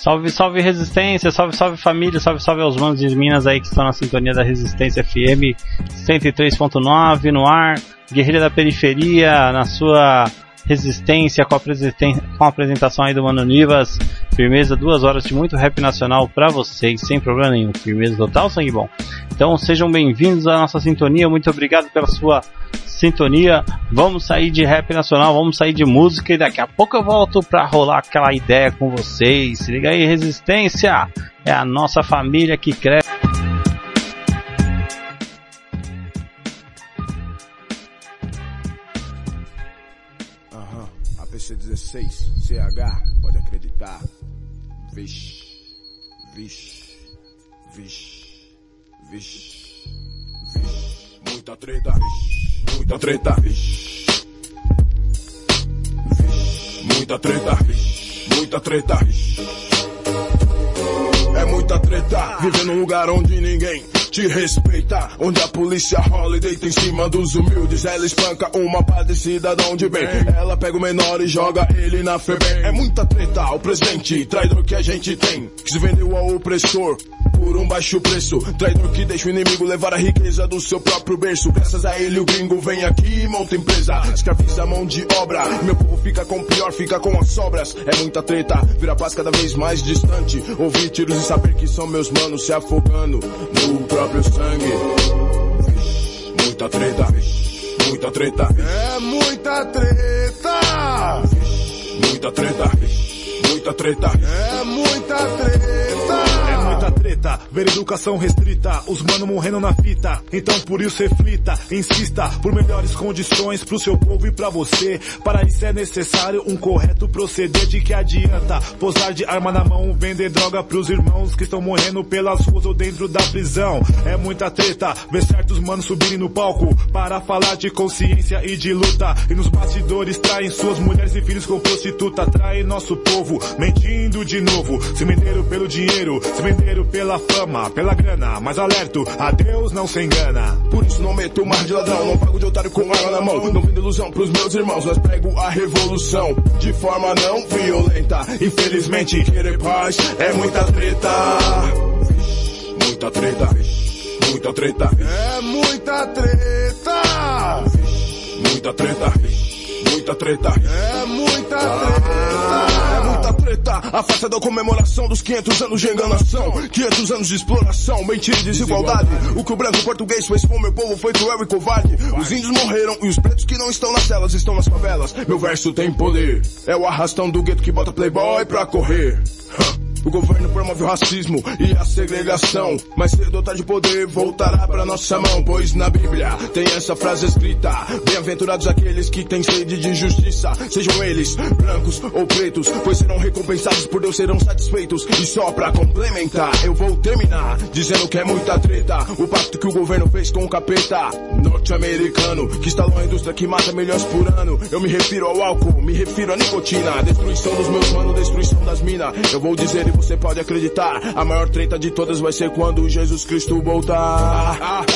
Salve, salve Resistência, salve, salve família, salve, salve aos manos de Minas aí que estão na sintonia da Resistência FM 103.9 no ar. Guerrilha da Periferia na sua Resistência com a apresentação aí do Mano Nivas. Firmeza, 2 horas de muito rap nacional pra vocês, sem problema nenhum. Firmeza total, sangue bom. Então sejam bem-vindos à nossa sintonia, muito obrigado pela sua sintonia. Vamos sair de rap nacional, vamos sair de música e daqui a pouco eu volto pra rolar aquela ideia com vocês. Se liga aí, Resistência é a nossa família que cresce. PC16, CH, pode acreditar. Vixe, vixe, vixe, vixe, vixe. Muita treta, vixe, muita treta, vixe, vixe. Muita treta, vixe, muita treta, vixe. É muita treta, viver num lugar onde ninguém te respeita, onde a polícia rola e deita em cima dos humildes. Ela espanca uma pá de cidadão de bem. Ela pega o menor e joga ele na FEBEM. É muita treta, o presidente, traidor que a gente tem, que se vendeu ao opressor por um baixo preço. Traidor que deixa o inimigo levar a riqueza do seu próprio berço. Graças a ele o gringo vem aqui e monta empresa, escraviza a mão de obra. Meu povo fica com o pior, fica com as sobras. É muita treta, vira paz cada vez mais distante. Ouvir tiros e saber que são meus manos se afogando no próprio sangue. Muita treta, muita treta. É muita treta. Muita treta, muita treta. É muita treta. É muita treta, ver educação restrita, os mano morrendo na fita. Então por isso reflita, insista por melhores condições pro seu povo e pra você. Para isso é necessário um correto proceder. De que adianta posar de arma na mão, vender droga pros irmãos que estão morrendo pelas ruas ou dentro da prisão. É muita treta, ver certos manos subirem no palco para falar de consciência e de luta, e nos bastidores traem suas mulheres e filhos com prostituta. Traem nosso povo, mentindo de novo, se venderam pelo dinheiro, se venderam pela fama, pela grana, mas alerto, a Deus não se engana. Por isso não meto mar de ladrão, não pago de otário com arma na mão. Não vendo ilusão pros meus irmãos, mas prego a revolução de forma não violenta. Infelizmente querer paz é muita treta. Muita treta, muita treta. É muita treta. Muita treta, muita treta. É muita treta. É muita treta. A festa da comemoração dos 500 anos de enganação, 500 anos de exploração, mentira e desigualdade. O que o branco português fez com meu povo foi cruel e covarde. Os índios morreram e os pretos que não estão nas celas estão nas favelas. Meu verso tem poder, é o arrastão do gueto que bota playboy pra correr. O governo promove o racismo e a segregação, mas cedo ou tarde o poder voltará pra nossa mão. Pois na Bíblia tem essa frase escrita: bem-aventurados aqueles que têm sede de justiça, sejam eles brancos ou pretos, pois serão recompensados por Deus, serão satisfeitos. E só pra complementar, eu vou terminar dizendo que é muita treta o pacto que o governo fez com o capeta norte-americano, que instalou a indústria que mata milhões por ano. Eu me refiro ao álcool, me refiro à nicotina, destruição dos meus manos, destruição das minas. Eu vou dizer e você pode acreditar, a maior treta de todas vai ser quando Jesus Cristo voltar.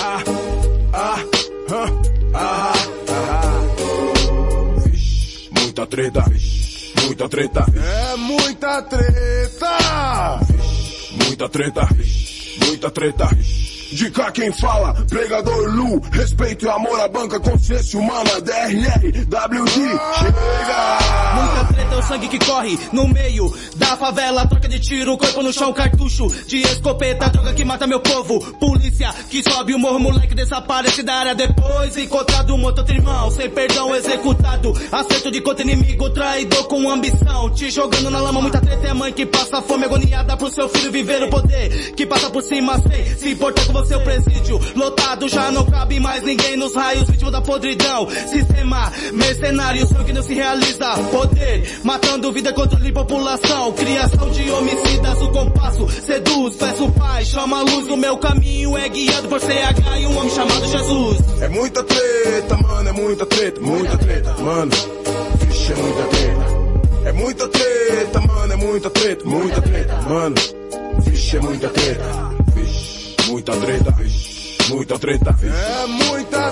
Muita treta, muita treta. É muita treta. Muita treta, muita treta. De cá quem fala, pregador Lu, respeito e amor à banca, consciência humana, DRR, WD, chega! Muita treta é o sangue que corre no meio da favela, troca de tiro, corpo no chão, cartucho de escopeta, droga que mata meu povo, polícia que sobe o morro, moleque desaparece da área depois, encontrado morto outro irmão, sem perdão executado, acerto de contra inimigo, traidor com ambição, te jogando na lama. Muita treta é a mãe que passa fome agoniada pro seu filho viver o poder, que passa por cima sem se importar com você. O presídio lotado, já não cabe mais ninguém nos raios, vítima da podridão, sistema mercenário, sangue não se realiza, poder matando vida, controle de população, criação de homicidas, o compasso seduz, peço paz, chama a luz, o meu caminho é guiado por CH e um homem chamado Jesus. É muita treta, mano, é muita treta, mano, vixe, é muita treta. É muita treta, mano, é muita treta, mano, vixe, é muita treta. Muita treta, muita treta. É muita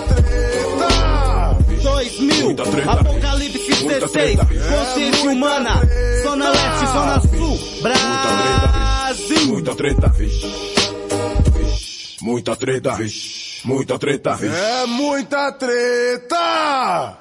treta. 2000, Apocalipse 16, consciência humana, Zona Leste, Zona Sul, Brasil. Muita treta, muita treta, muita treta. É muita treta!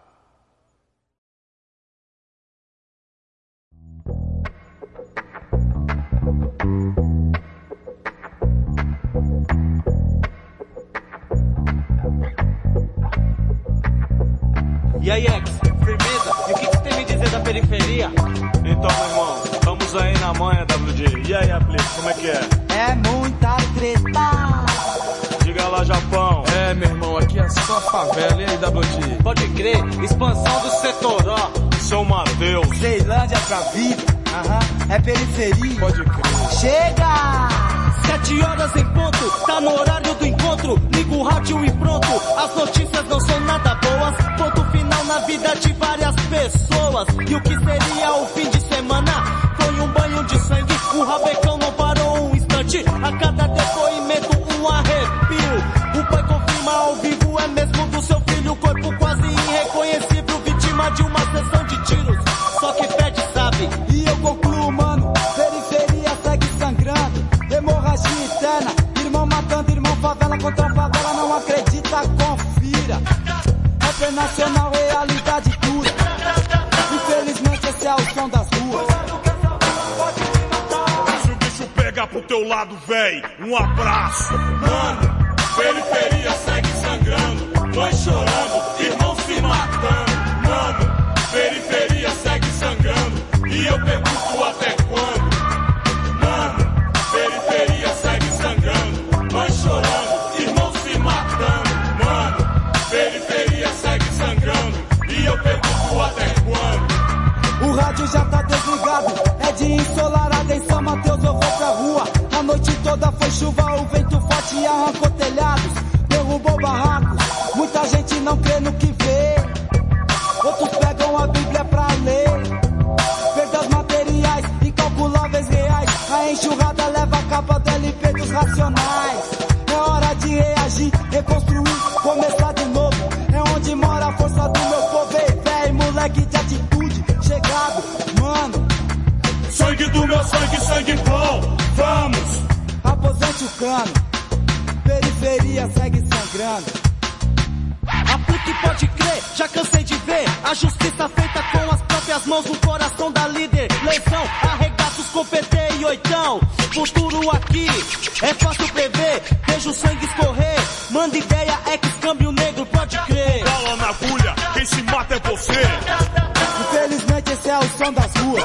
E aí, X, firmeza? E o que você tem a me dizer da periferia? Então, meu irmão, vamos aí na manha, WD. E aí, Aplique, como é que é? É muita treta. Diga lá, Japão. É, meu irmão, aqui é só favela. E aí, WD? Pode crer, expansão do setor, ó. São Mateus. Ceilândia pra vida. É periferia. Pode crer. Chega! 7 horas em ponto, tá no horário do encontro. Liga o rádio e pronto, as notícias não são nada boas. Ponto final na vida de várias pessoas. E o que seria o fim de semana? Foi um banho de sangue, o rabecão não parou um instante. A cada depoimento um arrepio. O pai confirma ao vivo, é mesmo do seu filho. Corpo quase irreconhecível, vítima de uma sessão de tiros. Só que pede sabe. E eu concluo, mano, periferia segue sangrando. Hemorragia interna, irmão matando irmão, favela contra favela, não acredita, confira. Rap nacional, realidade dura. Infelizmente esse é o som das ruas. Se o bicho pegar pro teu lado, véi, um abraço. Mano, periferia segue sangrando, mãe chorando, irmão se matando. Mano, periferia segue sangrando, e eu pergunto até quando? Mano, periferia segue sangrando, mãe chorando, irmão se matando. Mano, periferia segue sangrando, e eu pergunto até quando? O rádio já tá desligado, é dia ensolarado em São Mateus, eu vou pra rua. A noite toda foi chuva, o vento forte arrancou telhados, derrubou barracos. Muita gente não crê no que vê, outros pegam a Bíblia pra ler. Perdas materiais, incalculáveis reais, a enxurrada leva a capa do LP dos Racionais. É hora de reagir, reconstruir, começar de novo. É onde mora a força do meu povo, ei, véi, moleque de atitude, chegado, mano. Sangue do meu sangue, sangue bom, vamos! Aposente o cano, periferia segue sangrando. Aplique, pode crer, já cansei de ver a justiça feita com as próprias mãos no coração da líder. Lesão, arregaços com PT e oitão. Futuro aqui, é fácil prever. Vejo o sangue escorrer, manda ideia, câmbio negro, pode crer. Bala na agulha, quem se mata é você. Infelizmente esse é o som das ruas.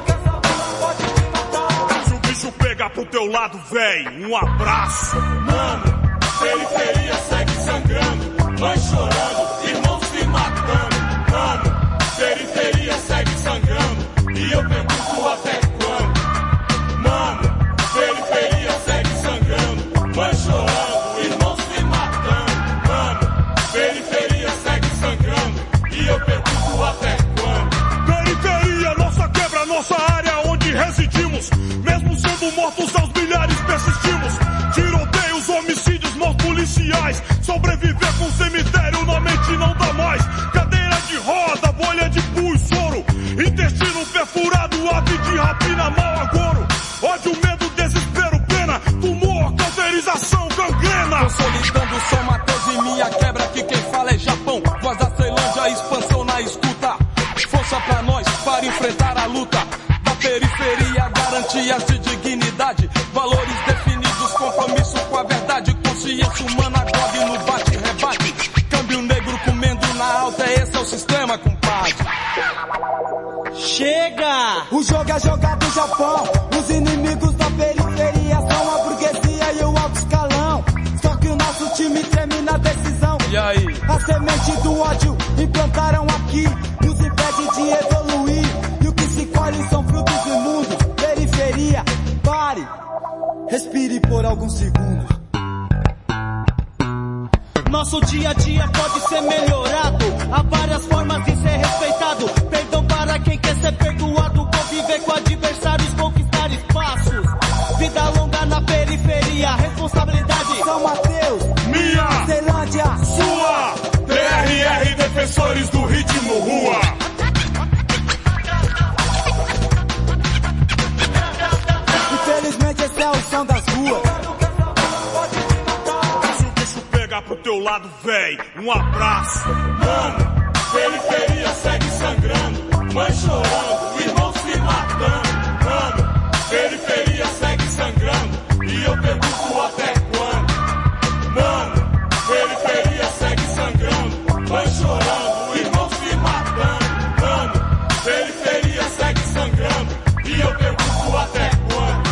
Se o bicho pegar pro teu lado, véi, um abraço. Mano, periferia segue sangrando, mãe chorando, irmão se matando. Mano, periferia segue sangrando, e eu pergunto até quando? Mano, periferia segue sangrando, mãe chorando, irmão se matando. Mano, periferia segue sangrando, e eu pergunto até quando? Periferia, nossa quebra, nossa área onde residimos. Mesmo sendo mortos aos milhares persistimos. Tiroteios, homicídios, maus policiais. Sobreviver com cemitério na mente não dá mais. Cadeira de roda, bolha de pus, soro. Intestino perfurado, ave de rapina, mau agouro. Ódio, medo, desespero, pena. Tumor, cauterização, gangrena. Consolidando São Mateus e minha quebra, que quem fala é Japão. Voz da Ceilândia, expansão na escuta. Força pra nós, para enfrentar a luta. Da periferia, garantias de dignidade. Valores definidos, compromisso com a verdade. Consciência humana, GOG no bate-rebate. Câmbio negro comendo na alta, esse é o sistema, compadre. Chega! O jogo é jogado no Japão. Os inimigos da periferia são a burguesia e o alto escalão. Só que o nosso time treme na decisão. E aí? A semente do ódio implantaram aqui, nos impede de evoluir. E o que se colhe são frutos imundos. Periferia, pare, respire por alguns segundos. Nosso dia a dia pode ser melhorado. Há várias formas de ser respeitado. Perdão para quem quer ser perdoado. Conviver com adversários, conquistar espaços. Vida longa na periferia. Responsabilidade São Mateus, minha, Ceilândia, sua. TRR, defensores do ritmo rua. lado, véi, um abraço. Mano, periferia segue sangrando, mãe chorando, irmão se matando. Mano, periferia segue sangrando, e eu pergunto até quando. Mano, periferia segue sangrando, mãe chorando, irmão se matando. Mano, periferia segue sangrando, e eu pergunto até quando.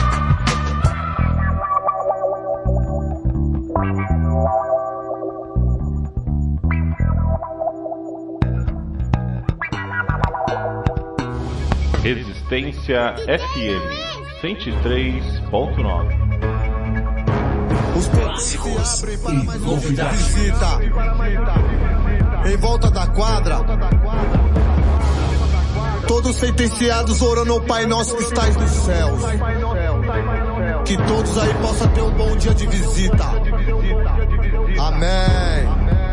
Resistência FM 103.9. Os clássicos e novidades. Visita em volta da quadra. Todos sentenciados orando ao Pai Nosso que estais nos céus. Que todos aí possam ter um bom dia de visita. Amém.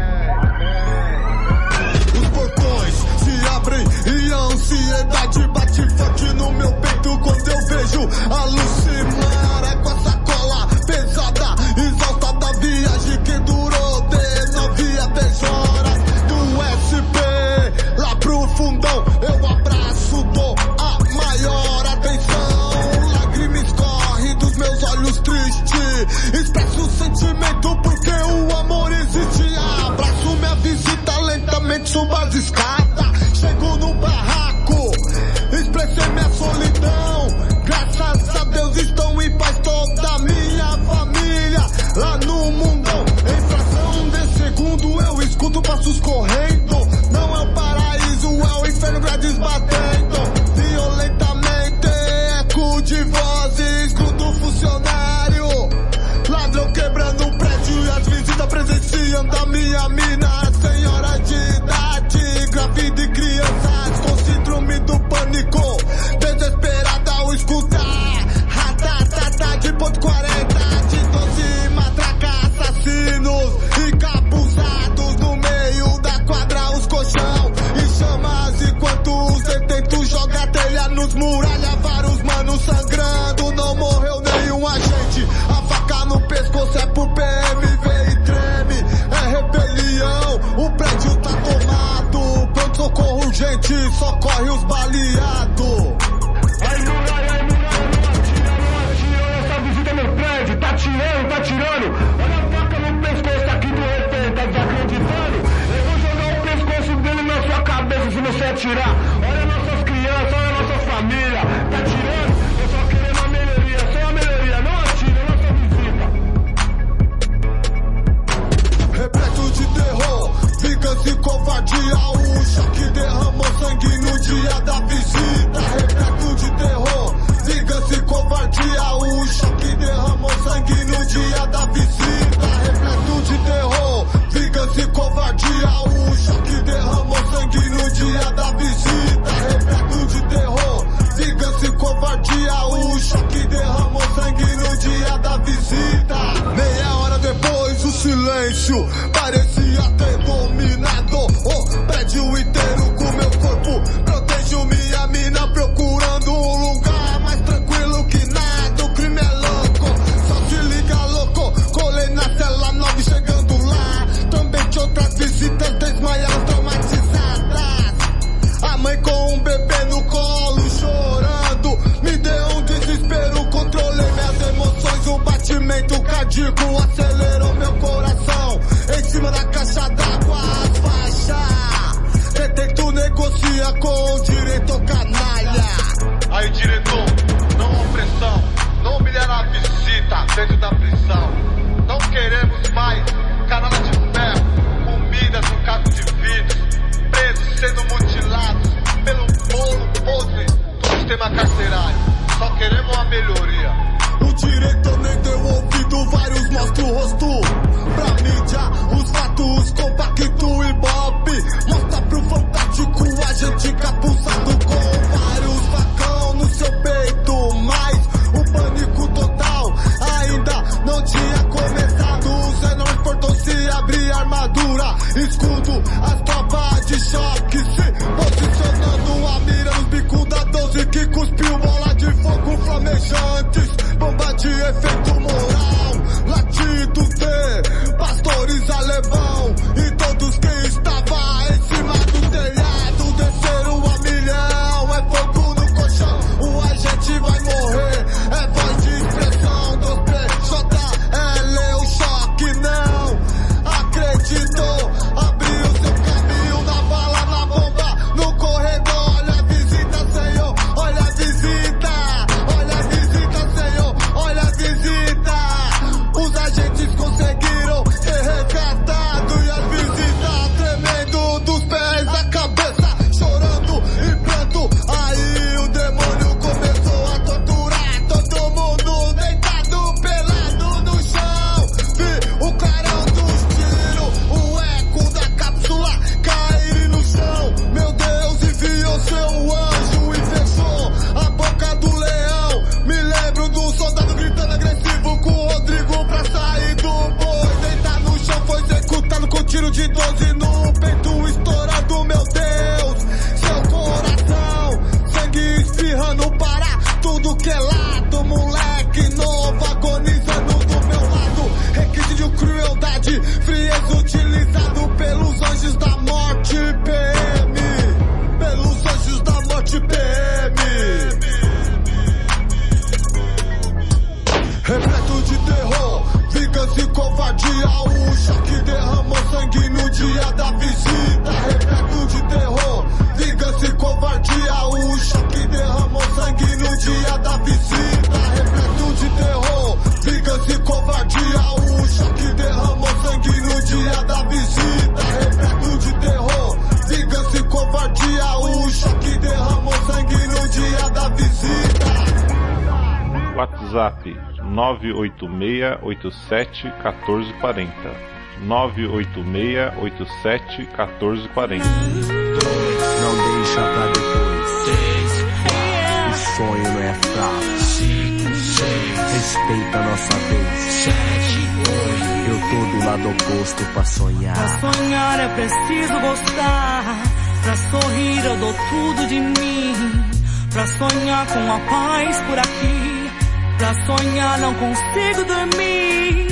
Os portões se abrem e a ansiedade bate forte no meu peito quando eu vejo a Lucimara com a sacola pesada, exausta da viagem que durou de 9 a 10 horas do SP lá pro fundão. Eu abraço, dou a maior atenção, lágrimas escorrem dos meus olhos tristes, expresso o sentimento porque o amor existe. Abraço minha visita lentamente, subo as escadas, chego no barraco, expressei minha solidão, graças a Deus estou em paz, toda a minha família lá no mundão. Em fração de segundo eu escuto passos correndo, não é o paraíso, é o inferno grades batendo, violentamente eco de vozes, escuto funcionário, ladrão quebrando o prédio e as visitas presenciam da minha mina, senhora de idade, grávida e crianças com síndrome do pânico, desesperada ao escutar ratatata de ponto 40, de 12 matracas, assassinos encapuzados no meio da quadra, os colchão e chamas enquanto os detentos jogam telha nos muralha, vários manos sangrando, não morreu nenhum agente, a faca no pescoço é por PMV e treme, é rebelião, o prédio tá tomado, pronto socorro urgente, socorre os baleados. Ai, muralha, não atira, essa visita é meu prédio, tá tirando, olha a faca no pescoço aqui do refém, tá desacreditando? Eu vou jogar o pescoço dele na sua cabeça se você atirar, olha nossas crianças, olha nossa família, tá tirando? Eu só querendo uma melhoria, só uma melhoria, não atira, nossa visita. Repleto de terror, vingança e covardia, o choque derramou sangue no dia da visita. Repleto de terror, vingança e covardia, o choque derramou sangue no dia da visita. Repleto de terror, vingança e covardia, o choque derramou sangue no dia da visita. Repleto de terror, vingança e covardia, o choque derramou sangue no dia da visita. Meia hora depois o silêncio parecia ter dominado o prédio inteiro com meu corpo. Protejo minha mina procurando um lugar mais tranquilo que nada. O crime é louco, só se liga louco. Colei na cela 9 chegando lá. Também de outras visitas desmaiadas traumatizadas. A mãe com um bebê no colo chorando. Me deu um desespero, controlei minhas emoções. O batimento cardíaco acelerou meu coração. Em cima da caixa d'água as faixas. Detento negocia com o diretor canalha. Aí diretor, não opressão, não humilhar a visita dentro da prisão. Não queremos mais canala de ferro, comidas no caco de vidro, presos sendo mutilados pelo bolo podre do sistema carcerário. Só queremos uma melhoria. O diretor nem deu ouvido, vários mostram o rosto pra mídia, os fatos compacto e bob. Mostra pro fantástico a gente capuzado com vários facão no seu peito. Mas o pânico total ainda não tinha começado. dia da visita, repleto de terror, vingança e covardia. O choque derramou sangue no dia da visita, repleto de terror, vingança e covardia. O choque derramou sangue no dia da visita. WhatsApp 986871440. 986871440. Não deixa pra depois. O sonho não é fraco. Respeita a nossa vez. Eu tô do lado oposto pra sonhar. Pra sonhar é preciso gostar. Pra sorrir eu dou tudo de mim. Pra sonhar com a paz por aqui. Pra sonhar não consigo dormir.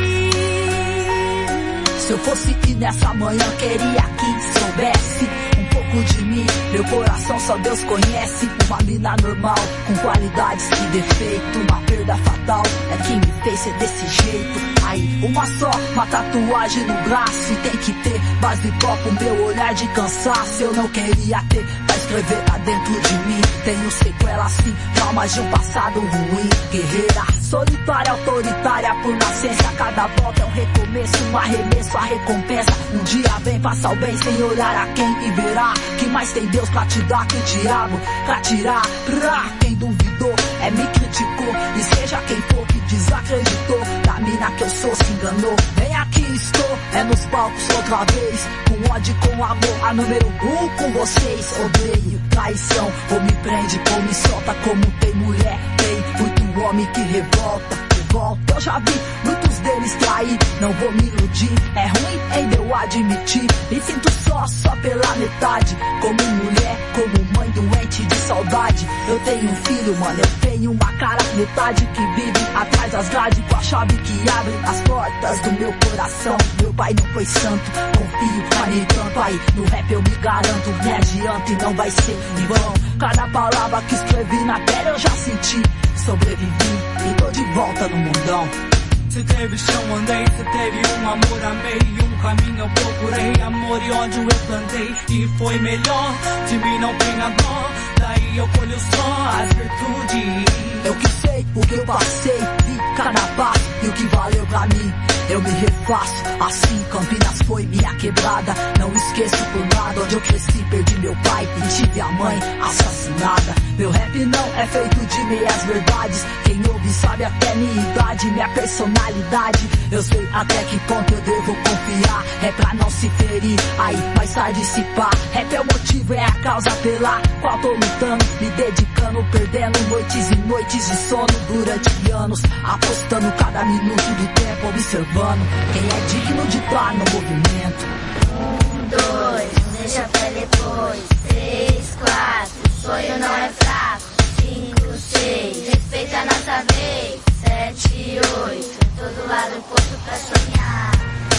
Se eu fosse que nessa manhã queria que soubesse um pouco de mim. Meu coração só Deus conhece. Uma mina normal, com qualidades e defeito. Uma perda fatal é que me fez ser desse jeito. Aí, uma só, uma tatuagem no braço. E tem que ter base própria, o meu olhar de cansaço. Eu não queria ter, pra escrever lá dentro de mim. Tenho sequela sim, traumas de um passado ruim. Guerreira, solitária, autoritária por nascença. Cada volta é um recomeço, um arremesso, a recompensa. Um dia vem passar o bem sem olhar a quem. E verá que mais tem Deus pra te dar que o diabo pra tirar. Pra quem duvidou, me criticou. E seja quem for que desacreditou da mina que eu sou, se enganou. Bem aqui estou, nos palcos outra vez. Com ódio e com amor, a número 1 com vocês. Odeio traição, ou me prende ou me solta. Como tem mulher, tem muito homem que revolta. Eu já vi muitos deles trair, não vou me iludir. É ruim em eu admitir. Me sinto só pela metade. Como mulher, como mãe doente de saudade. Eu tenho um filho, mano, eu tenho uma cara metade que vive atrás das grades. Com a chave que abre as portas do meu coração. Meu pai não foi santo, confio, mas nem tanto. Aí no rap eu me garanto, me adianto e não vai ser em vão. Cada palavra que escrevi na pele eu já senti. Sobrevivi e tô de volta no mundão. Se teve chão, andei. Se teve um amor, amei. Um caminho eu procurei. Amor e ódio eu plantei. E foi melhor. De mim não tenha dó. Daí eu colho só as virtudes. Eu que sei o que eu passei. Vi cada passo e o que valeu pra mim. Eu me refaço, assim Campinas foi minha quebrada. Não esqueço por nada, onde eu cresci perdi meu pai e tive a mãe assassinada. Meu rap não é feito de meias verdades. Quem ouve sabe até minha idade, minha personalidade. Eu sei até que ponto eu devo confiar. É pra não se ferir, aí mais tarde se pá. Rap é o motivo, é a causa pela qual tô lutando. Me dedicando, perdendo noites e noites de sono durante anos. Apostando cada minuto do tempo, observando quem é digno de estar no movimento. 1, 2, deixa pra depois. 3, 4, sonho não é fraco. 5, 6, respeita a nossa vez. 7, 8, todo lado posto pra sonhar.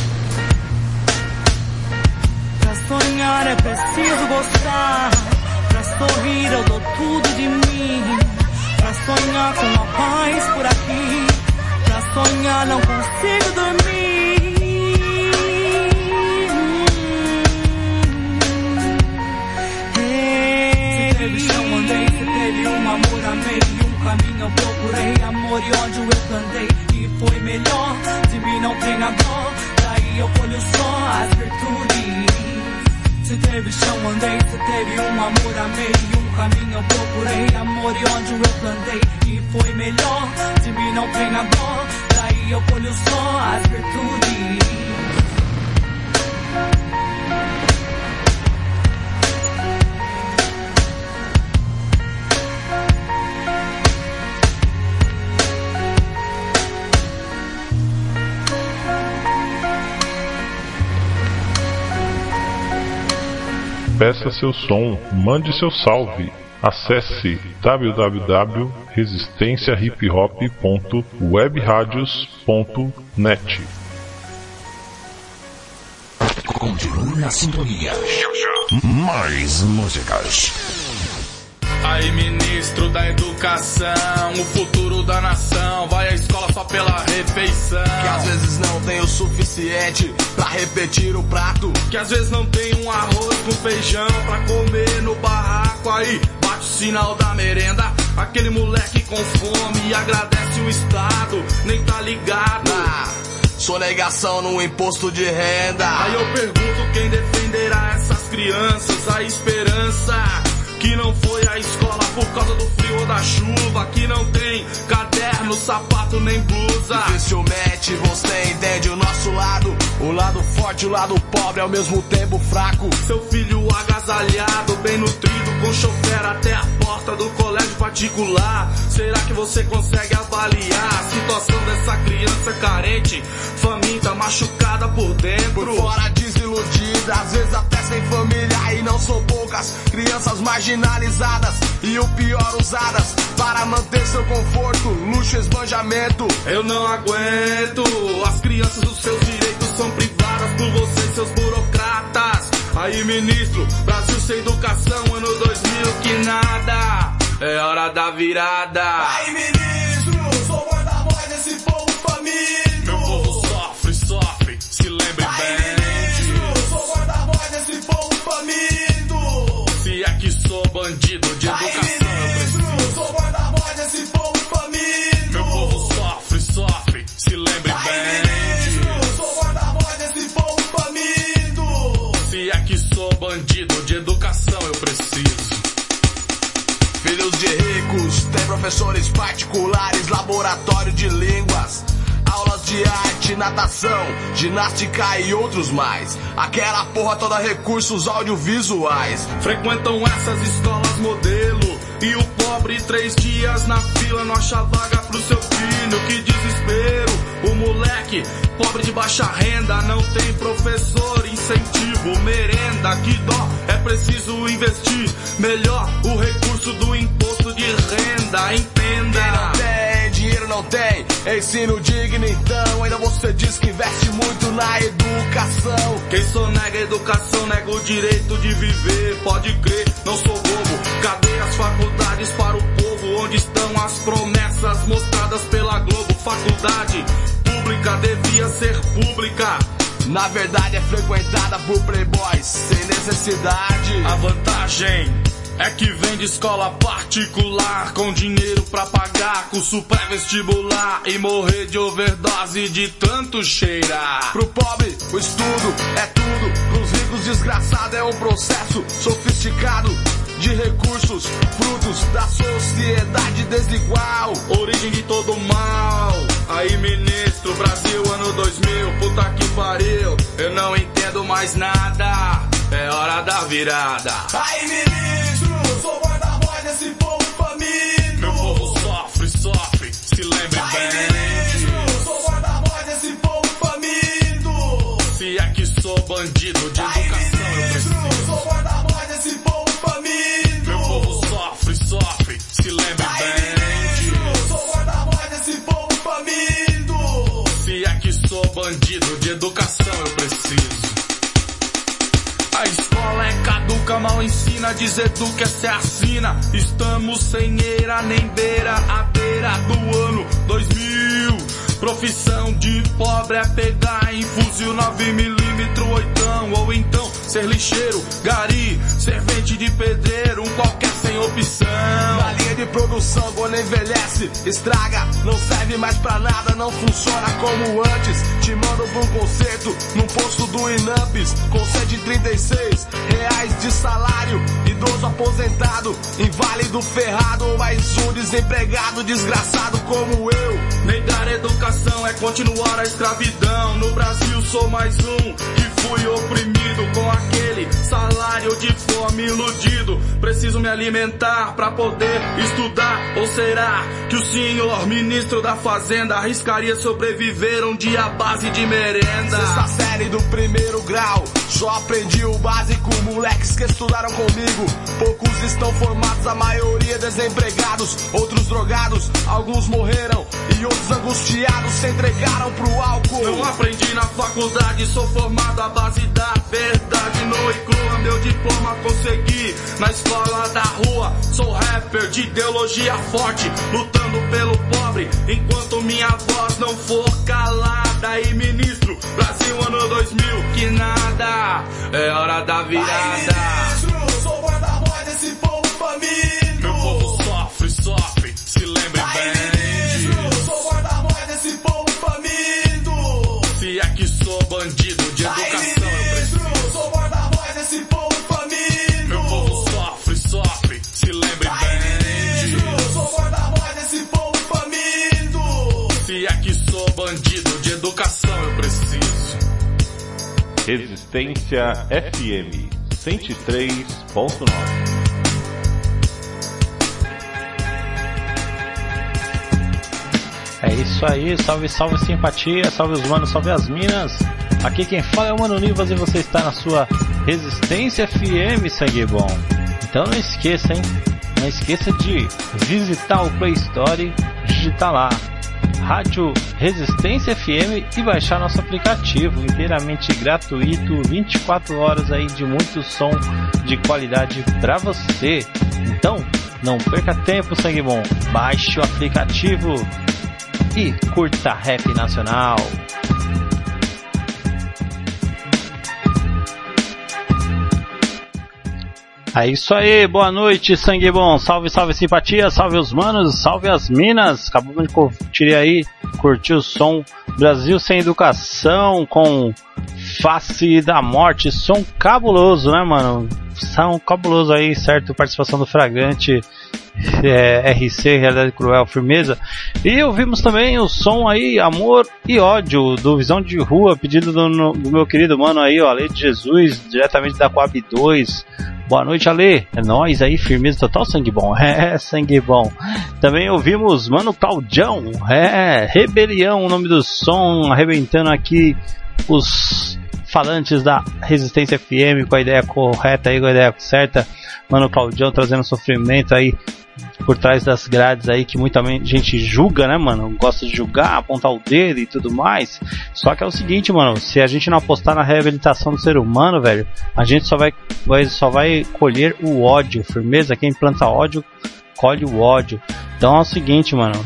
Pra sonhar é preciso gostar. Pra sorrir eu dou tudo de mim. Pra sonhar com a paz por aqui. Pra sonhar não consigo dormir. Se teve chão, andei. Se teve um amor, amei. Um caminho eu procurei. Amor e ódio eu plantei. E foi melhor. De mim não tenha dó. Daí eu colho só as virtudes. Se teve chão, andei. Se teve um amor, amei. Um caminho eu procurei. Amor e ódio eu plantei. E foi melhor. De mim não tenha dó. Daí eu colho só as virtudes. Peça seu som, mande seu salve. Acesse www.resistenciahiphop.webradios.net. Continue na sintonia. Mais músicas. Aí, ministro da educação, o futuro da nação vai à escola só pela refeição. Que às vezes não tem o suficiente pra repetir o prato. Que às vezes não tem um arroz com feijão pra comer no barraco. Aí, bate o sinal da merenda. Aquele moleque com fome agradece o Estado, nem tá ligado. Sonegação no imposto de renda. Aí eu pergunto quem defenderá essas crianças. A esperança que não foi à escola por causa do frio ou da chuva, que não tem caderno, sapato nem blusa. Dificilmente você entende o nosso lado, o lado forte, o lado pobre, ao mesmo tempo fraco. Seu filho agasalhado, bem nutrido, com chofer até a porta do colégio particular. Será que você consegue avaliar a situação dessa criança carente, faminta, machucada por dentro? Por fora desiludida, às vezes até sem família, e não são poucas crianças marginalizadas e o pior, usadas para manter seu conforto, luxo e esbanjamento. Eu não aguento, as crianças dos seus direitos são privadas por vocês, seus burocratas. Aí, ministro, Brasil sem educação, ano 2000 que nada, é hora da virada. Aí, ministro, sou guarda-voz desse povo faminto. Meu povo sofre, sofre, se lembre bem. Ministro, sou guarda-voz desse povo faminto. Se é que sou bandido de educação, eu preciso. Sou guarda-voz desse povo faminto. Meu povo sofre, sofre, se lembre bem. Ministro, sou guarda-voz desse povo faminto. Se é que sou bandido de educação, eu preciso. Filhos de ricos, tem professores particulares, laboratório de línguas, aulas de arte, natação, ginástica e outros mais. Aquela porra toda recursos audiovisuais. Frequentam essas escolas modelo, e o pobre 3 dias na fila não acha vaga pro seu filho. Que desespero, o moleque pobre de baixa renda não tem professor, incentivo, merenda. Que dó, é preciso investir melhor o recurso do imposto de renda, entenda. Quem não tem, dinheiro não tem, ensino digno então, ainda você diz que investe muito na educação. Quem sonega a educação nega o direito de viver, pode crer, não sou bobo. Cadê as faculdades para o povo? Onde estão as promessas mostradas pela Globo? Faculdade pública devia ser pública, na verdade é frequentada por playboys sem necessidade. A vantagem é que vem de escola particular, com dinheiro pra pagar curso pré-vestibular e morrer de overdose de tanto cheirar. Pro pobre o estudo é tudo, pros ricos desgraçado é um processo sofisticado de recursos, frutos da sociedade desigual, origem de todo mal. Aí, ministro, Brasil ano 2000, puta que pariu, eu não entendo mais nada, é hora da virada. Aí, ministro, sou guarda-voz desse povo faminto. Meu povo sofre, sofre, se lembre bem. Ministro, sou guarda-voz desse povo faminto. Se é que sou bandido de educação, eu preciso. Sou guarda-voz desse povo faminto. Meu povo sofre, sofre, se lembre bem. Ministro, sou guarda-voz desse povo faminto. Se é que sou bandido de educação, eu preciso. A escola é caduca, mal ensina, deseduca, essa é a sina. Estamos sem eira nem beira, à beira do ano 2000. Profissão de pobre é pegar em fuzil 9mm oitão, ou então ser lixeiro, gari, servente de pedreiro, um qualquer sem opção. Na linha de produção quando envelhece, estraga, não serve mais pra nada, não funciona como antes. Te mando pra um concerto num posto do Inampes, com 136 reais de salário, idoso aposentado, inválido ferrado, mais um desempregado desgraçado como eu. Negar educação é continuar a escravidão. No Brasil sou mais um que fui oprimido, com aquele salário de fome iludido. Preciso me alimentar pra poder estudar. Ou será que o senhor ministro da Fazenda arriscaria sobreviver um dia à base de merenda? Sexta série do primeiro grau, só aprendi o básico. Moleques que estudaram comigo, poucos estão formados, a maioria desempregados, outros drogados, alguns morreram e outros angustiados se entregaram pro álcool. Não aprendi na faculdade, sou formado à base da verdade nua e crua. Meu diploma consegui na escola da rua. Sou rapper de ideologia forte, lutando pelo pobre, enquanto minha voz não for calada. E ministro, Brasil ano 2000, que nada, é hora da virada. Aí, ministro, sou guarda-voz desse povo faminto. Resistência FM 103.9. É isso aí, salve, salve simpatia, salve os manos, salve as minas. Aqui quem fala é o Mano Nivas e você está na sua Resistência FM, sangue bom. Então não esqueça, hein? Não esqueça de visitar o Play Store, digitar lá Rádio Resistência FM e baixar nosso aplicativo inteiramente gratuito, 24 horas aí de muito som de qualidade para você. Então, não perca tempo, sangue bom. Baixe o aplicativo e curta rap nacional. É isso aí, boa noite, sangue bom. Salve, salve simpatia, salve os manos, salve as minas. Acabamos de curtir o som Brasil Sem Educação com Face da Morte. Som cabuloso, né, mano? Som cabuloso aí, certo? Participação do Fragante, RC, Realidade Cruel, Firmeza. E ouvimos também o som aí, Amor e Ódio, do Visão de Rua, pedido do meu querido mano aí, ó, Ale de Jesus, diretamente da Coab 2. Boa noite, Ale. É nóis aí, firmeza total, sangue bom. É, sangue bom. Também ouvimos Mano Claudião. Rebelião, o nome do som, arrebentando aqui os falantes da Resistência FM com a ideia correta aí, com a ideia certa. Mano Claudião trazendo sofrimento aí por trás das grades aí, que muita gente julga, né, mano? Gosta de julgar, apontar o dedo e tudo mais. Só que é o seguinte, mano, se a gente não apostar na reabilitação do ser humano, velho, a gente só vai colher o ódio, firmeza. Quem planta ódio, colhe o ódio. Então é o seguinte, mano,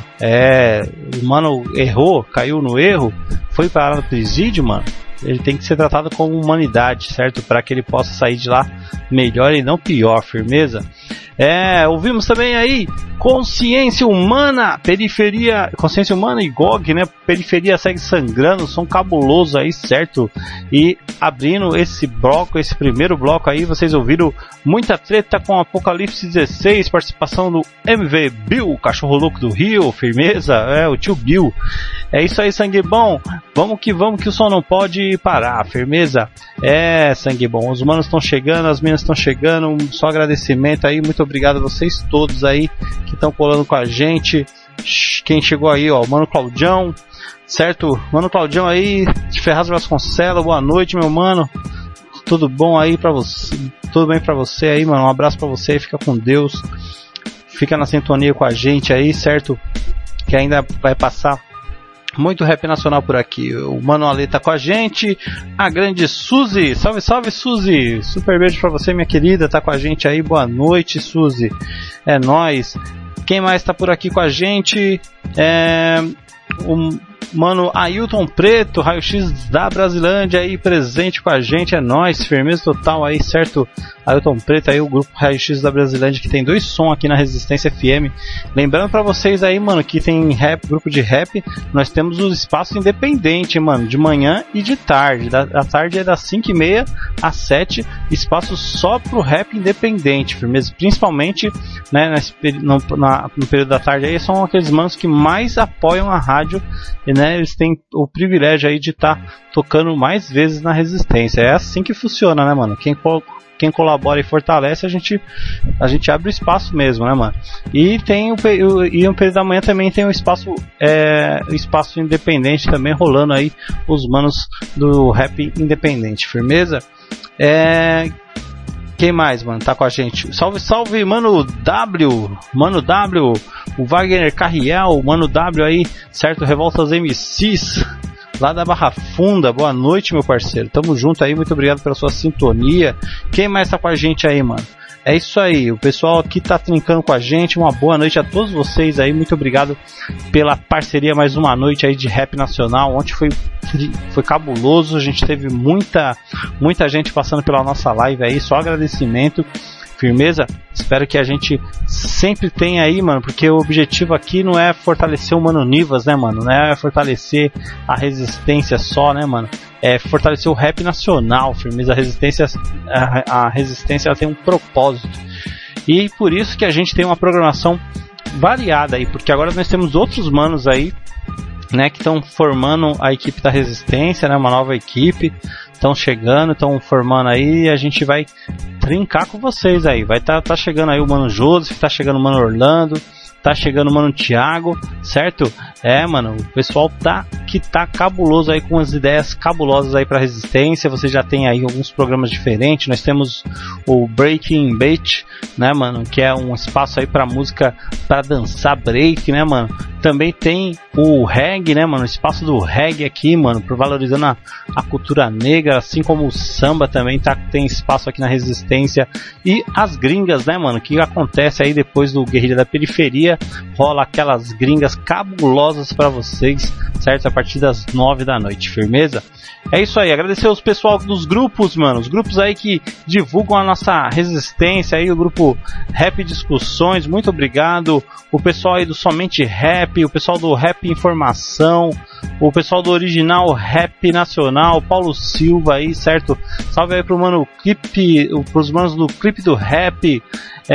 o mano errou, caiu no erro, foi parar no presídio, mano. Ele tem que ser tratado como humanidade, certo? Para que ele possa sair de lá melhor e não pior, firmeza? Ouvimos também aí Consciência Humana, Periferia, Consciência Humana e GOG, né? Periferia Segue Sangrando, som cabuloso aí, certo? E abrindo esse primeiro bloco aí, vocês ouviram Muita Treta com Apocalipse 16, participação do MV Bill, Cachorro Louco do Rio, firmeza? O tio Bill. É isso aí, sangue bom. Vamos que o som não pode parar, firmeza? Sangue bom. Os manos estão chegando, as minas estão chegando. Só agradecimento aí, muito obrigado a vocês todos aí que estão colando com a gente. Quem chegou aí, ó, Mano Claudião, certo? Mano Claudião aí, de Ferraz Vasconcelos, boa noite, meu mano. Tudo bom aí pra você? Tudo bem pra você aí, mano? Um abraço pra você, fica com Deus. Fica na sintonia com a gente aí, certo? Que ainda vai passar muito rap nacional por aqui. O Mano Ale tá com a gente. A grande Suzy. Salve, salve, Suzy. Super beijo pra você, minha querida. Tá com a gente aí. Boa noite, Suzy. É nóis. Quem mais tá por aqui com a gente? O Mano Ailton Preto, Raio-X da Brasilândia aí presente com a gente. É nóis, firmeza total aí, certo? Ailton Preto aí, o grupo Raio-X da Brasilândia, que tem 2 sons aqui na Resistência FM. Lembrando pra vocês aí, mano, que tem grupo de rap. Nós temos o espaço independente, mano, de manhã e de tarde. A tarde é das 5h30 às 7, espaço só pro rap independente, firmeza. Principalmente, né, no período da tarde aí, são aqueles manos que mais apoiam a rádio, e, né, eles têm o privilégio aí de estar tocando mais vezes na Resistência. É assim que funciona, né, mano? Quem colabora e fortalece, a gente abre o espaço mesmo, né, mano? E no período da manhã também tem o espaço independente também rolando aí, os manos do rap independente, firmeza? Quem mais, mano, tá com a gente? Salve, salve, Mano W, o Wagner Carriel, Mano W aí, certo? Revolta aos MCs lá da Barra Funda. Boa noite, meu parceiro. Tamo junto aí, muito obrigado pela sua sintonia. Quem mais tá com a gente aí, mano? É isso aí, o pessoal aqui tá trincando com a gente. Uma boa noite a todos vocês aí, muito obrigado pela parceria, mais uma noite aí de rap nacional. Ontem foi cabuloso, a gente teve muita gente passando pela nossa live aí, só agradecimento, firmeza. Espero que a gente sempre tenha aí, mano, porque o objetivo aqui não é fortalecer o Mano Nivas, né, mano? Não é fortalecer a resistência só, né, mano? É fortalecer o rap nacional, firmeza. A resistência ela tem um propósito. E por isso que a gente tem uma programação variada aí, porque agora nós temos outros manos aí, né, que estão formando a equipe da Resistência, né, uma nova equipe. estão chegando, estão formando aí, e a gente vai trincar com vocês aí. Vai tá chegando aí o Mano Joseph, tá chegando o Mano Orlando, tá chegando o Mano Thiago, certo? Mano, o pessoal tá cabuloso aí, com as ideias cabulosas aí pra Resistência. Você já tem aí alguns programas diferentes. Nós temos o Breaking Beat, né, mano, que é um espaço aí pra música, pra dançar break, né, mano. Também tem o reggae, né, mano, o espaço do reggae aqui, mano, por valorizando a cultura negra, assim como o samba também tem espaço aqui na Resistência. E as gringas, né, mano, que acontece aí depois do Guerrilha da Periferia, rola aquelas gringas cabulosas pra vocês, certo? A partir das 9 da noite, firmeza? É isso aí, agradecer aos pessoal dos grupos, mano, os grupos aí que divulgam a nossa Resistência aí, o grupo Rap Discussões, muito obrigado, o pessoal aí do Somente Rap, o pessoal do Rap Informação, o pessoal do Original Rap Nacional, Paulo Silva aí, certo? Salve aí pro mano Clipe, pros manos do Clipe do Rap,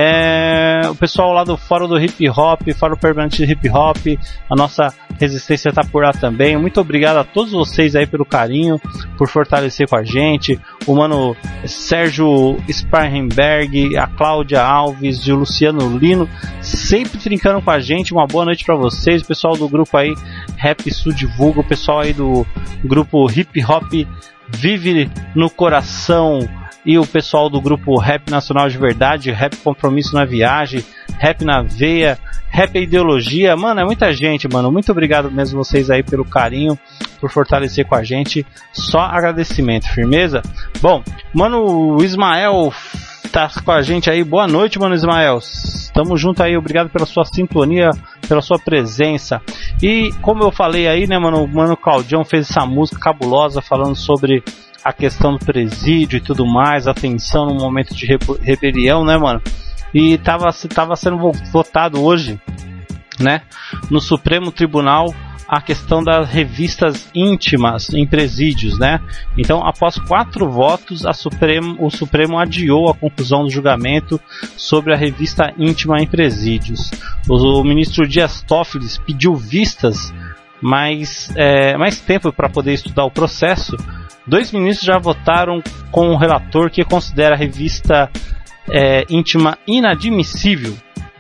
o pessoal lá do Fórum do Hip Hop, Fórum Permanente de Hip Hop, a nossa Resistência tá por lá também. Muito obrigado a todos vocês aí pelo carinho, por fortalecer com a gente, o mano Sérgio Sparrenberg, a Cláudia Alves e o Luciano Lino, sempre trincando com a gente. Uma boa noite pra vocês, o pessoal do grupo aí Rap Sul Divulga, o pessoal aí do grupo Hip Hop Vive no Coração, e o pessoal do grupo Rap Nacional de Verdade, Rap Compromisso na Viagem, Rap na Veia, Rap Ideologia. Mano, é muita gente, mano. Muito obrigado mesmo vocês aí pelo carinho, por fortalecer com a gente. Só agradecimento, firmeza? Bom, mano, o Ismael tá com a gente aí. Boa noite, mano Ismael. Tamo junto aí, obrigado pela sua sintonia, pela sua presença. E como eu falei aí, né, mano, o mano Claudião fez essa música cabulosa falando sobre a questão do presídio e tudo mais, a tensão no momento de rebelião, né, mano? E tava sendo votado hoje, né, no Supremo Tribunal, a questão das revistas íntimas em presídios, né? Então, após 4 votos, o Supremo adiou a conclusão do julgamento sobre a revista íntima em presídios. O ministro Dias Toffoli pediu vistas, mais tempo para poder estudar o processo. 2 ministros já votaram com o relator, que considera a revista íntima inadmissível.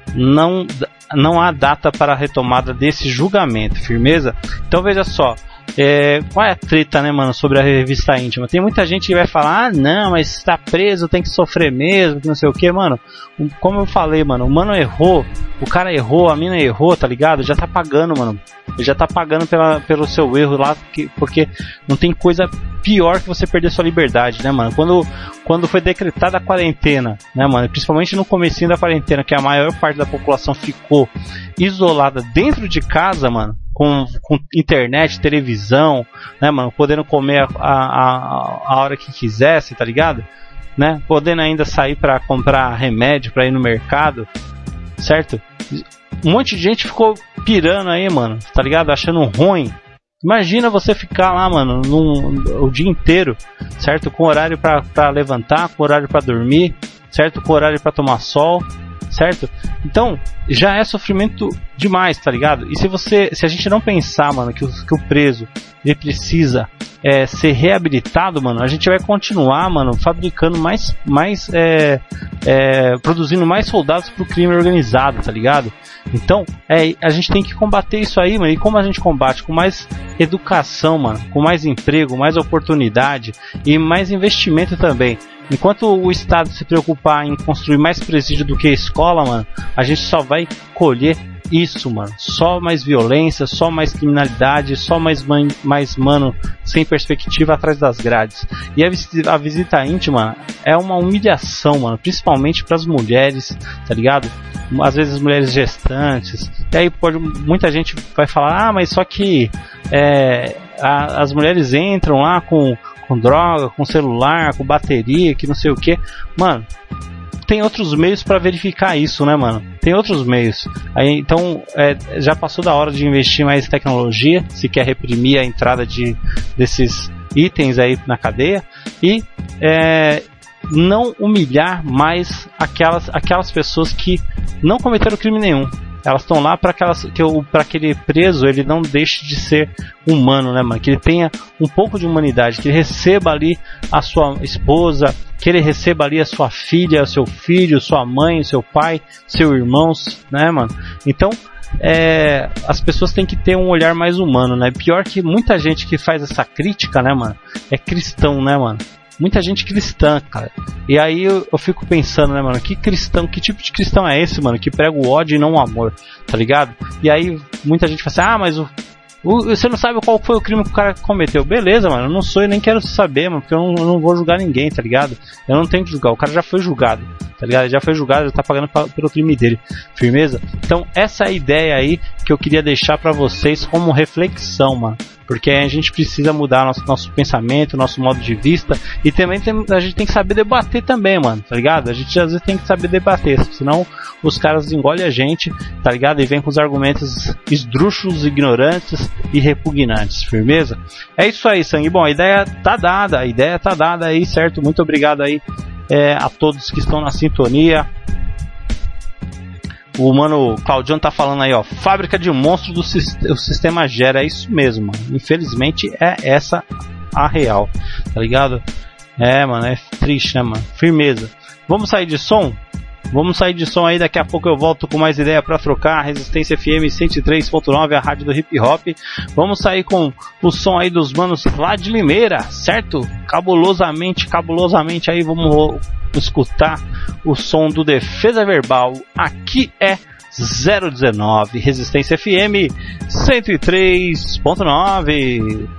Não há data para a retomada desse julgamento, firmeza? Então veja só, qual é a treta, né, mano, sobre a revista íntima? Tem muita gente que vai falar, não, mas está preso, tem que sofrer mesmo, que não sei o que, mano. Como eu falei, mano, o mano errou, o cara errou, a mina errou, tá ligado? Já tá pagando, mano. Ele já tá pagando pelo seu erro lá, porque não tem coisa pior que você perder sua liberdade, né, mano? Quando foi decretada a quarentena, né, mano? Principalmente no comecinho da quarentena, que a maior parte da população ficou isolada dentro de casa, mano, com internet, televisão, né, mano? Podendo comer a hora que quisesse, tá ligado? Né? Podendo ainda sair pra comprar remédio, pra ir no mercado, certo? Um monte de gente ficou pirando aí, mano, tá ligado? Achando ruim. Imagina você ficar lá, mano, o dia inteiro, certo? Com horário pra levantar, com horário pra dormir, certo? Com horário pra tomar sol, certo? Então, já é sofrimento demais, tá ligado? E se a gente não pensar, mano, que o preso, ele precisa ser reabilitado, mano, a gente vai continuar, mano, fabricando produzindo mais soldados pro crime organizado, tá ligado? Então, a gente tem que combater isso aí, mano. E como a gente combate? Com mais educação, mano, com mais emprego, mais oportunidade e mais investimento também. Enquanto o Estado se preocupar em construir mais presídio do que a escola, mano, a gente só vai colher isso, mano. Só mais violência, só mais criminalidade, só mais mano sem perspectiva atrás das grades. E a visita íntima é uma humilhação, mano, principalmente pras mulheres, tá ligado? Às vezes as mulheres gestantes. E aí muita gente vai falar, mas só que as mulheres entram lá com droga, com celular, com bateria, que não sei o que. Mano, tem outros meios para verificar isso, né, mano? Tem outros meios. Aí, então, já passou da hora de investir mais em tecnologia, se quer reprimir a entrada desses itens aí na cadeia, e não humilhar mais aquelas pessoas que não cometeram crime nenhum. Elas estão lá para aquele preso ele não deixe de ser humano, né, mano? Que ele tenha um pouco de humanidade, que ele receba ali a sua esposa, que ele receba ali a sua filha, o seu filho, sua mãe, seu pai, seus irmãos, né, mano? Então, as pessoas têm que ter um olhar mais humano, né? Pior que muita gente que faz essa crítica, né, mano? É cristão, né, mano? Muita gente cristã, cara. E aí eu fico pensando, né, mano? Que tipo de cristão é esse, mano? Que prega o ódio e não o amor, tá ligado? E aí muita gente fala assim, mas você não sabe qual foi o crime que o cara cometeu. Beleza, mano, eu não sou e nem quero saber, mano, porque eu não vou julgar ninguém, tá ligado? Eu não tenho que julgar, o cara já foi julgado, tá ligado? Ele já foi julgado, ele tá pagando pelo crime dele. Firmeza? Então essa é a ideia aí que eu queria deixar pra vocês como reflexão, mano. Porque a gente precisa mudar nosso pensamento, nosso modo de vista. E também a gente tem que saber debater também, mano, tá ligado? A gente às vezes tem que saber debater, senão os caras engolem a gente, tá ligado? E vem com os argumentos esdrúxulos, ignorantes e repugnantes, firmeza? É isso aí, sangue. Bom, a ideia tá dada aí, certo? Muito obrigado aí a todos que estão na sintonia. O mano Claudiano tá falando aí, ó, fábrica de monstros do sistema gera. É isso mesmo, mano. Infelizmente é essa a real, tá ligado? Mano, é triste, né, mano? Firmeza. Vamos sair de som? Vamos sair de som aí, daqui a pouco eu volto com mais ideia pra trocar. Resistência FM 103.9, a rádio do hip hop. Vamos sair com o som aí dos manos lá de Limeira, certo? Cabulosamente aí, vamos escutar o som do Defesa Verbal. Aqui é 019, Resistência FM 103.9.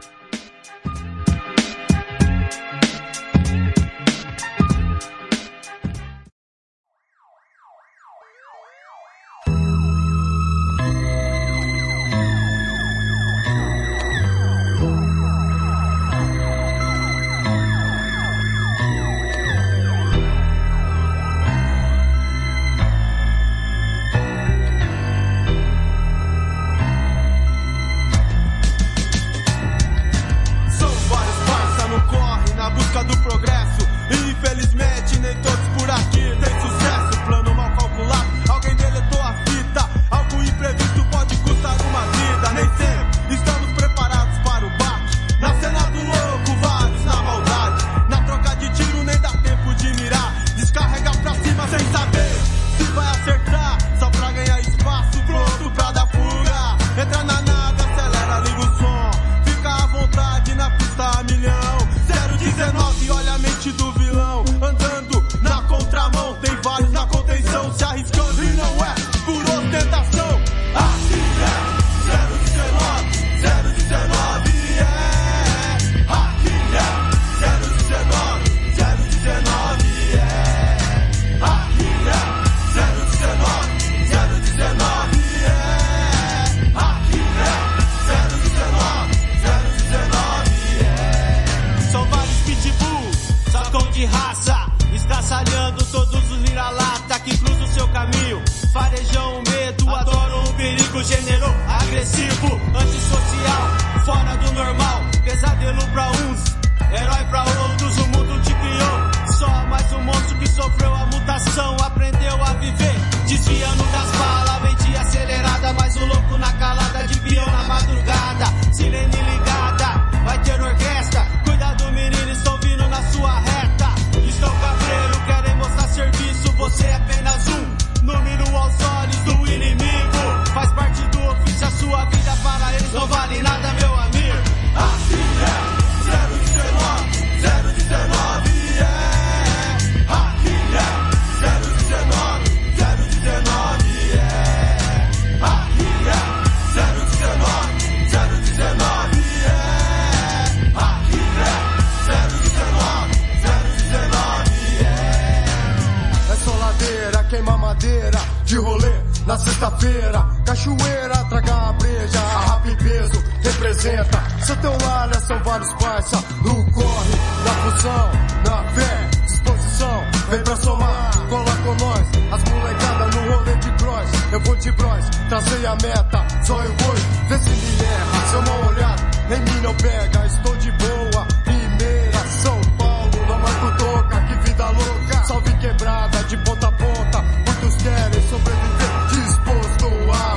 De ponta a ponta, muitos querem sobreviver, disposto a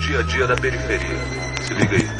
dia a dia da periferia. Se liga aí.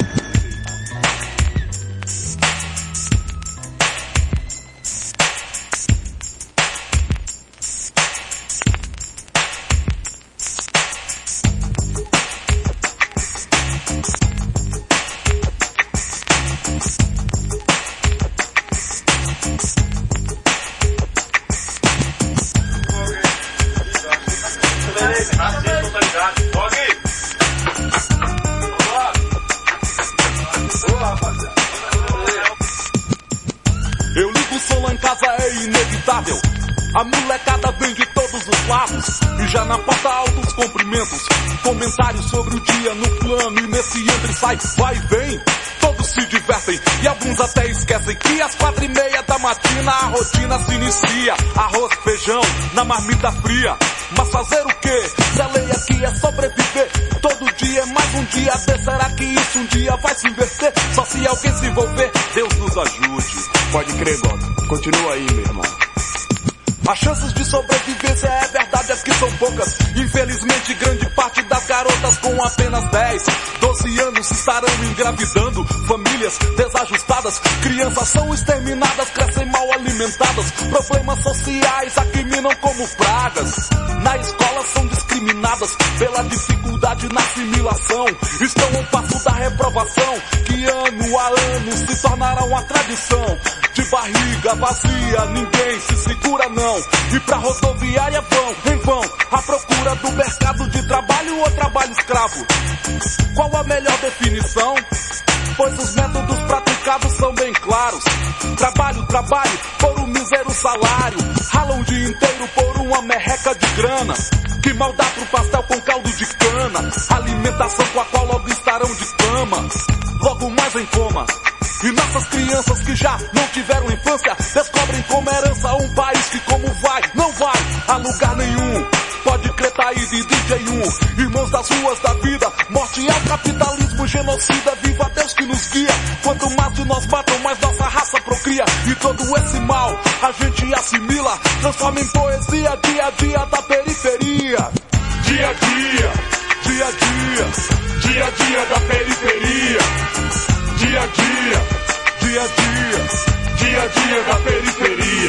Eu ligo o som lá em casa, é inevitável. A molecada vem de todos os lados. E já na porta altos cumprimentos. Comentários sobre o dia no plano. E nesse entra e sai, vai e vem. Todos se divertem e alguns até esquecem que às 4:30 da matina a rotina se inicia. Arroz, feijão, na marmita fria. Mas fazer o quê? Se a lei aqui é sobreviver. Todo dia é mais um dia desse. Será que isso um dia vai se inverter? Só se alguém se envolver, Deus nos ajude. Pode crer, God. Continua aí, meu irmão. As chances de sobrevivência é verdade, as que são poucas. Infelizmente, grande parte das garotas com apenas 10, 12 anos estarão engravidando. Famílias desajustadas, crianças são exterminadas, crescem mal alimentadas. Problemas sociais aqui minam como pragas. Na escola são discriminadas pela dificuldade na assimilação. Estão ao passo da reprovação, que ano a ano se tornará uma tradição. De barriga vazia, ninguém se segura não. E pra rodoviária vão, em vão, à procura do mercado de trabalho ou trabalho escravo. Qual a melhor definição? Pois os métodos praticados são bem claros. Trabalho por um mísero salário. Ralam o dia inteiro por uma merreca de grana. Que mal dá pro pastel com caldo de cana. Alimentação com a qual logo estarão de cama. Logo mais em coma. E nossas crianças que já não tiveram infância descobrem como herança um país que como vai, não vai a lugar nenhum. Pode crer, tá aí de DJ1. Irmãos das ruas da vida, morte ao capitalismo genocida. Viva Deus que nos guia. Quanto mais de nós matam, mais nossa raça procria. E todo esse mal a gente assimila, transforma em poesia dia a dia da periferia. Dia a dia, dia a dia, dia a dia da periferia. Dia a dia, dia a dia, dia a dia da periferia.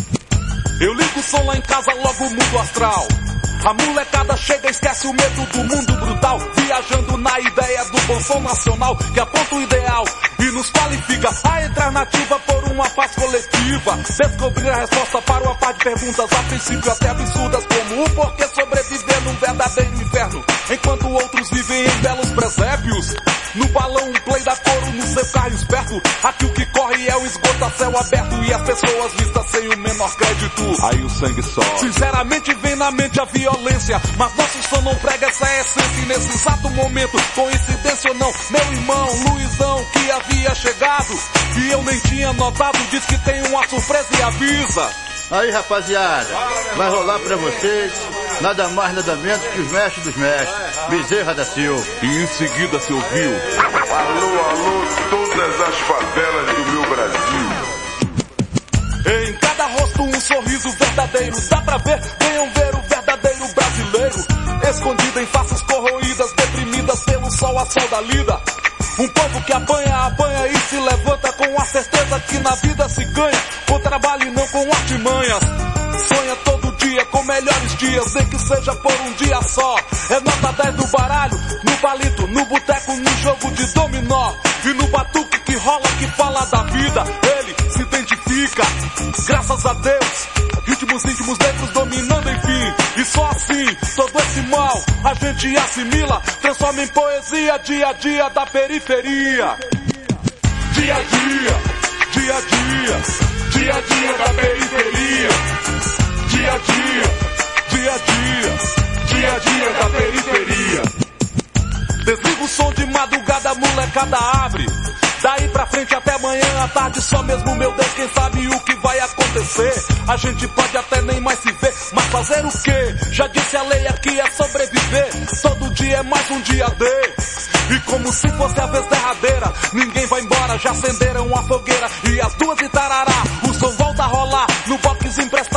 Eu ligo o som lá em casa, logo mudo astral. A molecada chega, esquece o medo do mundo brutal. Viajando na ideia do bom som nacional, que aponta o ideal e nos qualifica a entrar nativa por uma paz coletiva. Descobrir a resposta para uma par de perguntas, a princípio até absurdas, como o porquê sobreviver num verdadeiro inferno, enquanto outros vivem em belos presépios. No balão um play da coro no seu carro esperto. Aqui o que corre é o esgoto a céu aberto e as pessoas vistas sem o menor crédito. Aí o sangue sobe. Sinceramente vem na mente a violência, mas nosso som não prega essa essência. E nesse exato momento, coincidência ou não, meu irmão Luizão que havia chegado e eu nem tinha notado, diz que tem uma surpresa e avisa. Aí, rapaziada, vai rolar pra vocês nada mais nada menos que os mestres dos mestres, Bezerra da Silva. E em seguida se ouviu: alô, alô, todas as favelas do meu Brasil. Em cada rosto um sorriso verdadeiro, dá pra ver, venham ver o verdadeiro brasileiro. Escondido em faces corroídas, deprimidas pelo sol a sol da lida. Um povo que apanha e se levanta com a certeza que na vida se ganha com trabalho e não com artimanhas. Sonha todo dia com melhores dias, nem que seja por um dia só. É nota 10 do baralho, no palito, no boteco, no jogo de dominó. E no batuque que rola, que fala da vida, ele se identifica. Graças a Deus, ritmos íntimos negros dominando enfim. E só assim, todo esse mal a gente assimila, transforma em poesia dia a dia da periferia. Dia a dia, dia a dia, dia a dia da periferia. Dia a dia, dia a dia, dia a dia da periferia. Desliga o som de madrugada, a molecada abre. Daí pra frente até amanhã à tarde, só mesmo meu Deus, quem sabe o que vai acontecer. A gente pode até nem mais se ver, mas fazer o quê? Já disse a lei aqui é sobreviver. Todo dia é mais um dia de. E como se fosse a vez derradeira, ninguém vai embora, já acenderam a fogueira. E às 2 e tarará, o som volta a rolar no box emprestado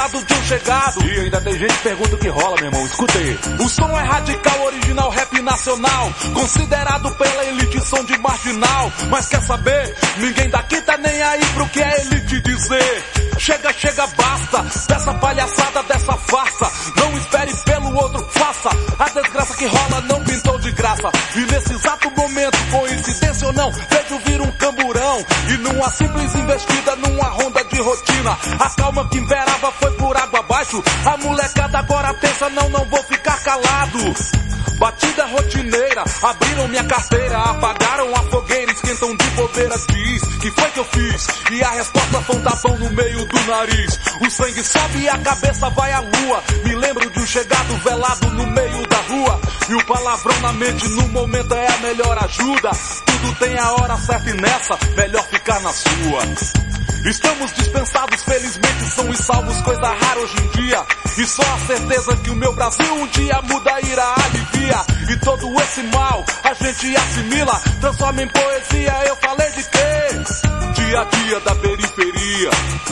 passado de um chegado. E ainda tem gente que pergunta o que rola, meu irmão, escuta aí. O som é radical, original, rap nacional, considerado pela elite som de marginal. Mas quer saber? Ninguém daqui tá nem aí pro que a elite dizer. Chega, chega, basta dessa palhaçada, dessa farsa. Não espere pelo outro, faça. A desgraça que rola não pintou de graça. E nesse exato momento, coincidência ou não, vejo vir um camburão. E numa simples investida, numa ronda de rotina, a calma que imperava foi por água abaixo. A molecada agora pensa, não vou ficar calado. Batida rotineira, abriram minha carteira, apagaram a fogueira, esquentam de bobeira, diz, que foi que eu fiz? E a resposta foi um tapão no meio do nariz. O sangue sobe e a cabeça vai à lua. Me lembro de um chegado velado no meio da rua. E o palavrão na mente no momento é a melhor ajuda. Tudo tem a hora certa e nessa, melhor ficar na sua. Estamos dispensados, felizmente somos salvos, coisa rara hoje em dia. E só a certeza que o meu Brasil um dia muda, irá, alivia. E todo esse mal a gente assimila, transforma em poesia. Eu falei de quê? Dia a dia da periferia.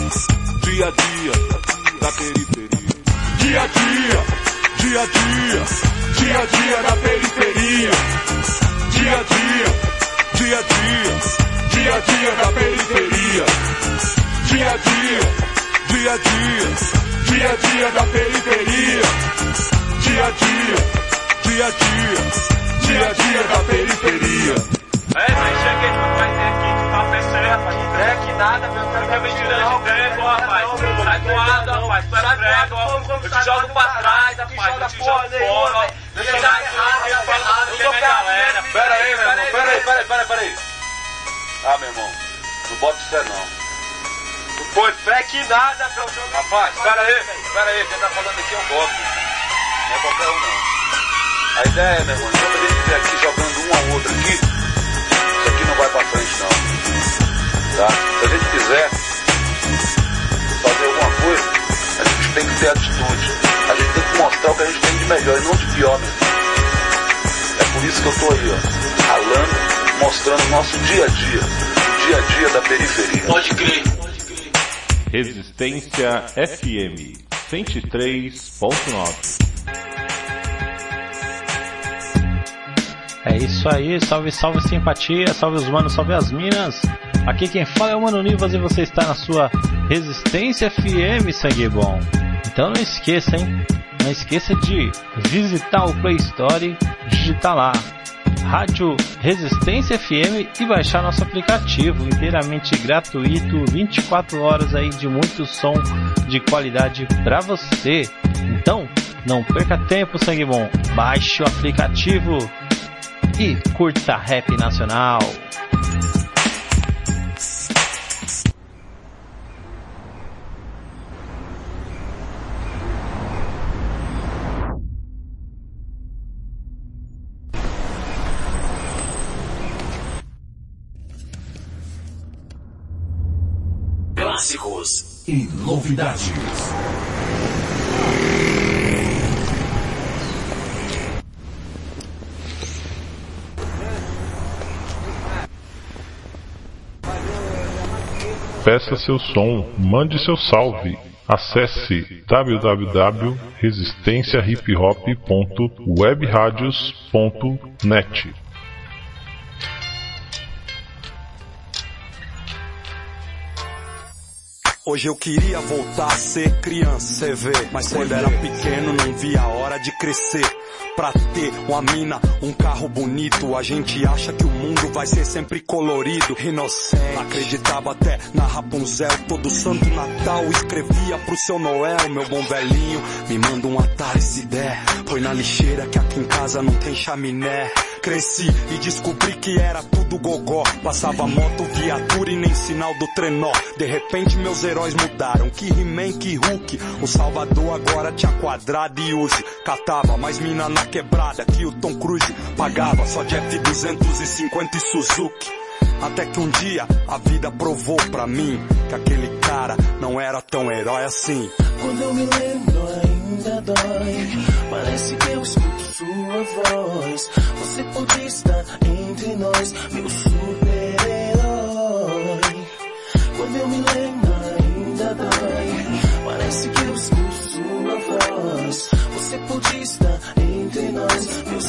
Dia a dia da periferia. Dia a dia, dia a dia, dia a dia da periferia. Dia a dia, dia a dia, dia a dia da periferia. Dia a dia, dia a dia, dia a dia da periferia. Dia a dia, dia a dia, dia a dia da periferia. Mas cheguei pra fazer aqui, tá pensando, rapaz? É que nada, meu, eu quero me tirando de prego, rapaz. Sai voado, rapaz, tu é prego, ó. Eu te jogo pra trás, rapaz, eu te jogo fora, ó. Deixa eu dar errado, eu sou minha galera. Pera aí, meu irmão, pera aí. Ah, meu irmão, não bota fé não. Foi fé que nada, meu jogo. Rapaz, pera aí, quem tá falando aqui é um golpe. Não é qualquer um não. A ideia é, meu irmão, enquanto a gente estiver aqui jogando um ao outro aqui, isso aqui não vai pra frente não. Tá? Se a gente quiser fazer alguma coisa, a gente tem que ter atitude. A gente tem que mostrar o que a gente tem de melhor e não de pior, meu irmão. É por isso que eu tô aí, ó, ralando, mostrando o nosso dia a dia. O dia a dia da periferia. Pode crer. Resistência FM 103.9. É isso aí, salve, salve simpatia, salve os manos, salve as minas. Aqui quem fala é o Mano Nivas e você está na sua Resistência FM, sangue bom. Então não esqueça, hein? Não esqueça de visitar o Play Store, digitar lá Rádio Resistência FM e baixar nosso aplicativo inteiramente gratuito, 24 horas aí de muito som de qualidade pra você. Então, não perca tempo, sangue bom. Baixe o aplicativo e curta rap nacional. Clássicos e novidades. Peça seu som, mande seu salve. Acesse www.resistenciahiphop.webradios.net. Hoje eu queria voltar a ser criança, cê vê. Mas quando era pequeno não via a hora de crescer. Pra ter uma mina, um carro bonito, a gente acha que o mundo vai ser sempre colorido. Inocente, acreditava até na Rapunzel. Todo santo Natal escrevia pro seu Noel. Meu bom velhinho, me manda um Atari se der. Põe na lixeira que aqui em casa não tem chaminé. Cresci e descobri que era tudo gogó. Passava moto, viatura e nem sinal do trenó. De repente meus heróis mudaram, que He-Man, que Hulk. O Salvador agora tinha quadrado e use. Catava mais mina na quebrada que o Tom Cruise pagava. Só de F250 e Suzuki. Até que um dia a vida provou pra mim que aquele cara não era tão herói assim. Quando eu me lembro ainda dói. Parece que eu escuto sua voz. Você pode estar entre nós, meu super-herói. Quando eu me lembro ainda dói. Parece que eu Você podia estar entre nós, meu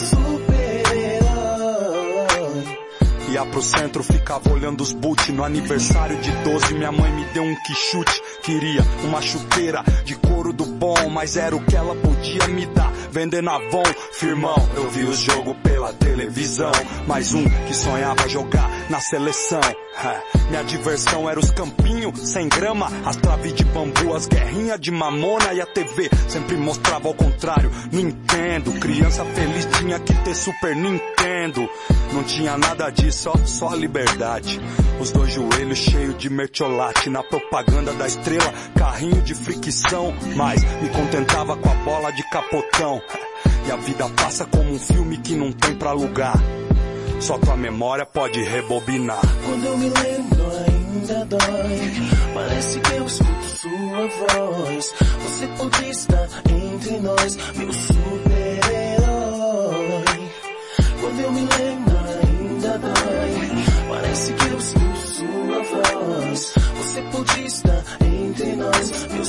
super-herói. Ia pro centro, ficava olhando os boot. No aniversário de 12, minha mãe me deu um quichute. Queria uma chuteira de couro do bom, mas era o que ela podia me dar. Vendendo Avon, firmão, eu vi o jogo pela televisão. Mais um que sonhava jogar na seleção. Minha diversão era os campinhos, sem grama, as traves de bambu, as guerrinhas de mamona. E a TV sempre mostrava ao contrário. Não entendo, criança feliz tinha que ter Super Nintendo. Não tinha nada disso, só a liberdade. Os dois joelhos cheios de mertiolate. Na propaganda da Estrela, carrinho de fricção. Mas me contentava com a bola de capotão. E a vida passa como um filme que não tem pra alugar. Só tua memória pode rebobinar. Quando eu me lembro ainda dói. Parece que eu escuto sua voz. Você podia estar entre nós, meu super-herói. Quando eu me lembro ainda dói. Parece que eu escuto sua voz. Você podia estar entre nós, meu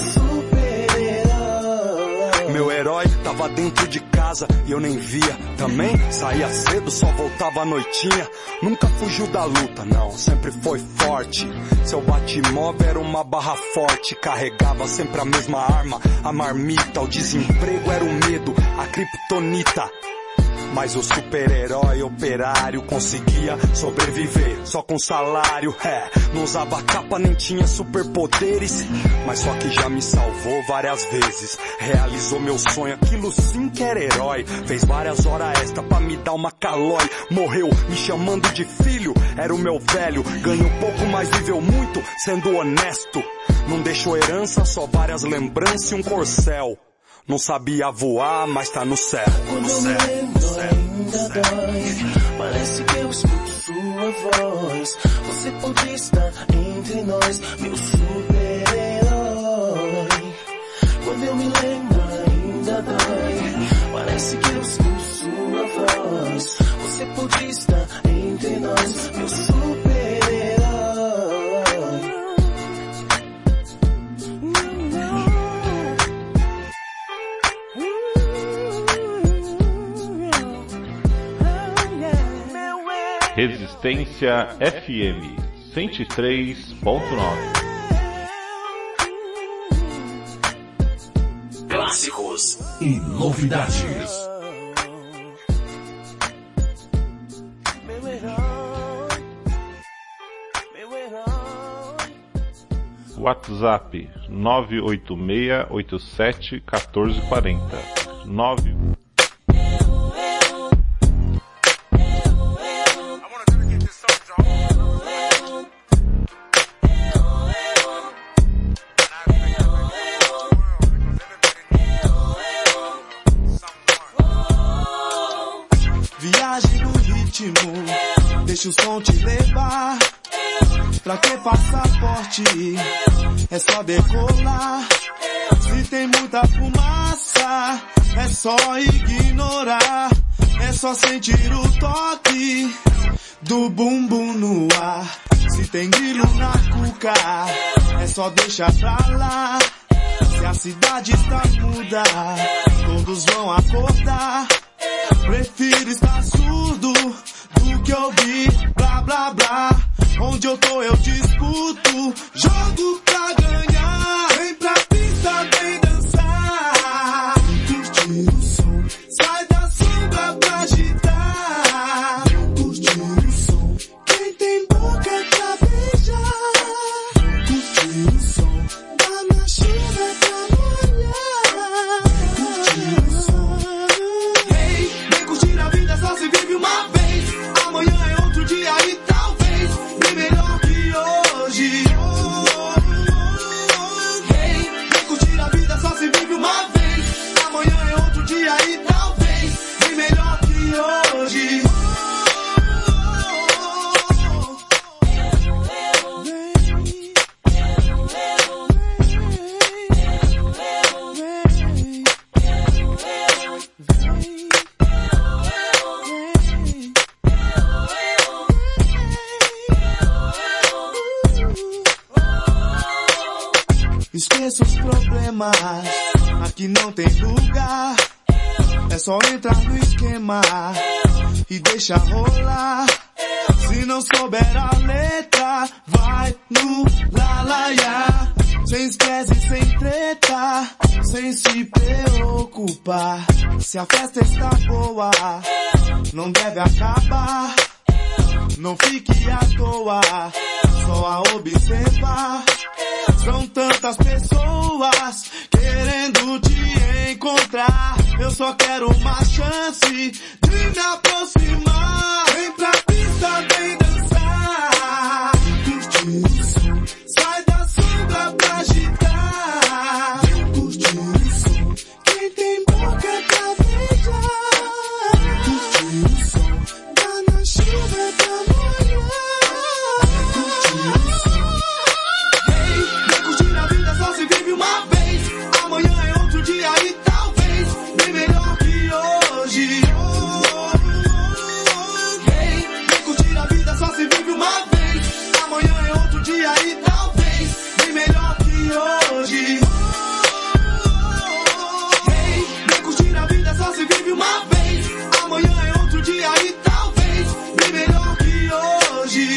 super-herói. Meu herói tava dentro de casa e eu nem via. Também saía cedo, só voltava à noitinha. Nunca fugiu da luta, não, sempre foi forte. Seu bate-móvel era uma barra forte. Carregava sempre a mesma arma, a marmita. O desemprego era o medo, a criptonita. Mas o super-herói operário conseguia sobreviver só com salário. Não usava capa nem tinha superpoderes, mas só que já me salvou várias vezes. Realizou meu sonho, aquilo sim que era herói. Fez várias horas extra pra me dar uma calói. Morreu me chamando de filho, era o meu velho. Ganhou pouco, mas viveu muito, sendo honesto. Não deixou herança, só várias lembranças e um corcel. Não sabia voar, mas tá no céu. Quando eu me lembro ainda dói. Parece que eu escuto sua voz. Você podia estar entre nós, meu super-herói. Quando eu me lembro ainda dói. Parece que eu escuto sua voz. Você podia estar entre nós, meu super-herói. Resistência FM 103.9. Clássicos e novidades. WhatsApp 986871440. 9 Viaje no ritmo, deixa o som te levar. Pra que passaporte? É só decolar. Se tem muita fumaça, é só ignorar. É só sentir o toque do bumbum no ar. Se tem grilo na cuca, é só deixar pra lá. Se a cidade está muda, todos vão acordar. Prefiro estar surdo do que ouvir blá blá blá. Onde eu tô eu disputo, jogo pra ganhar. Vem pra pista, vem dançar. Curtir o som, sai da sombra pra agitar. Curtir o som, quem tem boca pra beijar. Curtir o som, dá na chuva pra molhar. Curtir o som, hey, vem curtir a vida, só se vive uma vez. Amanhã é outro dia e talvez bem melhor que hoje. Hey, vem curtir a vida, só se vive uma vez. Amanhã é outro dia e talvez bem melhor que hoje. Esqueça os problemas, aqui não tem lugar. É só entrar no esquema e deixa rolar. Se não souber a letra, vai no lalaiá. Sem estresse, sem treta, sem se preocupar. Se a festa está boa, não deve acabar. Não fique à toa, só a observar. São tantas pessoas querendo te encontrar. Eu só quero uma chance de me aproximar. Vem pra pista, vem dançar. Curtir o som, sai da sombra pra agitar. Curtir o som, quem tem boca pra beijar. Curtir o som, tá na chuva pra molhar. Curtir o som. Hey, vem curtir a vida, só se vive uma vez. Amanhã é outro dia e talvez bem melhor que hoje. Hey, vem curtir a vida, só se vive uma vez. Amanhã é outro dia e talvez bem melhor que hoje. Hey, vem curtir a vida, só se vive uma vez. Amanhã é outro dia e talvez bem melhor que hoje.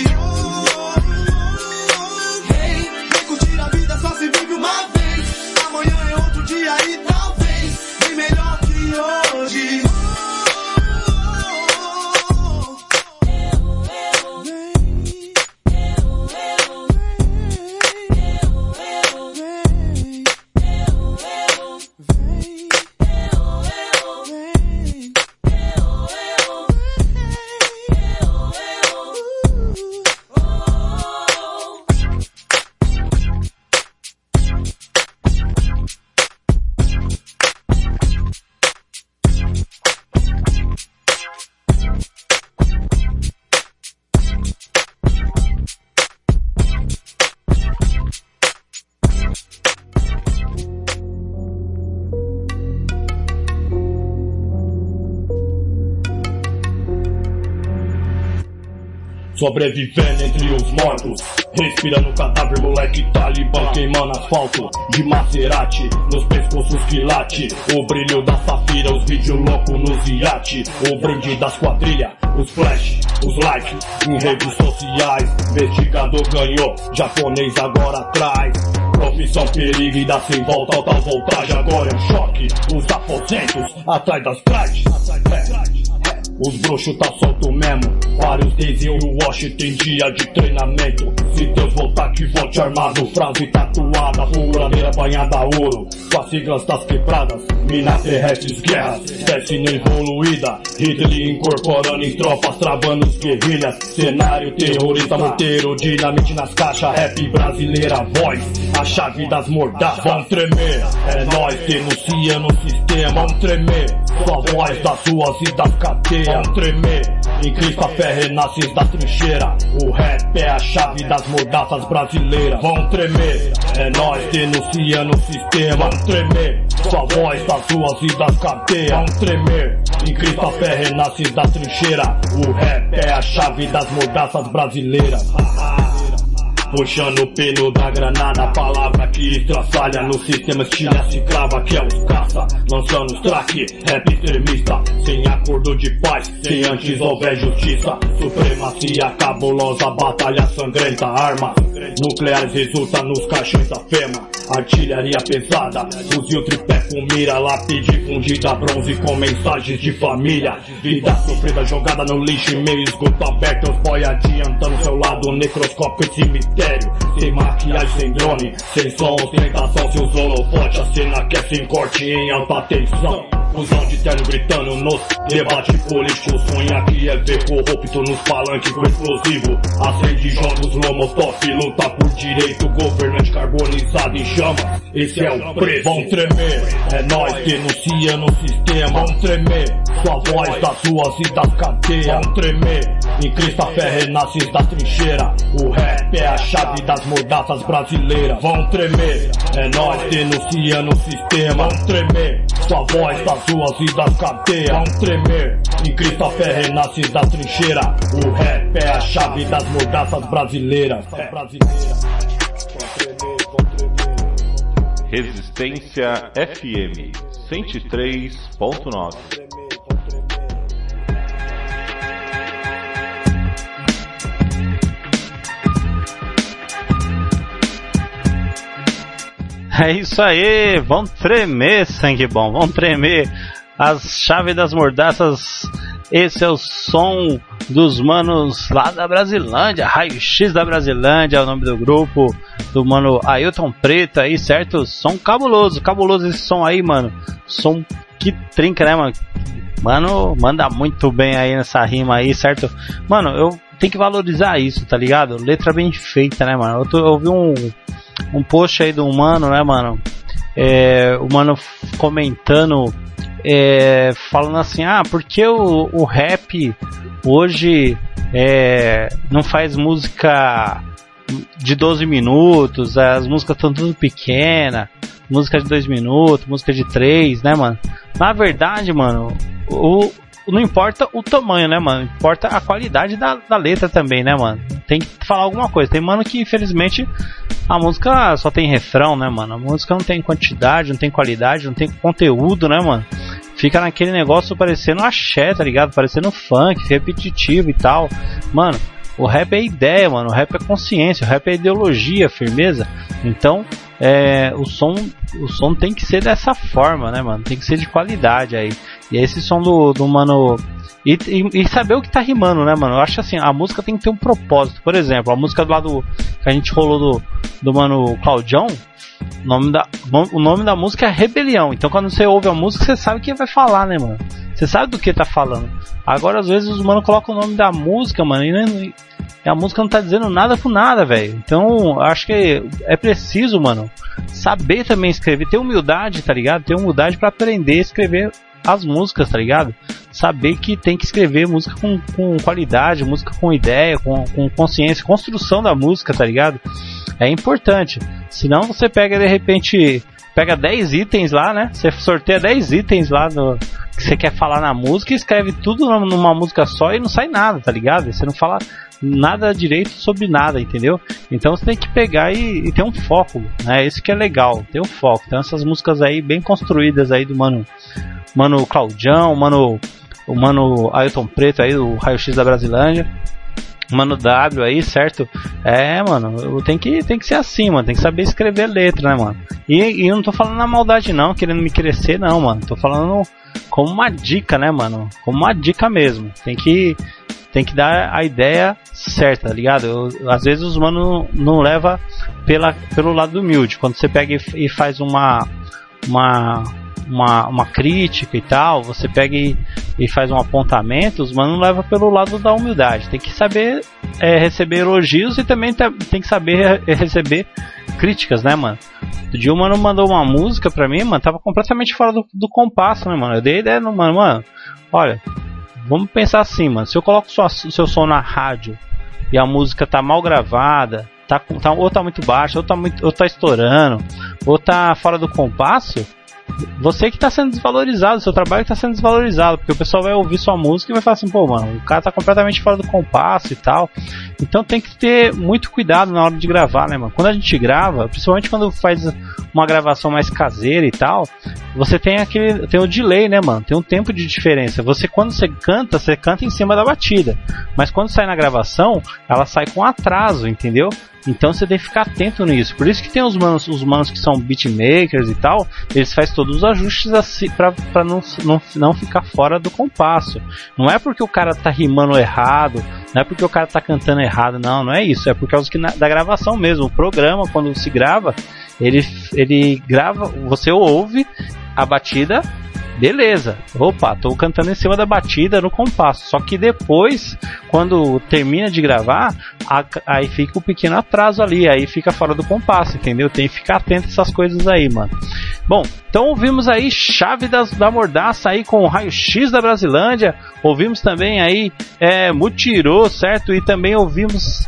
Hey, vem curtir a vida, só se vive uma vez. Amanhã é outro dia e talvez bem melhor que hoje. Sobrevivendo entre os mortos, respirando cadáver, moleque talibã queimando asfalto. De Maserati, nos pescoços que late, o brilho da safira, os vídeos loucos nos iate. O brinde das quadrilhas, os flash, os likes, em redes sociais. Investigador ganhou, japonês agora atrás. Profissão perigo e dá sem volta, alta voltagem, agora é um choque. Os aposentos, atrás das grades. Os bruxos tá solto mesmo. Vários days em Washington, dia de treinamento. Se Deus voltar que volte armado. Frase tatuada, furadeira banhada a ouro. Com as siglas das quebradas, minas terrestres, guerras. Destino evoluída, Ridley incorporando em tropas, travando os guerrilhas. Cenário terrorista, morteiro, dinamite nas caixas. Rap brasileira, voz, a chave das mordaças. Vão tremer, é nós denunciando o sistema. Vão tremer, sua voz das ruas e das cadeias. Vão tremer, em Cristo a fé renasce da trincheira. O rap é a chave das mordaças brasileiras. Vão tremer, é nós denunciando o sistema. Vão tremer, sua voz das ruas e das cadeias. Vão tremer, em Cristo a fé renasce da trincheira. O rap é a chave das mordaças brasileiras. Puxando o pino da granada, palavra que estraçalha no sistema, estilha se crava que é os caça. Lançando os track, rap extremista, sem acordo de paz, se antes houver justiça. Supremacia cabulosa, batalha sangrenta, armas nucleares resulta nos caixões da FEMA. Artilharia pesada, fuzil tripé com mira, lápide fundida bronze com mensagens de família. Vida sofrida jogada no lixo, meio esgoto aberto, os boy adiantando seu lado necroscópio e cemitério. Sem maquiagem, sem drone, sem som, ostentação, seus holofotes, a cena que é sem corte em alta tensão. Fusão de terno gritando nos debate político, sonha que é ver corrupto nos palanques com explosivo. Acende jogos Lomotop, luta por direito, governante carbonizado em chamas, esse é o preço. Vão tremer, é nós denunciando o sistema. Vão tremer, sua voz das ruas e das cadeias. Vão tremer, em Cristo a fé renasce da trincheira. O rap é a chave das mordaças brasileiras. Vão tremer, é nós denunciando o sistema. Vão tremer, sua voz das ruas e das cadeias. Vão tremer, em Cristo a fé renasce da trincheira. O rap é a chave das mordaças brasileiras. Resistência FM 103.9 É isso aí, vão tremer, sangue bom, vão tremer as chaves das mordaças. Esse é o som dos manos lá da Brasilândia, Raio X da Brasilândia, é o nome do grupo, do mano Ailton Preto aí, certo? Som cabuloso, cabuloso esse som aí, mano. Som que trinca, né, mano? Mano, manda muito bem aí nessa rima aí, certo? Mano, eu tenho que valorizar isso, tá ligado? Letra bem feita, né, mano? Eu vi um post aí do mano, né, mano? O mano comentando, falando assim, porque o rap hoje não faz música de 12 minutos, as músicas estão tudo pequenas, música de 2 minutos, música de 3, né, mano? Na verdade, mano, não importa o tamanho, né, mano? Importa a qualidade da letra também, né, mano? Tem que falar alguma coisa. Tem mano que, infelizmente, a música só tem refrão, né, mano? A música não tem quantidade, não tem qualidade, não tem conteúdo, né, mano? Fica naquele negócio parecendo axé, tá ligado? Parecendo funk, repetitivo e tal. Mano, o rap é ideia, mano. O rap é consciência, o rap é ideologia, firmeza. Então, o som tem que ser dessa forma, né, mano? Tem que ser de qualidade aí. E esse som do mano... E saber o que tá rimando, né, mano? Eu acho assim, a música tem que ter um propósito. Por exemplo, a música do lado que a gente rolou do mano Claudião, o nome da música é Rebelião. Então quando você ouve a música, você sabe o que vai falar, né, mano? Você sabe do que tá falando. Agora, às vezes, os mano colocam o nome da música, mano, e a música não tá dizendo nada com nada, velho. Então, acho que é preciso, mano, saber também escrever, ter humildade, tá ligado? Ter humildade pra aprender a escrever as músicas, tá ligado? Saber que tem que escrever música com qualidade, música com ideia, com consciência, construção da música, tá ligado? É importante. Senão você pega, de repente, 10 itens lá, né? Você sorteia 10 itens lá que você quer falar na música e escreve tudo numa música só e não sai nada, tá ligado? Você não fala nada direito sobre nada, entendeu? Então você tem que pegar e ter um foco, né? Isso que é legal, ter um foco. Então essas músicas aí bem construídas aí do mano Claudião, o mano Ailton Preto aí, o Raio X da Brasilândia, mano W aí, certo? Mano, tem que ser assim, mano. Tem que saber escrever letra, né, mano? E eu não tô falando na maldade não, querendo me crescer não, mano. Tô falando como uma dica, né, mano? Como uma dica mesmo. Tem que dar a ideia certa, tá ligado? Às vezes os mano não leva pelo lado humilde. Quando você pega e faz uma crítica e tal, você pega e faz um apontamento, os mano não leva pelo lado da humildade. Tem que saber receber elogios e também tem que saber receber críticas, né, mano? Outro dia o mano mandou uma música pra mim, mano, tava completamente fora do compasso, né, mano? Eu dei ideia no mano, olha, vamos pensar assim, mano, se eu coloco o seu som na rádio e a música tá mal gravada, ou tá muito baixa, ou tá estourando, ou tá fora do compasso, você que tá sendo desvalorizado, seu trabalho que tá sendo desvalorizado, porque o pessoal vai ouvir sua música e vai falar assim, pô, mano, o cara tá completamente fora do compasso e tal. Então tem que ter muito cuidado na hora de gravar, né, mano? Quando a gente grava, principalmente quando faz uma gravação mais caseira e tal, você tem o delay, né, mano? Tem um tempo de diferença. Quando você canta em cima da batida, mas quando sai na gravação, ela sai com atraso, entendeu? Então você tem que ficar atento nisso. Por isso que tem os manos que são beatmakers e tal, eles fazem todos os ajustes assim pra não ficar fora do compasso. Não é porque o cara tá rimando errado, não é porque o cara tá cantando errado, não é isso. É por causa da gravação mesmo. O programa, quando se grava, ele grava, você ouve a batida, beleza, opa, tô cantando em cima da batida no compasso. Só que depois, quando termina de gravar, aí fica um pequeno atraso ali, aí fica fora do compasso, entendeu? Tem que ficar atento a essas coisas aí, mano. Bom, então ouvimos aí Chave da Mordaça aí com o Raio X da Brasilândia. Ouvimos também aí Mutirô, certo? E também ouvimos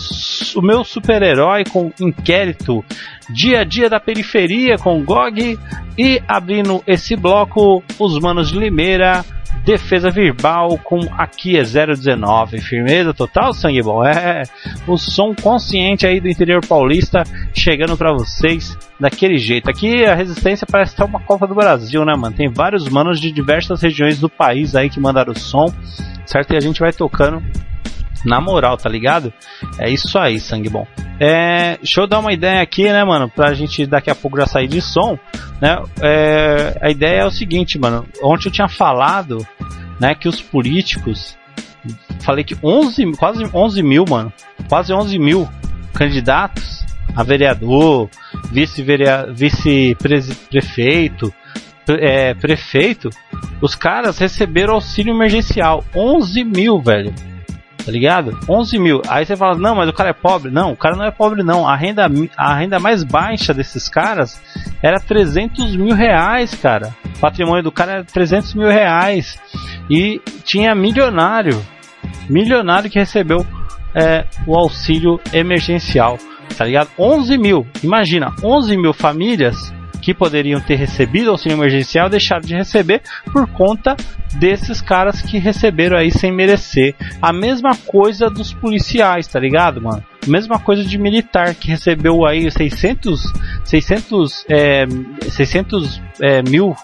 o meu super-herói com Inquérito, Dia a Dia da Periferia com GOG. E abrindo esse bloco, os manos de Limeira, Defesa Verbal com Aqui é 019. Firmeza total, sangue bom. O som consciente aí do interior paulista chegando pra vocês daquele jeito. Aqui a Resistência parece estar uma Copa do Brasil, né, mano? Tem vários manos de diversas regiões do país aí que mandaram o som, certo? E a gente vai tocando na moral, tá ligado? É isso aí, sangue bom. Deixa eu dar uma ideia aqui, né, mano, pra gente daqui a pouco já sair de som, né? A ideia é o seguinte, mano. Ontem eu tinha falado, né, que os políticos, falei que quase 11 mil, mano, quase 11 mil candidatos a vereador, vice-prefeito, prefeito, os caras receberam auxílio emergencial. 11 mil, velho. Tá ligado? 11 mil. Aí você fala, não, mas o cara é pobre. Não, o cara não é pobre, não. A renda mais baixa desses caras era 300 mil reais, cara. O patrimônio do cara era 300 mil reais. E tinha milionário que recebeu o auxílio emergencial. Tá ligado? 11 mil. Imagina, 11 mil famílias que poderiam ter recebido auxílio emergencial deixaram de receber por conta desses caras que receberam aí sem merecer. A mesma coisa dos policiais, tá ligado, mano? A mesma coisa de militar que recebeu aí 600 mil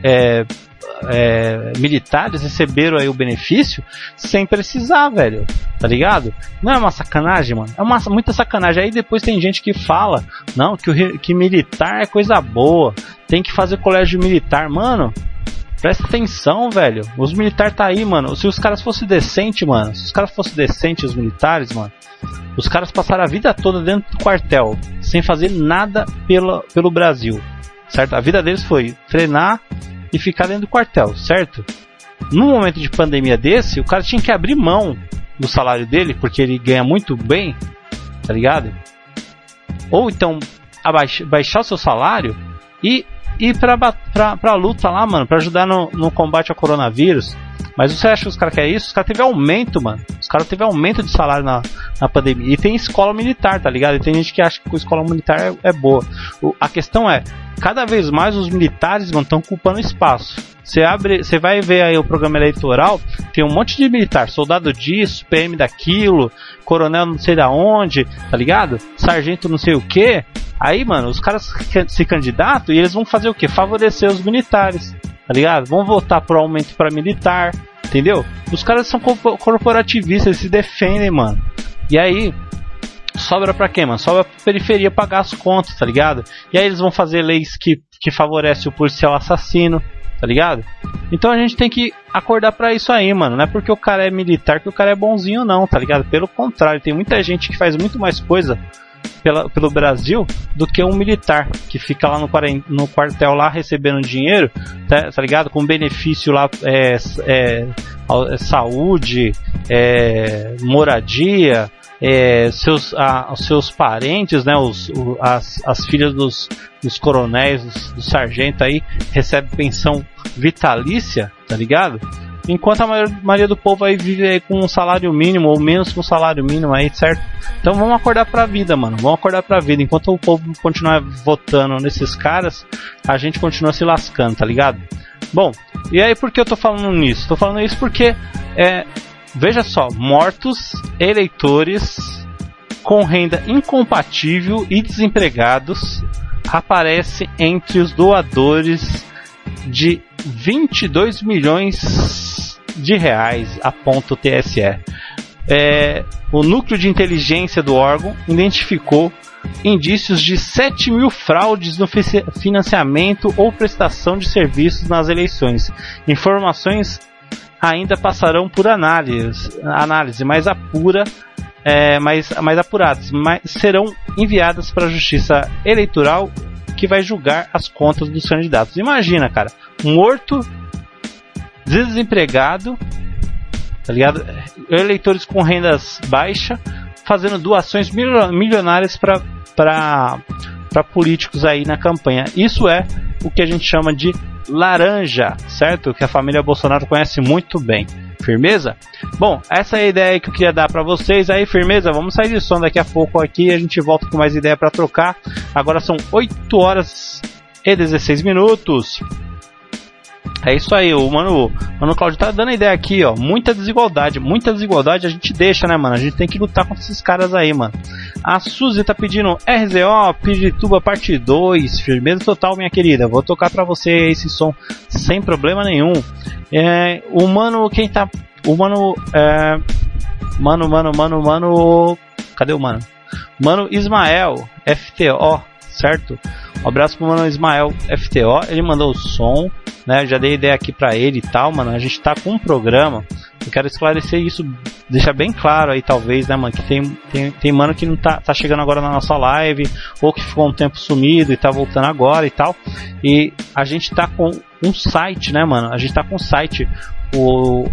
militares receberam aí o benefício sem precisar, velho, tá ligado? Não é uma sacanagem, mano? É muita sacanagem. Aí depois tem gente que fala, não, que militar é coisa boa, tem que fazer colégio militar. Mano, presta atenção, velho. Os militares tá aí, mano. Se os caras fossem decentes, mano, os militares, mano, os caras passaram a vida toda dentro do quartel, sem fazer nada pelo Brasil, certo? A vida deles foi treinar e ficar dentro do quartel, certo? Num momento de pandemia desse, o cara tinha que abrir mão do salário dele, porque ele ganha muito bem, tá ligado? Ou então baixar o seu salário e ir pra luta lá, mano, pra ajudar no combate ao coronavírus. Mas você acha que os caras querem isso? Os caras teve aumento, mano. Os caras teve aumento de salário na pandemia. E tem escola militar, tá ligado? E tem gente que acha que a escola militar é boa. A questão é, cada vez mais os militares, mano, estão ocupando espaço. Você vai ver aí o programa eleitoral, tem um monte de militar, soldado disso, PM daquilo, coronel não sei da onde, tá ligado? Sargento não sei o que. Aí, mano, os caras se candidatam e eles vão fazer o quê? Favorecer os militares, tá ligado? Vão votar por aumento para militar, entendeu? Os caras são corporativistas, eles se defendem, mano. E aí sobra pra quem, mano? Sobra pra periferia pagar as contas, tá ligado? E aí eles vão fazer leis que favorecem o policial assassino, tá ligado? Então a gente tem que acordar pra isso aí, mano. Não é porque o cara é militar que o cara é bonzinho, não, tá ligado? Pelo contrário, tem muita gente que faz muito mais coisa pelo Brasil do que um militar que fica lá no quartel lá recebendo dinheiro, tá ligado? Com benefício lá, saúde, moradia, seus parentes, né, as filhas dos coronéis, dos sargentos aí recebem pensão vitalícia, tá ligado? Enquanto a maioria do povo aí vive aí com um salário mínimo ou menos que um salário mínimo aí, certo? Então vamos acordar pra vida, mano. Vamos acordar pra vida. Enquanto o povo continuar votando nesses caras, a gente continua se lascando, tá ligado? Bom, e aí por que eu tô falando nisso? Tô falando isso porque, veja só, mortos, eleitores com renda incompatível e desempregados aparecem entre os doadores de 22 milhões de reais, aponta o TSE. O núcleo de inteligência do órgão identificou indícios de 7 mil fraudes no financiamento ou prestação de serviços nas eleições. Informações ainda passarão por análise mais apuradas, mas serão enviadas para a Justiça Eleitoral, que vai julgar as contas dos candidatos. Imagina, cara, morto, desempregado, tá ligado? Eleitores com rendas baixas fazendo doações milionárias para políticos aí na campanha. Isso é o que a gente chama de laranja, certo? Que a família Bolsonaro conhece muito bem. Firmeza? Bom, essa é a ideia que eu queria dar pra vocês aí, firmeza? Vamos sair de som daqui a pouco aqui, a gente volta com mais ideia pra trocar. Agora são 8 horas e 16 minutos. É isso aí, o Mano Cláudio tá dando a ideia aqui, ó. Muita desigualdade a gente deixa, né, mano? A gente tem que lutar contra esses caras aí, mano. A Suzy tá pedindo RZO, Pirituba parte 2, firmeza total, minha querida. Vou tocar pra você esse som sem problema nenhum. O Mano, quem tá... O Mano... Mano... Cadê o Mano? Mano Ismael, FTO, certo? Um abraço pro Mano Ismael, FTO. Ele mandou o som, né? Já dei ideia aqui pra ele e tal, mano. A gente tá com um programa. Eu quero esclarecer isso, deixar bem claro aí, talvez, né, mano? Que tem mano que não tá chegando agora na nossa live, ou que ficou um tempo sumido e tá voltando agora e tal. E a gente tá com um site, né, mano? A gente tá com um site, o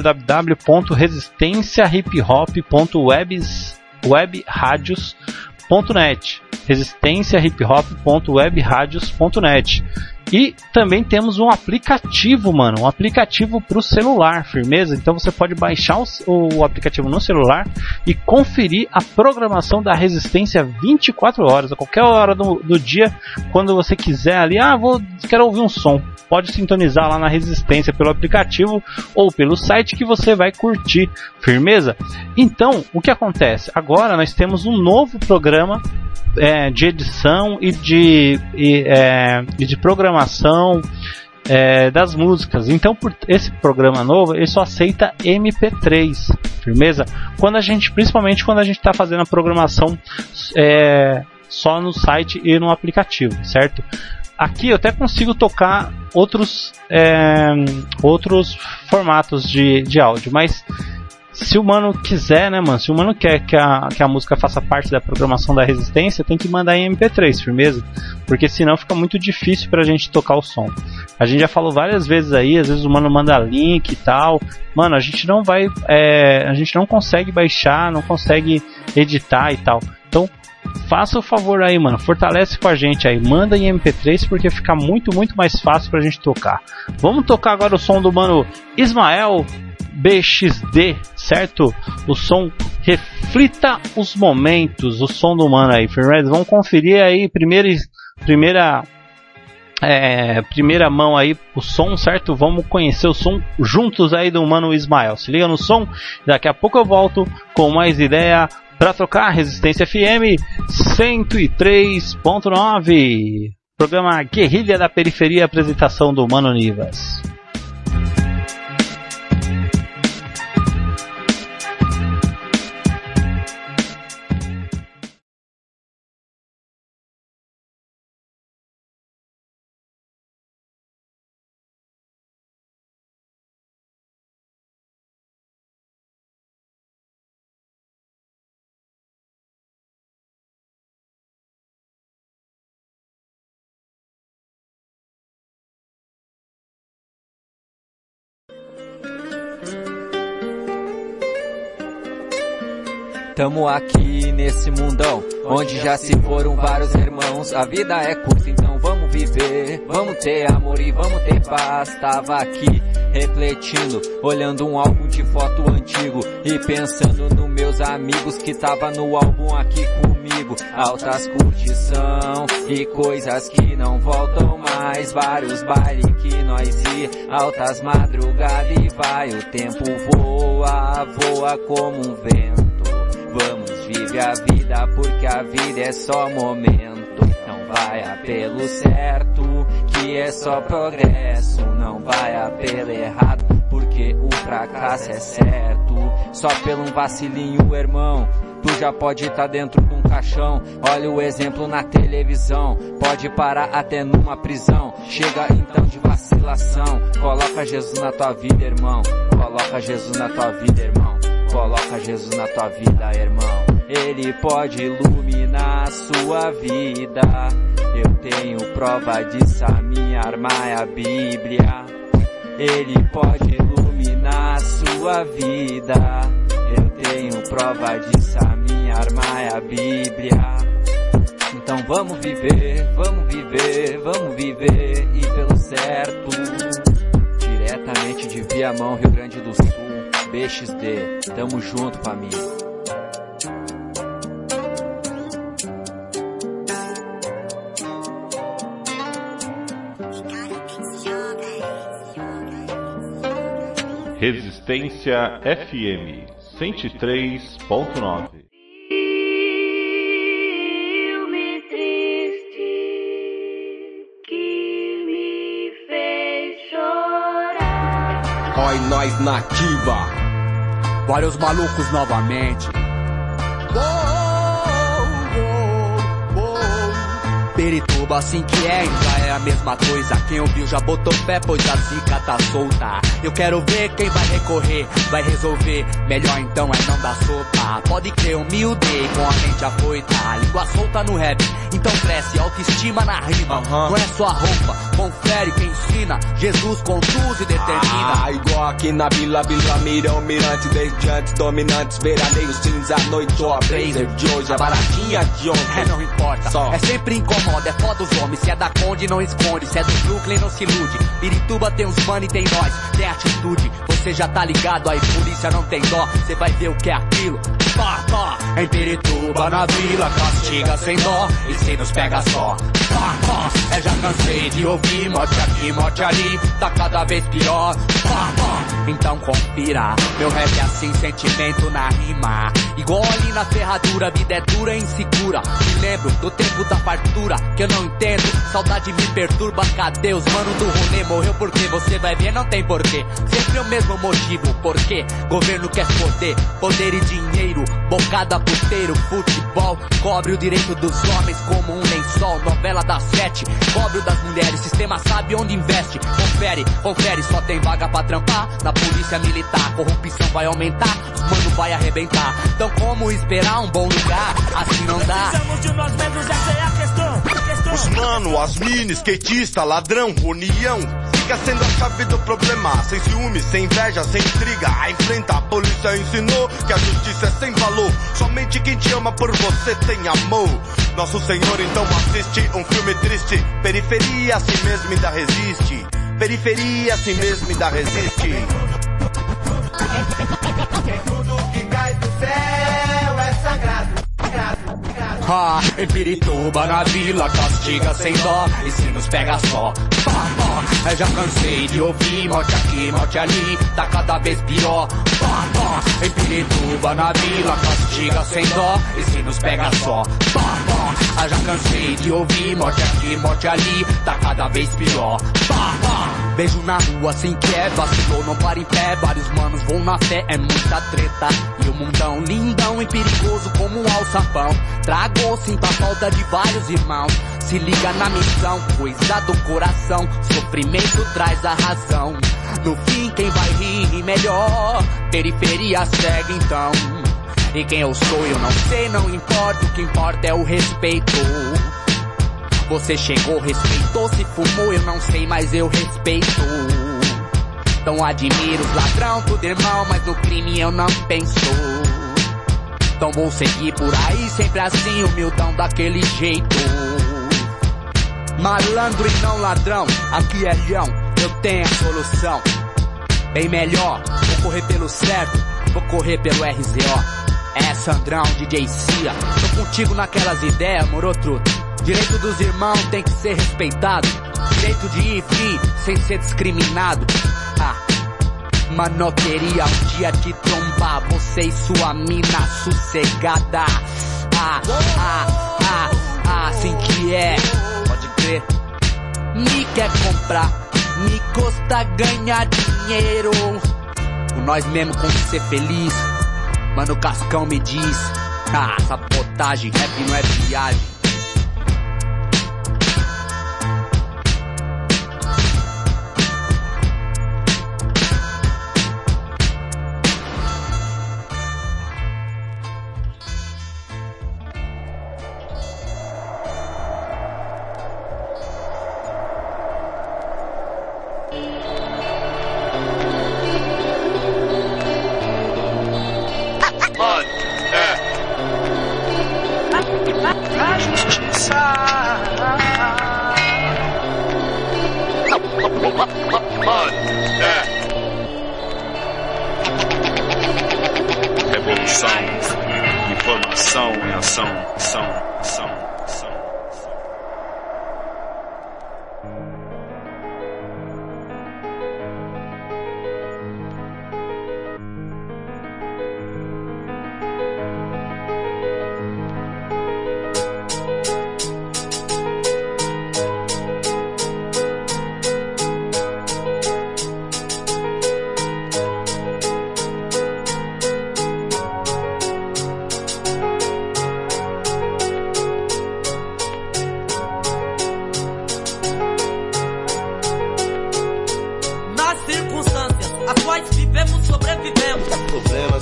resistenciahiphop.webradios.net, resistenciahiphop.webradios.net. E também temos um aplicativo, mano, um aplicativo pro celular, firmeza? Então você pode baixar o aplicativo no celular e conferir a programação da Resistência 24 horas, a qualquer hora do dia, quando você quiser ali, quero ouvir um som. Pode sintonizar lá na Resistência pelo aplicativo ou pelo site que você vai curtir, firmeza? Então, o que acontece? Agora nós temos um novo programa de edição e de programação das músicas. Então, por esse programa novo, ele só aceita MP3, firmeza? Principalmente quando a gente está fazendo a programação só no site e no aplicativo, certo? Aqui eu até consigo tocar outros formatos de áudio, mas se o mano quiser, né, mano? Se o mano quer que a música faça parte da programação da Resistência, tem que mandar em MP3, firmeza? Porque senão fica muito difícil pra gente tocar o som. A gente já falou várias vezes aí, às vezes o mano manda link e tal. Mano, a gente não consegue baixar, não consegue editar e tal. Então, faça o favor aí, mano, fortalece com a gente aí, manda em MP3 porque fica muito, muito mais fácil pra gente tocar. Vamos tocar agora o som do mano Ismael BXD, certo? O som Reflita os Momentos, o som do mano aí, firmeza? Vamos conferir aí, primeira mão aí, o som, certo? Vamos conhecer o som juntos aí do mano Ismael. Se liga no som, daqui a pouco eu volto com mais ideia para tocar Resistência FM 103.9. Programa Guerrilha da Periferia, apresentação do Mano Nivas. Tamo aqui nesse mundão, onde já se foram vários irmãos. A vida é curta, então vamos viver, vamos ter amor e vamos ter paz. Tava aqui refletindo, olhando um álbum de foto antigo e pensando nos meus amigos que tava no álbum aqui comigo. Altas curtição e coisas que não voltam mais, vários bailes que nós ia, altas madrugadas e vai. O tempo voa, voa como um vento. Vamos, vive a vida, porque a vida é só momento. Não vai a pelo certo, que é só progresso. Não vai a pelo errado, porque o fracasso é certo. Só pelo um vacilinho, irmão, tu já pode estar dentro de um caixão. Olha o exemplo na televisão, pode parar até numa prisão. Chega então de vacilação, coloca Jesus na tua vida, irmão. Coloca Jesus na tua vida, irmão. Coloca Jesus na tua vida, irmão. Ele pode iluminar a sua vida. Eu tenho prova disso, a minha arma é a Bíblia. Ele pode iluminar a sua vida. Eu tenho prova disso, a minha arma é a Bíblia. Então vamos viver, vamos viver, vamos viver e pelo certo. Diretamente de Viamão, Rio Grande do Sul, BXD, tamo junto, família. Resistência FM 103.9. Oi, nós nativa. Vários malucos novamente. Pirituba, assim que é, ainda é a mesma coisa. Quem ouviu já botou fé, pois a zica tá solta. Eu quero ver quem vai recorrer, vai resolver. Melhor então é não dar sopa. Pode crer, humilde, com a mente afoita. Língua solta no rap, então cresce autoestima na rima. Não é só a roupa, confere quem ensina. Jesus conduz e determina. Igual aqui na Vila Mirão, mirante desde antes, dominantes, veraneio, cinza, noite, ó, blazer de hoje, a baratinha de ontem. Não importa, só. É sempre incomoda, é foda os homens. Se é da Conde, não esconde, se é do Brooklyn, não se ilude. Pirituba tem os mano e tem nós, tem atitude. Você já tá ligado, aí polícia não tem dó. Cê vai ver o que é aquilo. Pá, pá. Em Pirituba, na vila, castiga sem dó e cê nos pega só. Pá, pá. Já cansei de ouvir, morte aqui, morte ali, tá cada vez pior. Pá, pá. Então confira, meu rap é assim, sentimento na rima. Igual ali na ferradura, vida é dura e insegura. Me lembro do tempo da fartura, que eu não entendo, saudade me perturba. Cadê os mano do rolê? Morreu porque você vai ver, não tem porquê. Sempre o mesmo motivo, porquê? Governo quer poder, poder e dinheiro. Bocada, puteiro, futebol cobre o direito dos homens como um lençol. Novela das 7, cobre o das mulheres. Sistema sabe onde investe. Confere, confere, só tem vaga pra trampar. Na polícia militar, corrupção vai aumentar, os mano vai arrebentar. Então como esperar um bom lugar? Assim não dá. Precisamos de nós mesmos, essa é a questão. Os mano, as mini, skatista, ladrão, união. Fica sendo a chave do problema. Sem ciúme, sem inveja, sem intriga. A enfrentar, a polícia ensinou que a justiça é sem valor. Somente quem te ama por você tem amor. Nosso Senhor então assiste um filme triste. Periferia assim mesmo ainda resiste. Periferia assim mesmo ainda resiste. Tudo que cai do céu é sagrado. Em Pirituba, na vila, castiga sem dó e se nos pega só. Eu já cansei de ouvir morte aqui, morte ali, tá cada vez pior. Em Pirituba, na vila, castiga sem dó e se nos pega só. Eu já cansei de ouvir morte aqui, morte ali, tá cada vez pior. Beijo na rua assim que é, vacilou, não para em pé. Vários manos vão na fé, é muita treta. E o mundão lindão e perigoso como um alçapão. Tragou, sinto a falta de vários irmãos. Se liga na missão, coisa do coração. Sofrimento traz a razão. No fim quem vai rir melhor. Periferia segue então. E quem eu sou eu não sei, não importa. O que importa é o respeito. Você chegou, respeitou, se fumou, eu não sei, mas eu respeito. Então admiro os ladrão, tudo irmão, mas no crime eu não penso. Então vou seguir por aí, sempre assim, humildão daquele jeito. Malandro e não ladrão, aqui é leão, eu tenho a solução. Bem melhor, vou correr pelo certo, vou correr pelo RZO. É Sandrão, DJ Cia, tô contigo naquelas ideias, moro truto. Direito dos irmãos tem que ser respeitado. Direito de ir e vir sem ser discriminado. Mano, eu queria um dia te trombar, você e sua mina sossegada. Assim que é, pode crer. Me quer comprar, me custa ganhar dinheiro. Com nós mesmo como ser feliz. Mano, o Cascão me diz. Sabotagem, rap não é viagem. A justiça. Revolução, informação em ação.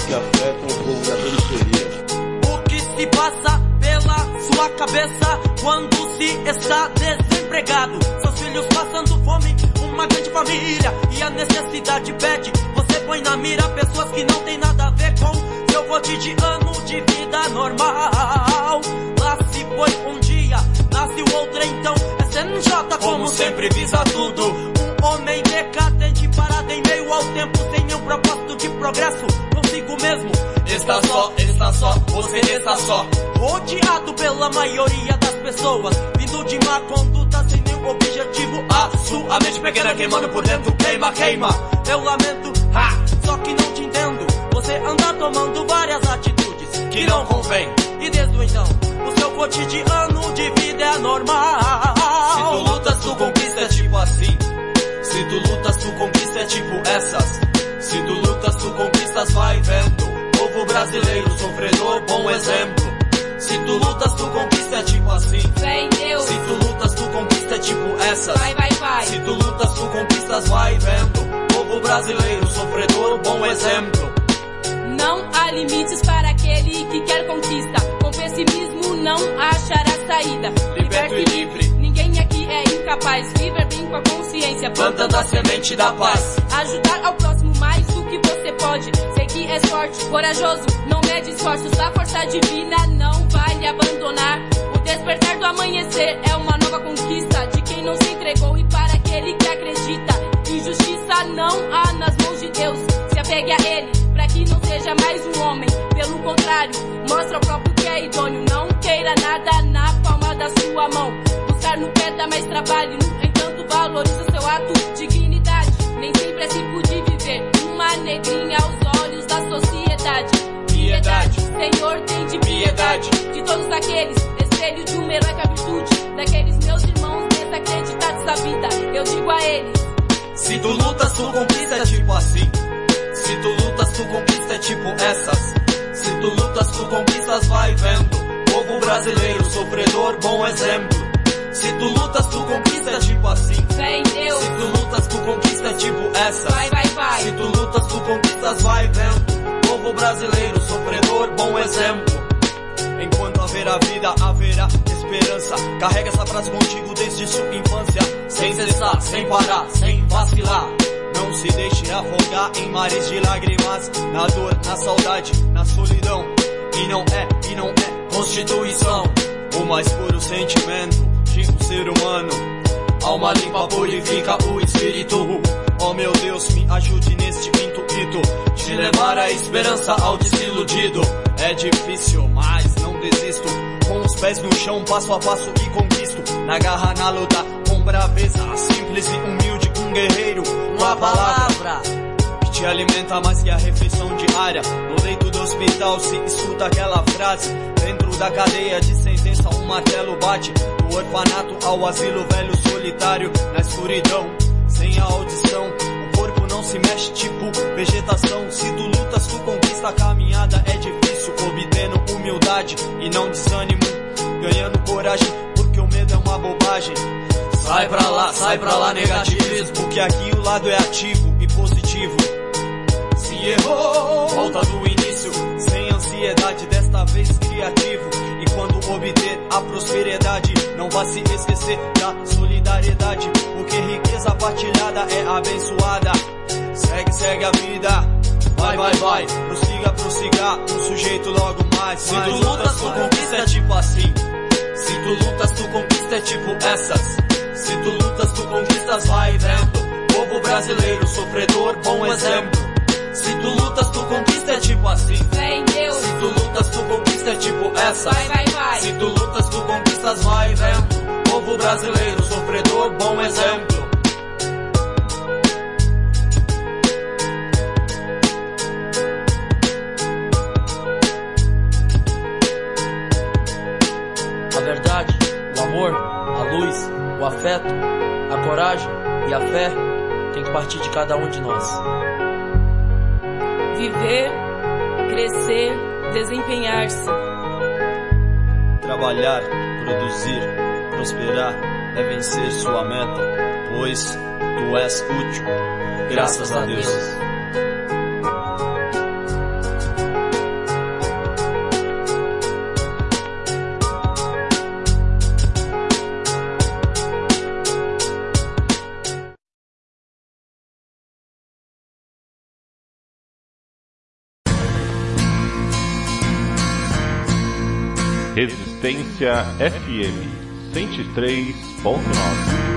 que afetam o povo da periferia. O que se passa pela sua cabeça quando se está desempregado? Seus filhos passando fome, uma grande família e a necessidade pede. Você põe na mira pessoas que não tem nada a ver com seu cotidiano de vida normal. Lá se foi um dia, nasce o outro então é CNJ como sempre visa tudo. Um homem decadente parado em meio ao tempo sem nenhum propósito de progresso consigo mesmo. Está só, você está só. Odiado pela maioria das pessoas, vindo de má conduta sem nenhum objetivo. A sua mente pequena queimando por dentro, queima. Eu lamento, só que não te entendo. Você anda tomando várias atitudes que não convém. E desde então, o seu cotidiano de vida é normal. Se tu lutas, tu conquista, é tipo assim. Se tu lutas, tu conquista, é tipo essas. Se tu lutas, tu conquistas, vai vendo. Povo brasileiro, sofredor, bom exemplo. Se tu lutas, tu conquista, é tipo assim. Fé em Deus. Se tu lutas, tu conquista, é tipo essas. Vai. Se tu lutas, tu conquistas, vai vendo. Povo brasileiro, sofredor, bom exemplo. Não há limites para aquele que quer conquista. Com pessimismo não achará saída. Liberto e livre. Ninguém aqui é incapaz. Viver bem com a consciência, plantando a semente da paz. Ajudar ao próximo mais do que você pode. Sei que é sorte, corajoso, não mede esforços. A força divina não vai lhe abandonar. O despertar do amanhecer é uma nova conquista de quem não se entregou e para aquele que acredita. Injustiça não há nas mãos de Deus. Se apegue a Ele, pra que não seja mais um homem. Pelo contrário, mostra ao próprio que é idôneo. Não queira nada na palma da sua mão. Buscar no pé dá mais trabalho. No entanto, valoriza seu ato, dignidade. Nem sempre é simples de viver. Uma negrinha aos olhos da sociedade. Piedade, Senhor, tem de piedade de todos aqueles, espelho de uma heróica virtude. Daqueles meus irmãos desacreditados da vida. Eu digo a eles: se tu lutas, tu conquista, é tipo assim. Se tu lutas, tu conquista, é tipo essas. Se tu lutas, tu conquistas, vai vendo. Povo brasileiro, sofredor, bom exemplo. Se tu lutas, tu conquista, é tipo assim. Fé em Deus. Se tu lutas, tu conquista, é tipo essas. Vai. Se tu lutas, tu conquistas, vai vendo. Povo brasileiro, sofredor, bom exemplo. Enquanto haverá vida, haverá esperança. Carrega essa frase contigo desde sua infância. Sem cessar, sem parar, sem vacilar. Não se deixe afogar em mares de lágrimas. Na dor, na saudade, na solidão. E não é constituição. O mais puro sentimento de um ser humano. Alma limpa purifica o espírito. Oh meu Deus, me ajude neste intuito de levar a esperança ao desiludido. É difícil, mas não desisto. Com os pés no chão, passo a passo e conquisto. Na garra, na luta, com braveza. Simples e humilde, um guerreiro. Uma palavra que te alimenta mais que a refeição diária. No leito do hospital se escuta aquela frase. Dentro da cadeia de sentença um martelo bate. Do orfanato ao asilo velho solitário. Na escuridão, sem a audição, o corpo não se mexe tipo vegetação. Se tu lutas, tu conquista, a caminhada é difícil. Obtendo humildade e não desânimo. Ganhando coragem, porque o medo é uma bobagem. Sai pra lá negativismo. Que aqui o lado é ativo e positivo. Se errou, volta do início. Sem ansiedade, desta vez criativo. E quando obter a prosperidade, não vá se esquecer da solidariedade. Porque riqueza partilhada é abençoada. Segue a vida. Vai, prossiga, um sujeito logo mais. Se tu lutas, tu conquista, é tipo assim. Se tu lutas, tu conquista, é tipo essas. Se tu lutas, tu conquistas, vai vendo. Povo brasileiro, sofredor, bom exemplo. Se tu lutas, tu conquista, é tipo assim. Fé em Deus. Se tu lutas, tu conquista, é tipo essas. Vai. Se tu lutas, tu conquistas, vai vendo. Povo brasileiro, sofredor, bom exemplo. A verdade, o amor, a luz, o afeto, a coragem e a fé tem que partir de cada um de nós. Viver, crescer, desempenhar-se. Trabalhar, produzir, prosperar é vencer sua meta, pois tu és útil, graças a Deus. Resistência FM 103.9.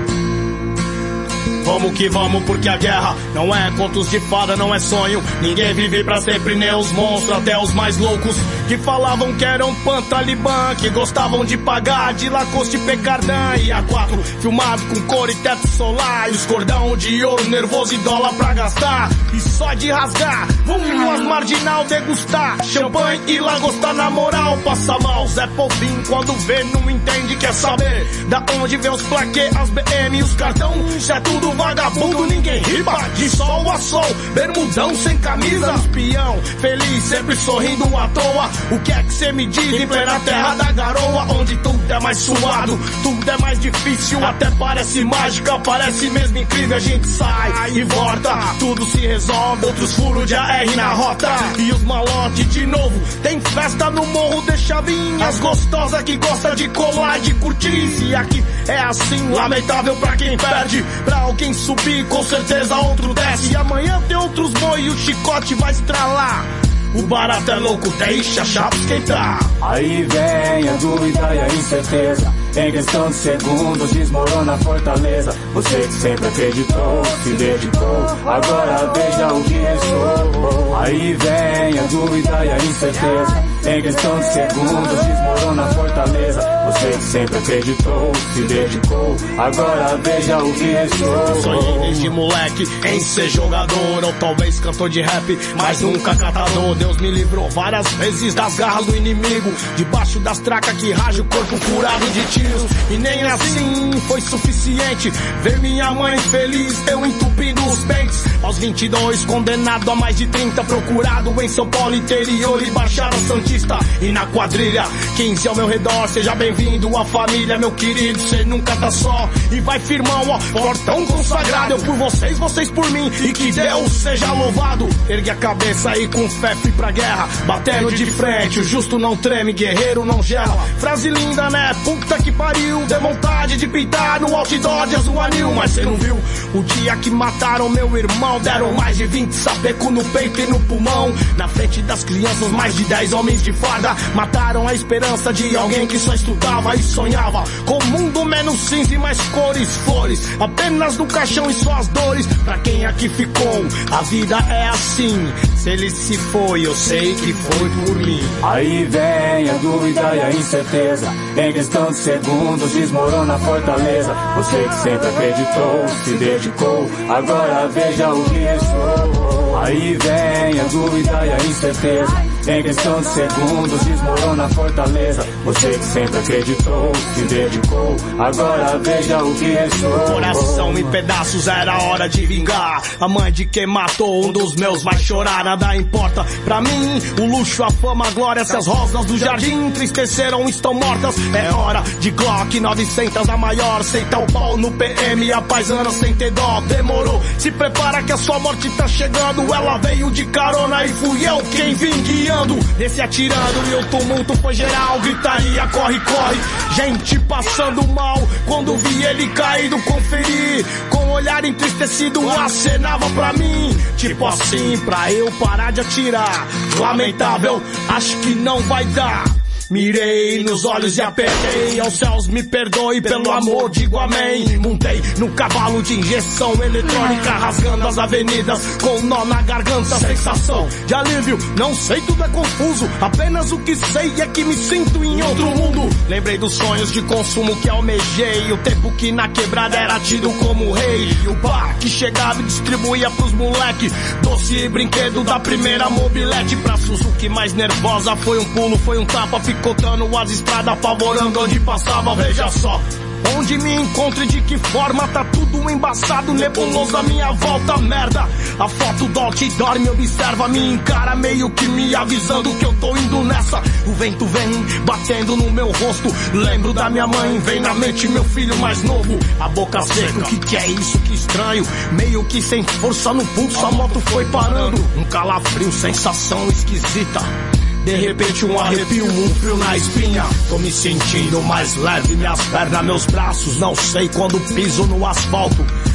Vamos que vamos, porque a guerra não é contos de fada, não é sonho. Ninguém vive pra sempre, nem os monstros, até os mais loucos que falavam que eram pan-talibã, que gostavam de pagar de Lacoste, Pecardan e A4, filmado com cor e teto solar, e os cordão de ouro, nervoso e dólar pra gastar, e só de rasgar, vamos marginal degustar, champanhe e lagostar na moral, passa mal, Zé Povinho quando vê não entende, quer saber da onde vem os plaquê, as BM e os cartão, já é tudo vagabundo, ninguém riba, de sol a sol, bermudão sem camisa, espião, feliz, sempre sorrindo à toa. O que é que cê me diz em plena terra da garoa, onde tudo é mais suado, tudo é mais difícil, até parece mágica, parece mesmo incrível, a gente sai e volta, tudo se resolve, outros furos de AR na rota, e os malotes de novo, tem festa no morro de Chavinhas, gostosa que gosta de colar, de curtir, se aqui é assim, lamentável pra quem perde, pra alguém subir, com certeza outro desce, e amanhã tem outros boi e o chicote vai estralar. O barato é louco, deixa a chapa esquentar. Aí vem a dúvida e a incerteza, em questão de segundos desmorona a fortaleza. Você que sempre acreditou, se dedicou, agora veja o que restou. Aí vem a dúvida e a incerteza, em questão de segundos desmorona a fortaleza. Você que sempre acreditou, se dedicou, agora veja o que restou. Sonhei desde moleque em ser jogador, ou talvez cantor de rap, mas nunca catador. Deus me livrou várias vezes das garras do inimigo, debaixo das tracas que raja o corpo curado de tiros. E nem assim foi suficiente ver minha mãe feliz, eu entupindo os peitos. Aos 22, condenado a mais de 30, procurado em São Paulo interior e Baixada Santista. E na quadrilha, 15 ao meu redor, seja bem-vindo à família, meu querido, cê nunca tá só. E vai firmão, ó, portão consagrado, eu por vocês, vocês por mim, e que Deus seja louvado. Ergue a cabeça e com fé fui pra guerra, batendo de frente, o justo não treme, guerreiro não gela. Frase linda, né? Puta que pariu, deu vontade de pintar no outdoor de azul anil. Mas cê não viu o dia que mataram meu irmão, deram mais de 20 sapeco no peito e no pulmão. Na frente das crianças, mais de 10 homens de farda mataram a esperança de alguém que só estudava e sonhava com o mundo menos cinza e mais cores, flores, apenas no caixão e só as dores. Pra quem aqui ficou, a vida é assim, se ele se foi, eu sei que foi por mim. Aí vem a dúvida e a incerteza, em questão de segundos desmorona a fortaleza. Você que sempre acreditou, se dedicou, agora veja o que restou. Aí vem a dúvida e a incerteza, em questão de segundos desmorona a fortaleza. Você que sempre acreditou, se dedicou, agora veja o que restou. Coração em pedaços, era hora de vingar. A mãe de quem matou um dos meus vai chorar, nada importa pra mim. O luxo, a fama, a glória, se as rosas do jardim entristeceram, estão mortas. É hora de Glock 900, a maior, senta o pau no PM, a paisana sem ter dó. Demorou, se prepara que a sua morte tá chegando. Ela veio de carona e fui eu quem vim guiando, desci atirando e o tumulto foi geral. Gritaria, corre, corre, gente passando mal. Quando vi ele caído, conferi, com olhar entristecido, acenava pra mim, tipo assim, pra eu parar de atirar. Lamentável, acho que não vai dar. Mirei nos olhos e apertei, aos céus me perdoe, pelo amor digo amém. Montei no cavalo de injeção eletrônica, rasgando as avenidas com nó na garganta. Sensação de alívio, não sei, tudo é confuso, apenas o que sei é que me sinto em outro mundo. Lembrei dos sonhos de consumo que almejei, o tempo que na quebrada era tido como rei. E o bar que chegava e distribuía pros moleque doce e brinquedo da primeira mobilete. Pra Suzuki mais nervosa foi um pulo, foi um tapa, picotando as estradas, apavorando onde passava. Veja só onde me encontro e de que forma tá tudo embaçado, nebuloso à minha volta, merda. A foto do outdoor me observa, me encara, meio que me avisando que eu tô indo nessa. O vento vem batendo no meu rosto, lembro da minha mãe, vem na mente meu filho mais novo. A boca seca, o que é isso, que estranho, meio que sem força no pulso a moto foi parando. Um calafrio, sensação esquisita, de repente um arrepio, um frio na espinha. Tô me sentindo mais leve, minhas pernas, meus braços, não sei quando piso no asfalto.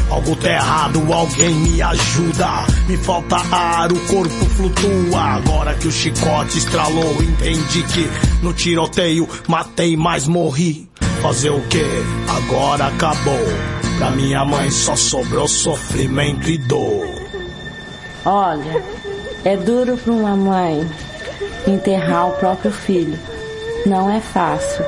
Algo tá errado, alguém me ajuda. Me falta ar, o corpo flutua. Agora que o chicote estralou, entendi que no tiroteio matei, mas morri. Fazer o que? Agora acabou. Pra minha mãe só sobrou sofrimento e dor. Olha, é duro pra uma mãe enterrar o próprio filho. Não é fácil.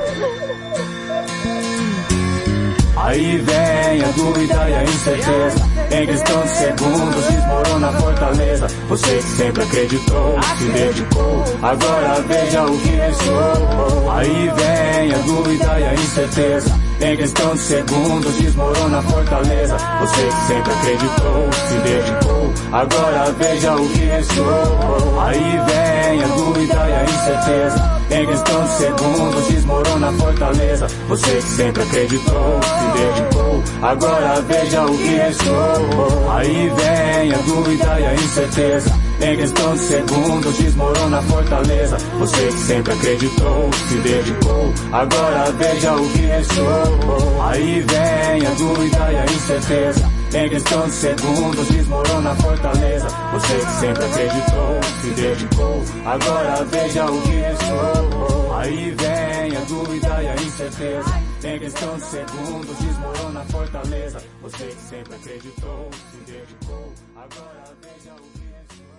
Aí vem a dúvida e a incerteza. Em questão de segundos desmorona a fortaleza. Você que sempre acreditou, se dedicou, agora veja o que restou. Aí vem a dúvida e a incerteza. Em questão de segundos desmorona a fortaleza. Você que sempre acreditou, se dedicou, agora veja o que restou. Aí vem a dúvida e a incerteza. Em questão de segundos desmorona a fortaleza. Você que sempre acreditou, se dedicou, agora veja o que restou. Aí vem a dúvida e a incerteza. Em questão de segundos desmorona a fortaleza. Você que sempre acreditou, se dedicou, agora veja o que restou. Aí vem a dúvida e a incerteza. Em questão de segundos desmorona a fortaleza. Você que sempre acreditou, se dedicou, agora veja o que restou. Aí vem a dúvida e a incerteza. Em questão de segundos desmorona a fortaleza. Você que sempre acreditou, se dedicou, agora veja o que restou.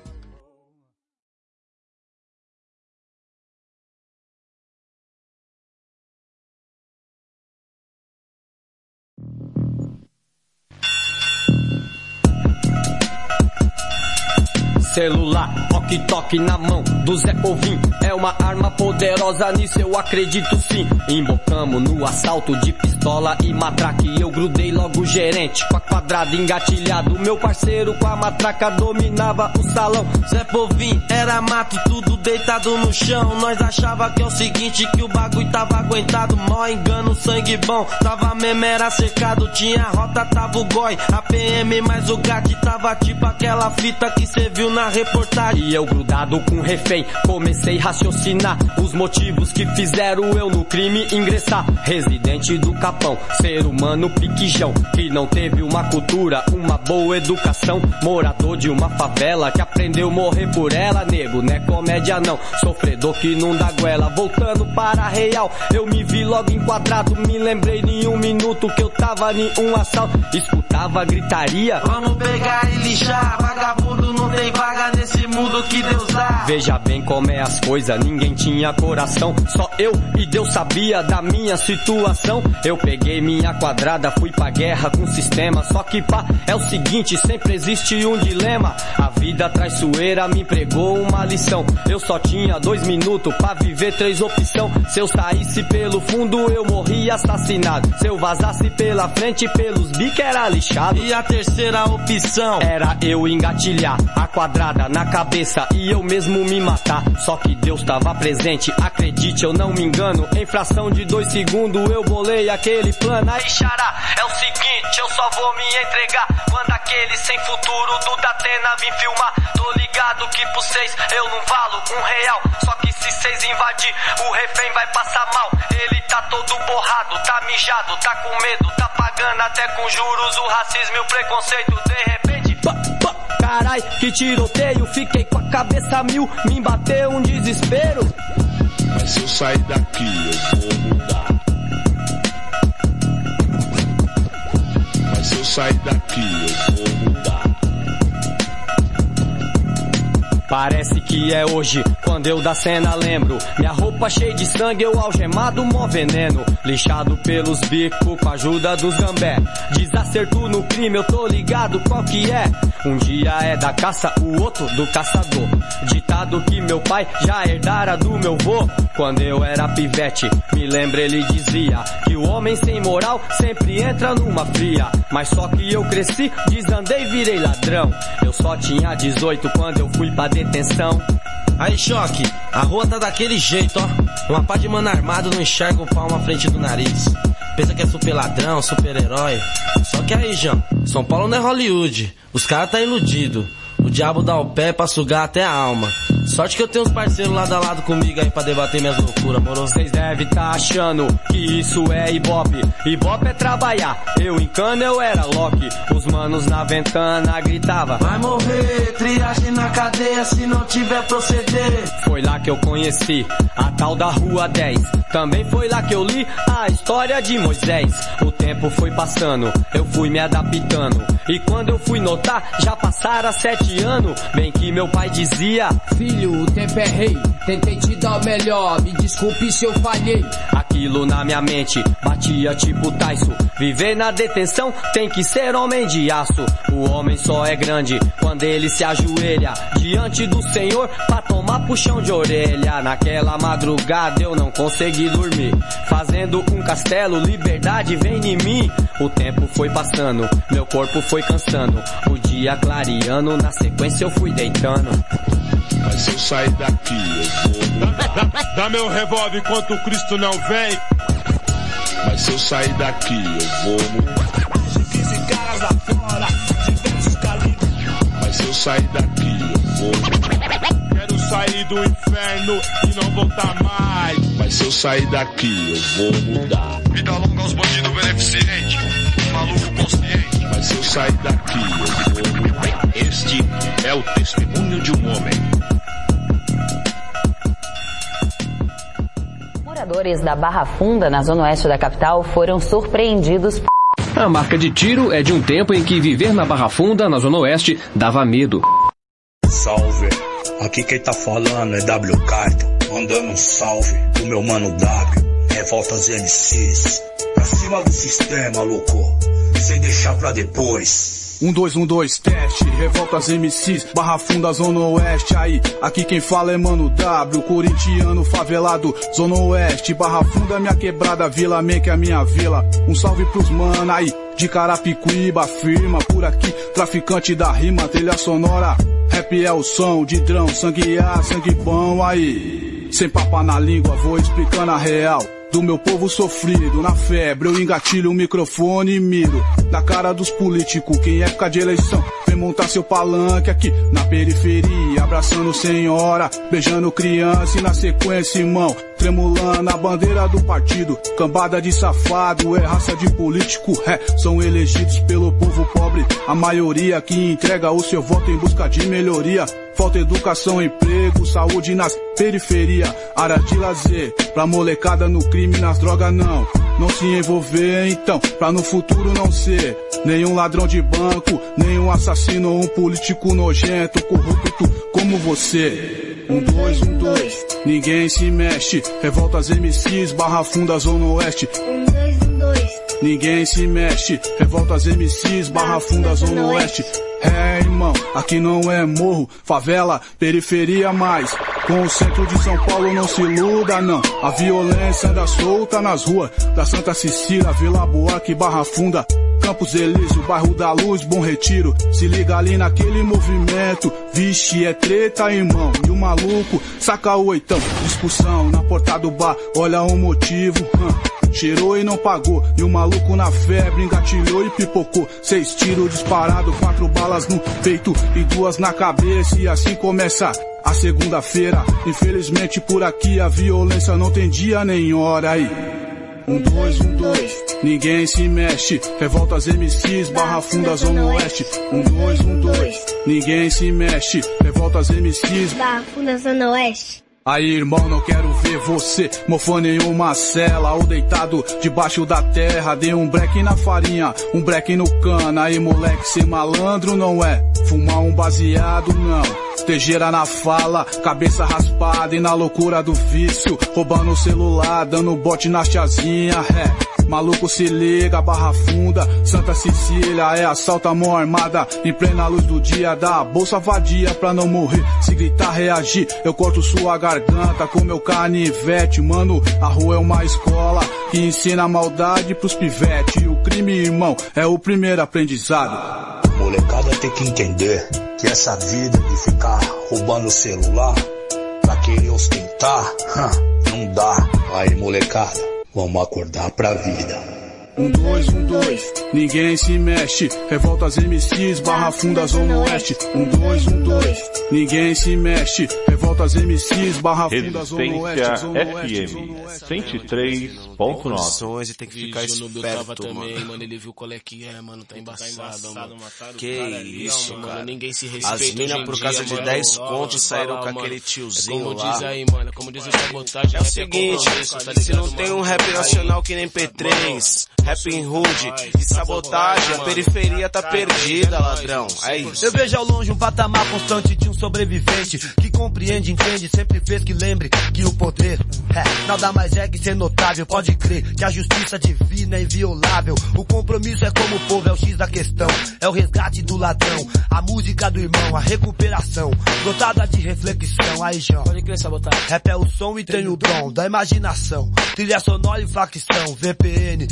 Celular, toque na mão do Zé Povinho. É uma arma poderosa, nisso eu acredito sim. Embocamos no assalto de pistola e matraque. Eu grudei logo o gerente com a quadrada engatilhado. Meu parceiro com a matraca dominava o salão. Zé Povinho era mato, tudo deitado no chão. Nós achava que é o seguinte, que o bagulho tava aguentado. Mó engano, sangue bom, tava mesmo era cercado. Tinha rota, tava o goi, a PM mais o GAD. Tava tipo aquela fita que cê viu na reportagem. E eu grudado com refém, comecei a raciocinar os motivos que fizeram eu no crime ingressar. Residente do Capão, ser humano piquijão, que não teve uma cultura, uma boa educação. Morador de uma favela que aprendeu morrer por ela. Nego, não é comédia não, sofredor que não dá goela. Voltando para a real, eu me vi logo enquadrado. Me lembrei em um minuto que eu tava em um assalto. Escutava gritaria, vamos pegar e lixar. Vagabundo não tem vaga nesse mundo que Deus dá. Veja bem como é as coisas, ninguém tinha coração. Só eu e Deus sabia da minha situação. Eu peguei minha quadrada, fui pra guerra com o sistema. Só que pá, é o seguinte, sempre existe um dilema. A vida traiçoeira me pregou uma lição. Eu só tinha 2 minutos pra viver 3 opções. Se eu saísse pelo fundo, eu morria assassinado. Se eu vazasse pela frente, pelos bicos era lixado. E a terceira opção era eu engatilhar a quadrada na cabeça e eu mesmo me matar. Só que Deus tava presente, acredite, eu não me engano. Em fração de 2 segundos eu bolei aquele plano. Aí xará, é o seguinte, eu só vou me entregar quando aquele sem futuro do Datena vim filmar. Tô ligado que por 6 eu não valo R$1. Só que se 6 invadir, o refém vai passar mal. Ele tá todo borrado, tá mijado, tá com medo, tá pagando até com juros o racismo e o preconceito. De repente, carai, que tiroteio, fiquei com a cabeça a mil, me bateu um desespero. Mas se eu sair daqui, eu vou mudar. Mas se eu sair daqui, eu vou mudar. Parece que é hoje, quando eu da cena lembro. Minha roupa cheia de sangue, eu algemado, mó veneno. Lixado pelos bicos com a ajuda dos gambé. Desacerto no crime, eu tô ligado qual que é. Um dia é da caça, o outro do caçador. Ditado que meu pai já herdara do meu vô. Quando eu era pivete, me lembro ele dizia que o homem sem moral sempre entra numa fria. Mas só que eu cresci, desandei, virei ladrão. Eu só tinha 18 quando eu fui pra detenção. Aí choque, a rua tá daquele jeito, ó. Uma pá de mano armado não enxerga o palmo à frente do nariz. Pensa que é super ladrão, super herói. Só que aí, João, São Paulo não é Hollywood. Os caras tá iludido. O diabo dá o pé pra sugar até a alma. Sorte que eu tenho uns parceiros lado a lado comigo aí pra debater minhas loucuras, moro? Vocês devem tá achando que isso é ibope. Ibope é trabalhar, eu em cana eu era Loki. Os manos na ventana gritava: vai morrer, triagem na cadeia se não tiver proceder. Foi lá que eu conheci a tal da Rua 10. Também foi lá que eu li a história de Moisés. O tempo foi passando, eu fui me adaptando. E quando eu fui notar, já passaram 7 anos. Bem que meu pai dizia: filho, o tempo é rei, tentei te dar o melhor, me desculpe se eu falhei. Aquilo na minha mente batia tipo Tyson. Viver na detenção tem que ser homem de aço. O homem só é grande quando ele se ajoelha diante do Senhor pra tomar puxão de orelha. Naquela madrugada eu não consegui dormir, fazendo um castelo, liberdade vem em mim. O tempo foi passando, meu corpo foi cansando, o dia clareando, na sequência eu fui deitando. Mas se eu sair daqui eu vou dá meu revólver enquanto Cristo não vem. Mas se eu sair daqui eu vou mudar. 15 caras lá fora, diversos calibres. Mas se eu sair daqui eu vou mudar. Quero sair do inferno e não voltar mais. Mas se eu sair daqui eu vou mudar. Vida longa aos bandidos beneficentes, maluco consciente. Mas se eu sair daqui eu vou mudar. Este é o testemunho de um homem. Moradores da Barra Funda, na zona oeste da capital, foram surpreendidos. A marca de tiro é de um tempo em que viver na Barra Funda, na zona oeste, dava medo. Salve, aqui quem tá falando é W Carton, mandando um salve pro meu mano W. Revoltas MCs, pra cima do sistema, louco, sem deixar pra depois. 1, 2, 1, 2, teste, Revoltas MCs, Barra Funda, Zona Oeste, aí, aqui quem fala é Mano W, corintiano, favelado, Zona Oeste, Barra Funda, minha quebrada, Vila Man, que é a minha vila, um salve pros mano, aí, de Carapicuíba, firma, por aqui, traficante da rima, trilha sonora, rap é o som, de drão, sangue A, sangue bom, aí, sem papa na língua, vou explicando a real. Do meu povo sofrido, na febre, eu engatilho o microfone e miro na cara dos políticos, que em época de eleição vem montar seu palanque aqui na periferia, abraçando senhora, beijando criança e na sequência, irmão, tremulando a bandeira do partido. Cambada de safado, é raça de político, são elegidos pelo povo pobre, a maioria que entrega o seu voto em busca de melhoria. Falta educação, emprego, saúde nas periferias, área de lazer, pra molecada no crime, nas drogas não se envolver então, pra no futuro não ser nenhum ladrão de banco, nenhum assassino ou um político nojento, corrupto como você. 1, 2, 1, 2, ninguém se mexe, Revoltas MCs, Barra Funda, Zona Oeste. 1, 2, 1, 2, ninguém se mexe, Revoltas MCs, Barra Funda, Zona Oeste. É, irmão, aqui não é morro, favela, periferia mais. Com o centro de São Paulo não se iluda, não. A violência anda solta nas ruas da Santa Cecília, Vila Buarque, Barra Funda, Campos Elísio, Bairro da Luz, Bom Retiro. Se liga ali naquele movimento, vixe, é treta, irmão. E o maluco saca o oitão, discussão na porta do bar, olha o motivo, cheirou e não pagou, e o maluco na febre engatilhou e pipocou. 6 tiros disparados, 4 balas no peito e 2 na cabeça, e assim começa a segunda-feira. Infelizmente por aqui a violência não tem dia nem hora. Aí 1, 2, 1, 2, ninguém se mexe, Revoltas MCs, Barra Funda, Zona Oeste. 1, 2, 1, 2, ninguém se mexe, Revoltas MCs, Barra Funda, Zona Oeste. Aí, irmão, não quero ver você mofando em uma cela ou deitado debaixo da terra. Dei um break na farinha, um break no cana. Aí, moleque, ser malandro não é fumar um baseado, não. Tejeira na fala, cabeça raspada e na loucura do vício, roubando o celular, dando bote na tiazinha, Maluco se liga, Barra Funda, Santa Cecília, é assalto à mão armada, em plena luz do dia, dá a bolsa vadia pra não morrer. Se gritar, reagir, eu corto sua garganta com meu canivete. Mano, a rua é uma escola que ensina a maldade pros pivete. E o crime, irmão, é o primeiro aprendizado. Molecada tem que entender que essa vida de ficar roubando o celular pra querer ostentar, não dá. Aí, molecada, vamos acordar pra vida. 1, 2, 1, 2, ninguém se mexe. Revoltas MCs, Barra Funda, Zona Oeste. 1, 2, 1, 2, ninguém se mexe. Revoltas MCs, Barra Funda, Zona Oeste. Zona Oeste, FM 103.9. E tem que ficar esperto, também, mano. Ele viu qual é que é, mano. Tá embaçado, mano. Que isso, cara. Mano, ninguém se respeita. As minas, por causa de 10 contos, saíram com aquele tiozinho lá. Como diz aí, mano. Como diz o Sabotagem. É o seguinte, se não tem um rap nacional que nem P3, Rap Hood e Sabotagem, a periferia tá perdida, ladrão. É isso. Eu vejo ao longe um patamar constante de um sobrevivente que compreende, entende, sempre fez que lembre que o poder nada mais é que ser notável. Pode crer que a justiça divina é inviolável. O compromisso é como o povo, é o X da questão. É o resgate do ladrão, a música do irmão, a recuperação dotada de reflexão. Aí, João, pode crer, Sabotagem. Rap é o som e tem o dom da imaginação. Trilha sonora e facção, VPN,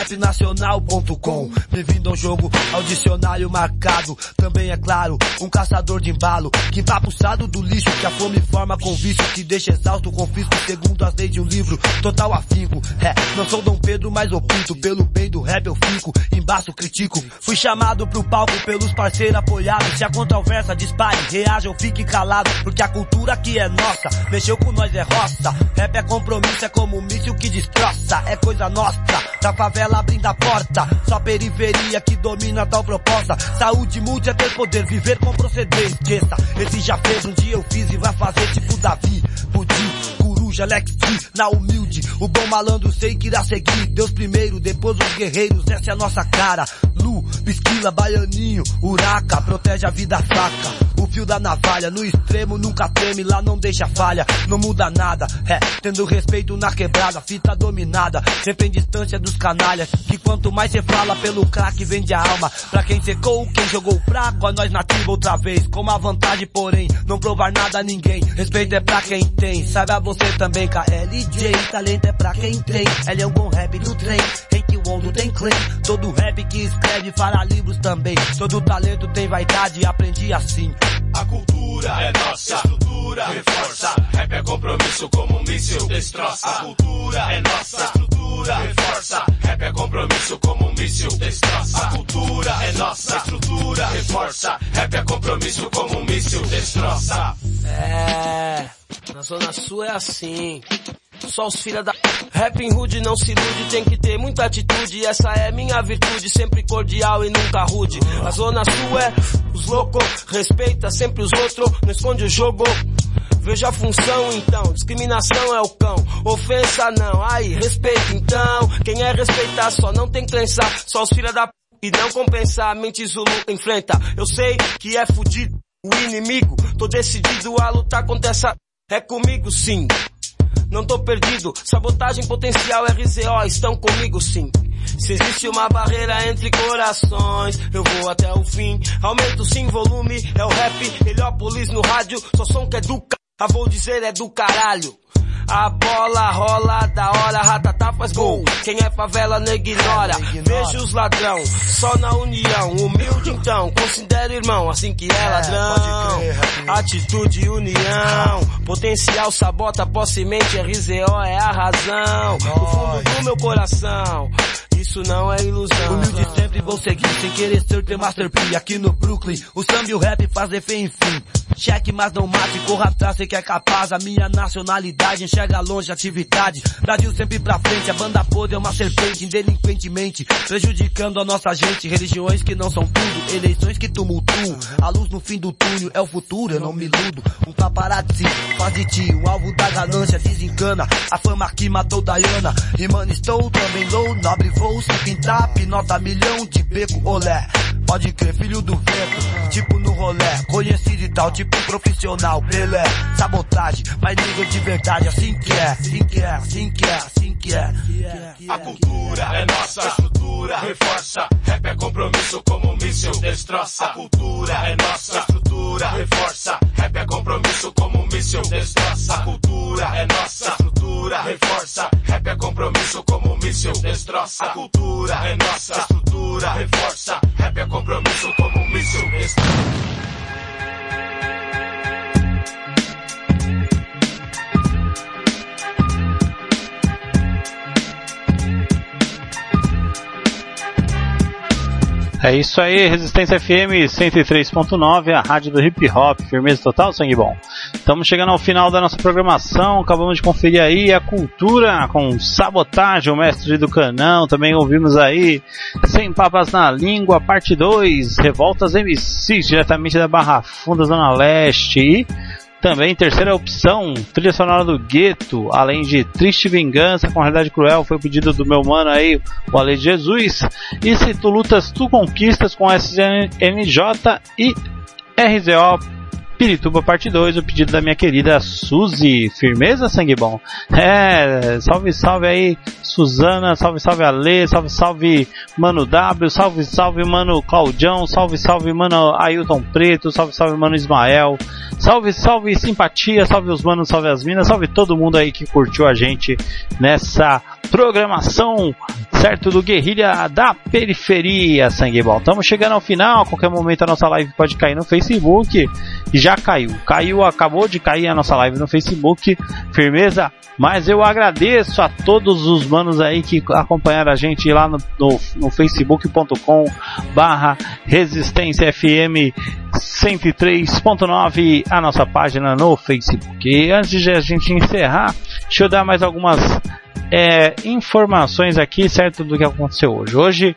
rapnacional.com. Bem-vindo ao jogo, ao dicionário marcado. Também é claro, um caçador de embalo, que empapuçado do lixo que a fome forma com vício, que deixa exausto, confisco segundo as leis de um livro. Total afinco, não sou Dom Pedro, mas opinto. Pelo bem do rap eu fico, embaço critico. Fui chamado pro palco pelos parceiros apoiados. Se a controvérsia dispare, reaja ou fique calado, porque a cultura aqui é nossa, mexeu com nós é roça. Rap é compromisso, é como um míssil que destroça. É coisa nossa, da favela abrindo a porta. Só periferia que domina tal proposta. Saúde multi é ter poder, viver com proceder. Esqueça, esse já fez, um dia eu fiz e vai fazer tipo Davi, Pudim, Coruja, Lex D, na humilde. O bom malandro sei que irá seguir. Deus primeiro, depois os guerreiros, essa é a nossa cara. Lu, Pisquila, Baianinho, Uraca, protege a vida fraca. O fio da navalha, no extremo nunca treme, lá não deixa falha, não muda nada, tendo respeito na quebrada, fita dominada, sempre em distância dos canalhas, que quanto mais cê fala pelo crack vende a alma, pra quem secou, quem jogou fraco, a nós nativa outra vez, com uma vantagem porém, não provar nada a ninguém, respeito é pra quem tem, saiba você também, KLJ, talento é pra quem tem, ele é um bom rap do trem, hate o mundo tem claim, todo rap que escreve fará livros também, todo talento tem vaidade, aprendi assim. A cultura é nossa, estrutura reforça. Rap é compromisso como um míssil destroça. A cultura é nossa, estrutura reforça. Rap é compromisso como um míssil destroça. A cultura é nossa, estrutura reforça. Rap é compromisso como um míssil destroça. Na Zona Sul é assim. Só os filha da... Rap Hood não se ilude, tem que ter muita atitude. Essa é minha virtude, sempre cordial e nunca rude. A Zona Sul é os loucos, respeita sempre os outros, não esconde o jogo. Veja a função então, discriminação é o cão, ofensa não, aí respeita então. Quem é respeitar só não tem crença, só os filha da... E não compensar, mente Zulu enfrenta. Eu sei que é fudido o inimigo, tô decidido a lutar contra essa... É comigo sim. Não tô perdido, sabotagem potencial RZO estão comigo sim. Se existe uma barreira entre corações, eu vou até o fim. Aumento sim volume, é o rap, Heliópolis no rádio, só som que é do vou dizer é do caralho. A bola rola da hora, ratatá faz gol. Quem é favela não ignora. Vejo os ladrão, só na união. Humilde então, considero irmão, assim que é ladrão. Atitude e união, potencial sabota, posse mente, RZO é a razão. No fundo do meu coração, isso não é ilusão. Humilde sempre vou seguir, sem querer ser The Master P. Aqui no Brooklyn, o samba e o rap fazem fé enfim. Cheque, mas não mate, corra atrás, sei que é capaz. A minha nacionalidade enxerga longe a atividade. Brasil sempre pra frente, a banda podre é uma serpente, indelinquentemente prejudicando a nossa gente. Religiões que não são tudo, eleições que tumultuam. A luz no fim do túnel é o futuro, eu não me iludo. Um paparazzi faz de ti o alvo da ganância, desencana a fama que matou Diana. E mano, estou também low, nobre voo, se pintar, nota milhão de beco, olé. Pode crer, filho do vento, tipo no rolé, conhecido e tal, tipo profissional, Pelé. Sabotagem, mas nível de verdade, assim que é, assim que é, assim que é, assim que é. A cultura é nossa, a estrutura reforça. Rap é compromisso como um míssil destroça. A cultura é nossa, a estrutura reforça. Rap é compromisso como um míssil destroça. A cultura é nossa, a estrutura reforça. Rap é compromisso como um míssil destroça. A cultura é nossa, a estrutura reforça. Rap é compromisso como um míssil destroça. É isso aí, Resistência FM 103.9, a rádio do hip hop, firmeza total, sangue bom. Estamos chegando ao final da nossa programação, acabamos de conferir aí a cultura com Sabotagem, o mestre do canão, também ouvimos aí Sem Papas na Língua, parte 2, Revoltas MCs, diretamente da Barra Funda, Zona Leste, e também terceira opção, trilha sonora do Gueto, além de Triste Vingança com Realidade Cruel, foi o pedido do meu mano aí, o Ale de Jesus, e Se Tu Lutas, Tu Conquistas com SNJ e RZO Pirituba parte 2, o pedido da minha querida Suzy. Firmeza, sangue bom? Salve, salve aí, Suzana, salve, salve Ale, salve, salve Mano W, salve, salve Mano Claudião, salve, salve Mano Ailton Preto, salve, salve Mano Ismael, salve, salve Simpatia, salve os manos, salve as minas, salve todo mundo aí que curtiu a gente nessa programação, certo, do Guerrilha da Periferia, sangue bom. Estamos chegando ao final, a qualquer momento a nossa live pode cair no Facebook, e já caiu, acabou de cair a nossa live no Facebook, firmeza, mas eu agradeço a todos os manos aí que acompanharam a gente lá no facebook.com/Resistência FM 103.9, a nossa página no Facebook. E antes de a gente encerrar, deixa eu dar mais algumas informações aqui, certo, do que aconteceu hoje. Hoje,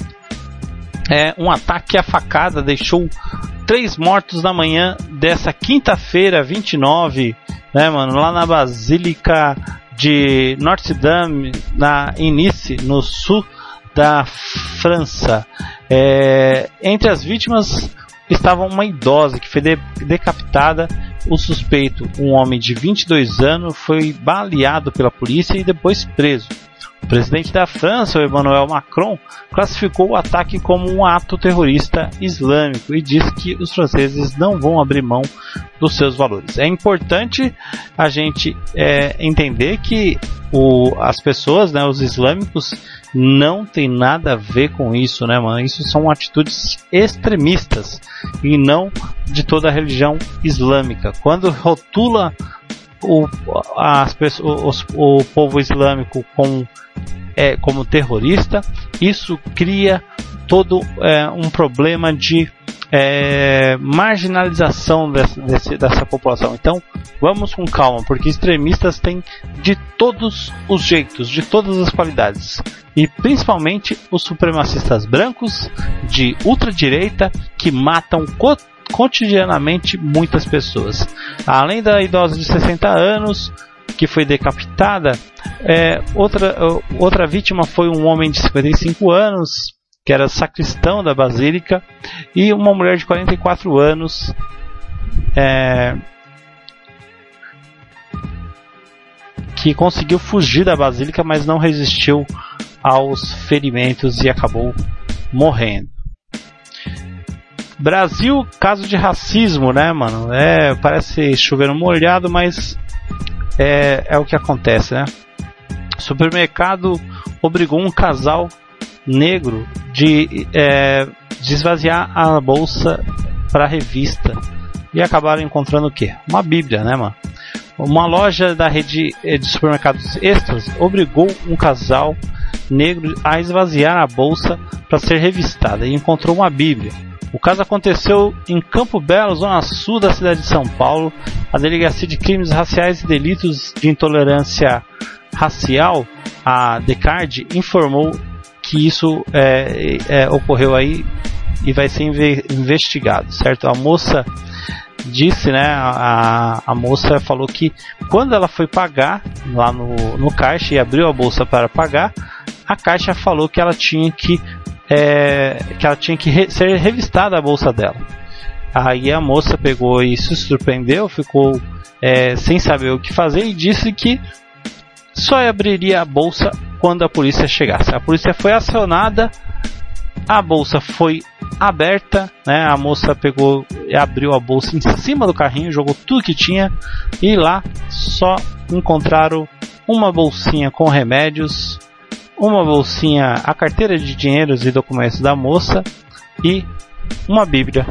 um ataque à facada deixou 3 mortos na manhã dessa quinta-feira, 29, né, mano, lá na Basílica de Notre-Dame, em Nice, no sul da França. Entre as vítimas estava uma idosa que foi decapitada. O suspeito, um homem de 22 anos, foi baleado pela polícia e depois preso. O presidente da França, o Emmanuel Macron, classificou o ataque como um ato terrorista islâmico e disse que os franceses não vão abrir mão dos seus valores. É importante a gente entender que as pessoas, né, os islâmicos, não tem nada a ver com isso, né, mano? Isso são atitudes extremistas e não de toda a religião islâmica. Quando rotula o povo islâmico como terrorista, isso cria todo um problema de marginalização dessa população. Então vamos com calma, porque extremistas têm de todos os jeitos, de todas as qualidades, e principalmente os supremacistas brancos de ultradireita que matam cotidianamente muitas pessoas. Além da idosa de 60 anos que foi decapitada, outra vítima foi um homem de 55 anos que era sacristão da basílica, e uma mulher de 44 anos que conseguiu fugir da basílica, mas não resistiu aos ferimentos e acabou morrendo. Brasil, caso de racismo, né, mano? Parece chover no molhado, mas é o que acontece, né? O supermercado obrigou um casal negro de esvaziar a bolsa para revista, e acabaram encontrando o quê? Uma Bíblia, né, mano? Uma loja da rede de supermercados Extras obrigou um casal negro a esvaziar a bolsa para ser revistada e encontrou uma Bíblia. O caso aconteceu em Campo Belo, zona sul da cidade de São Paulo. A Delegacia de Crimes Raciais e Delitos de Intolerância Racial, a DECARD, informou que isso ocorreu aí e vai ser investigado, certo? A moça disse, né, a moça falou que quando ela foi pagar lá no caixa e abriu a bolsa para pagar, a caixa falou que ela tinha que ser revistada a bolsa dela. Aí a moça pegou e se surpreendeu, ficou sem saber o que fazer e disse que só abriria a bolsa quando a polícia chegasse. A polícia foi acionada, a bolsa foi aberta, né? A moça pegou e abriu a bolsa em cima do carrinho, jogou tudo que tinha, e lá só encontraram uma bolsinha com remédios, uma bolsinha, a carteira de dinheiros e documentos da moça e uma Bíblia.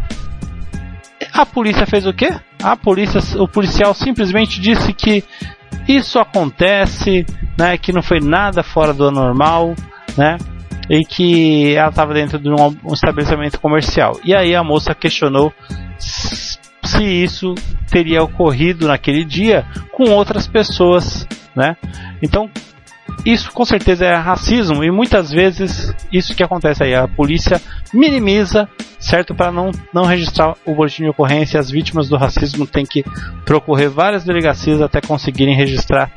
A polícia fez o quê? O policial simplesmente disse que isso acontece, né, que não foi nada fora do normal, né? e que ela estava dentro de um estabelecimento comercial. E aí a moça questionou se isso teria ocorrido naquele dia com outras pessoas, né? Então, isso com certeza é racismo, e muitas vezes isso que acontece aí, a polícia minimiza, certo, para não registrar o boletim de ocorrência. As vítimas do racismo têm que procorrer várias delegacias até conseguirem registrar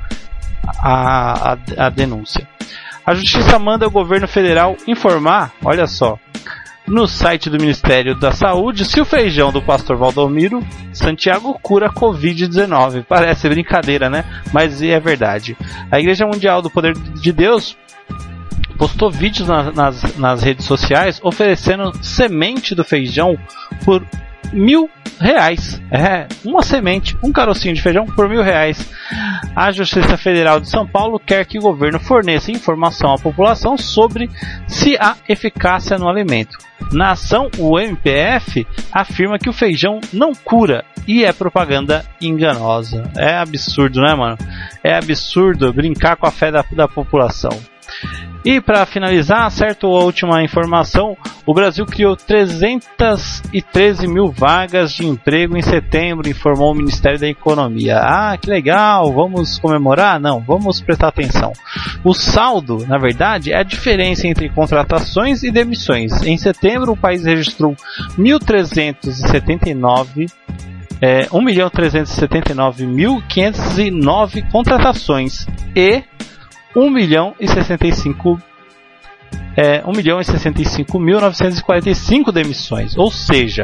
a denúncia. A Justiça manda o governo federal informar, olha só, no site do Ministério da Saúde, se o feijão do pastor Valdomiro Santiago cura Covid-19. Parece brincadeira, né? Mas é verdade. A Igreja Mundial do Poder de Deus postou vídeos nas redes sociais oferecendo semente do feijão por R$1.000. Uma semente, um carocinho de feijão por R$1.000. A Justiça Federal de São Paulo quer que o governo forneça informação à população sobre se há eficácia no alimento. Na ação, o MPF afirma que o feijão não cura e é propaganda enganosa. É absurdo, né, mano? É absurdo brincar com a fé da população. E para finalizar, certo, a última informação, o Brasil criou 313 mil vagas de emprego em setembro, informou o Ministério da Economia. Ah, que legal, vamos comemorar? Não, vamos prestar atenção. O saldo, na verdade, é a diferença entre contratações e demissões. Em setembro, o país registrou 1.379.509 contratações e 1.065.945 demissões. Ou seja,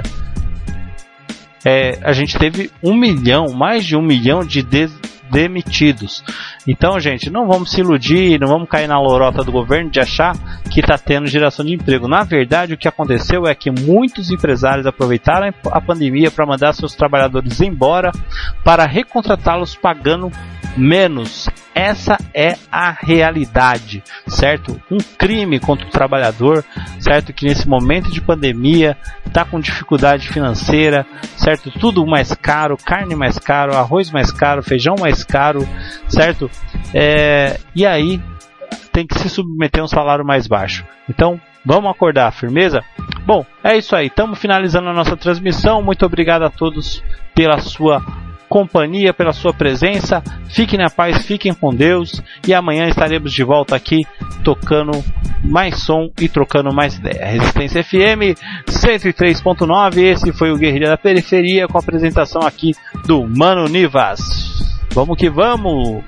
a gente teve mais de 1 milhão de demitidos. Então, gente, não vamos se iludir, não vamos cair na lorota do governo de achar que está tendo geração de emprego. Na verdade, o que aconteceu é que muitos empresários aproveitaram a pandemia para mandar seus trabalhadores embora, para recontratá-los pagando menos. Essa é a realidade, certo? Um crime contra o trabalhador, certo? Que nesse momento de pandemia está com dificuldade financeira, certo? Tudo mais caro, carne mais caro, arroz mais caro, feijão mais caro, certo? E aí tem que se submeter a um salário mais baixo. Então, vamos acordar, firmeza? Bom, é isso aí. Estamos finalizando a nossa transmissão. Muito obrigado a todos pela sua companhia, pela sua presença. Fiquem na paz, fiquem com Deus, e amanhã estaremos de volta aqui tocando mais som e trocando mais ideia. Resistência FM 103.9. Esse foi o Guerrilha da Periferia, com a apresentação aqui do Mano Nivas. Vamos que vamos!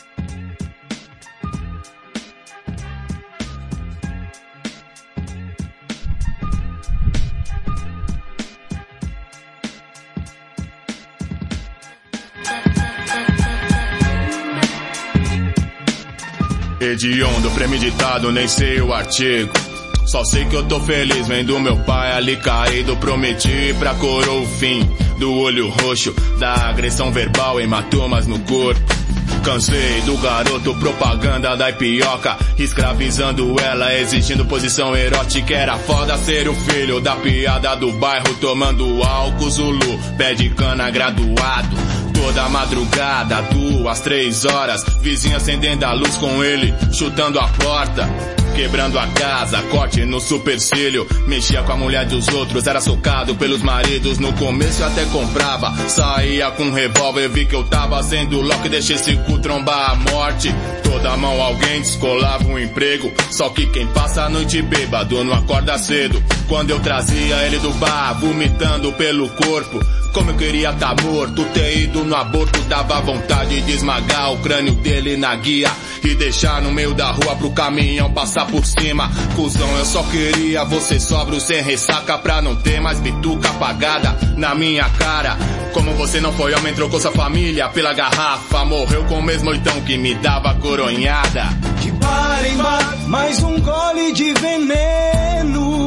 Hediondo, premeditado, nem sei o artigo. Só sei que eu tô feliz vendo meu pai ali caído. Prometi pra coroa o fim do olho roxo, da agressão verbal, hematomas no corpo. Cansei do garoto propaganda da ipioca, escravizando ela, exigindo posição erótica. Era foda ser o filho da piada do bairro, tomando álcool Zulu, pé de cana graduado. Toda madrugada, 2, 3 horas, vizinha acendendo a luz com ele, chutando a porta, quebrando a casa, corte no supercílio. Mexia com a mulher dos outros, era socado pelos maridos. No começo eu até comprava, saía com um revólver, vi que eu tava sendo louco e deixei esse cu trombar a morte. Toda mão alguém descolava um emprego, só que quem passa a noite bêbado não acorda cedo. Quando eu trazia ele do bar, vomitando pelo corpo, como eu queria tá morto, ter ido no aborto. Dava vontade de esmagar o crânio dele na guia e deixar no meio da rua pro caminhão passar por cima. Cusão, eu só queria você sóbrio, sem ressaca, pra não ter mais bituca apagada na minha cara. Como você não foi homem, trocou sua família pela garrafa, morreu com o mesmo oitão que me dava coronhada. De bar em bar, mais um gole de veneno,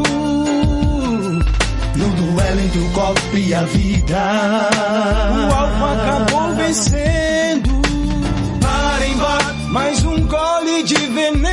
no duelo entre o copo e a vida, o álcool acabou vencendo. Bar em bar, mais um gole de veneno,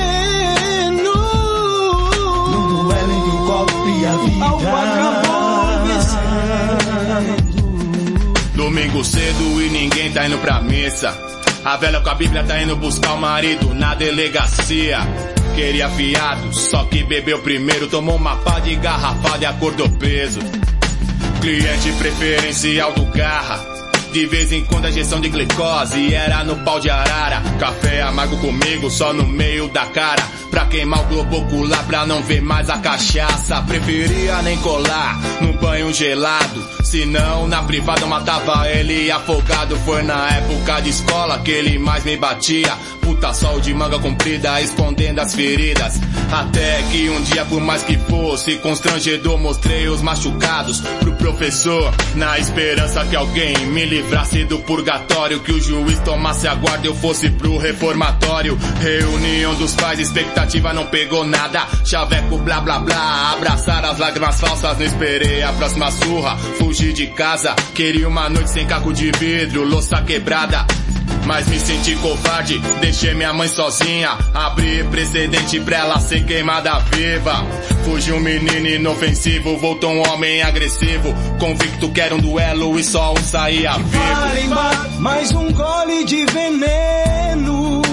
no duelo entre o copo e a vida, o álcool acabou vencendo. Domingo cedo e ninguém tá indo pra missa. A velha com a Bíblia tá indo buscar o marido na delegacia. queria fiado, só que bebeu primeiro, tomou uma pá de garrafada e acordou peso. Cliente preferencial do Garra, de vez em quando a injeção de glicose era no pau de arara. Café amargo comigo, só no meio da cara, pra queimar o globo ocular, pra não ver mais a cachaça. Preferia nem colar num banho gelado, senão na privada eu matava ele afogado. Foi na época de escola que ele mais me batia, puta sol de manga comprida, escondendo as feridas. Até que um dia, por mais que fosse constrangedor, mostrei os machucados pro professor, na esperança que alguém me livrasse do purgatório, que o juiz tomasse a guarda e eu fosse pro reformatório. Reunião dos pais, expectativa não pegou nada, chaveco blá blá blá, abraçar as lágrimas falsas, não esperei a próxima surra, fugi de casa, queria uma noite sem caco de vidro, louça quebrada, mas me senti covarde, deixei minha mãe sozinha, abri precedente pra ela ser queimada viva. Fugiu um menino inofensivo, voltou um homem agressivo, convicto que era um duelo e só um saía vivo. Mais um gole de veneno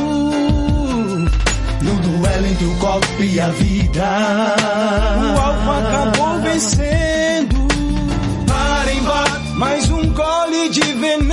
no duelo entre o copo e a vida. O álcool acabou vencendo. Marimba, mais um gole de veneno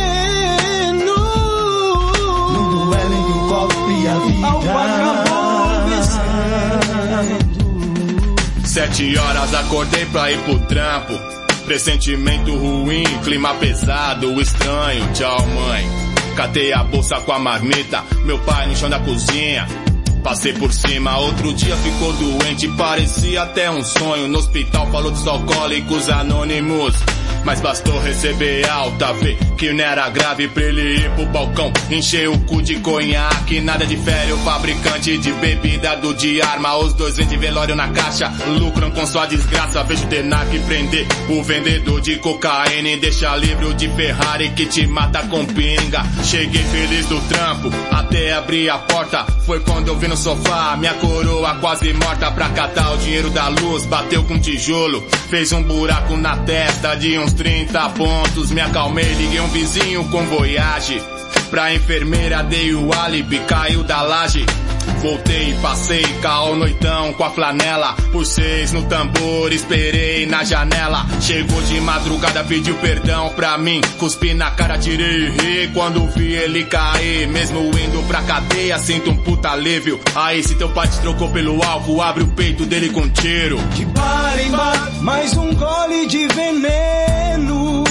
no duelo entre o copo e a vida. O álcool acabou vencendo. 7 horas acordei pra ir pro trampo, pressentimento ruim, clima pesado, estranho, tchau mãe. Catei a bolsa com a marmita, meu pai no chão da cozinha, passei por cima, outro dia ficou doente, parecia até um sonho. No hospital falou dos alcoólicos anônimos, mas bastou receber alta, ver que não era grave pra ele ir pro balcão, encher o cu de conhaque. Nada difere o fabricante de bebida do de arma, os dois vendem velório na caixa, lucram com sua desgraça. Vejo o Denac prender o vendedor de cocaína e deixa livre o de Ferrari que te mata com pinga. Cheguei feliz do trampo, até abrir a porta, foi quando eu vi no sofá minha coroa quase morta. Pra catar o dinheiro da luz, bateu com tijolo, fez um buraco na testa de uns 30 pontos. Me acalmei, liguei um vizinho com Voyage, pra enfermeira dei o álibi, caiu da laje. Voltei, passei, caô noitão com a flanela, por 6 no tambor, esperei na janela. Chegou de madrugada, pediu perdão pra mim, cuspi na cara, tirei e ri quando vi ele cair. Mesmo indo pra cadeia, sinto um puta alívio. Aí se teu pai te trocou pelo álcool, abre o peito dele com tiro. De barimba, mais um gole de veneno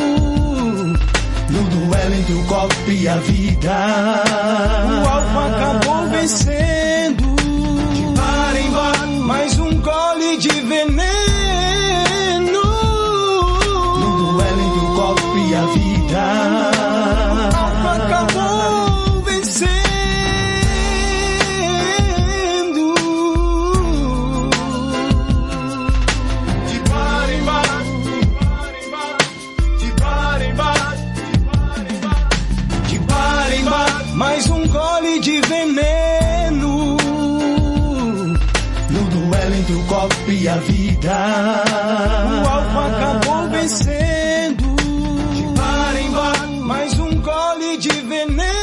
no duelo entre o copo e a vida. O álcool acabou vencendo. De barimba, mais um gole de veneno no duelo entre o copo e a vida. O álcool acabou vencendo. De barimba, mais um gole de veneno no duelo entre o copo e a vida. O álcool acabou vencendo. De barimba, mais um gole de veneno.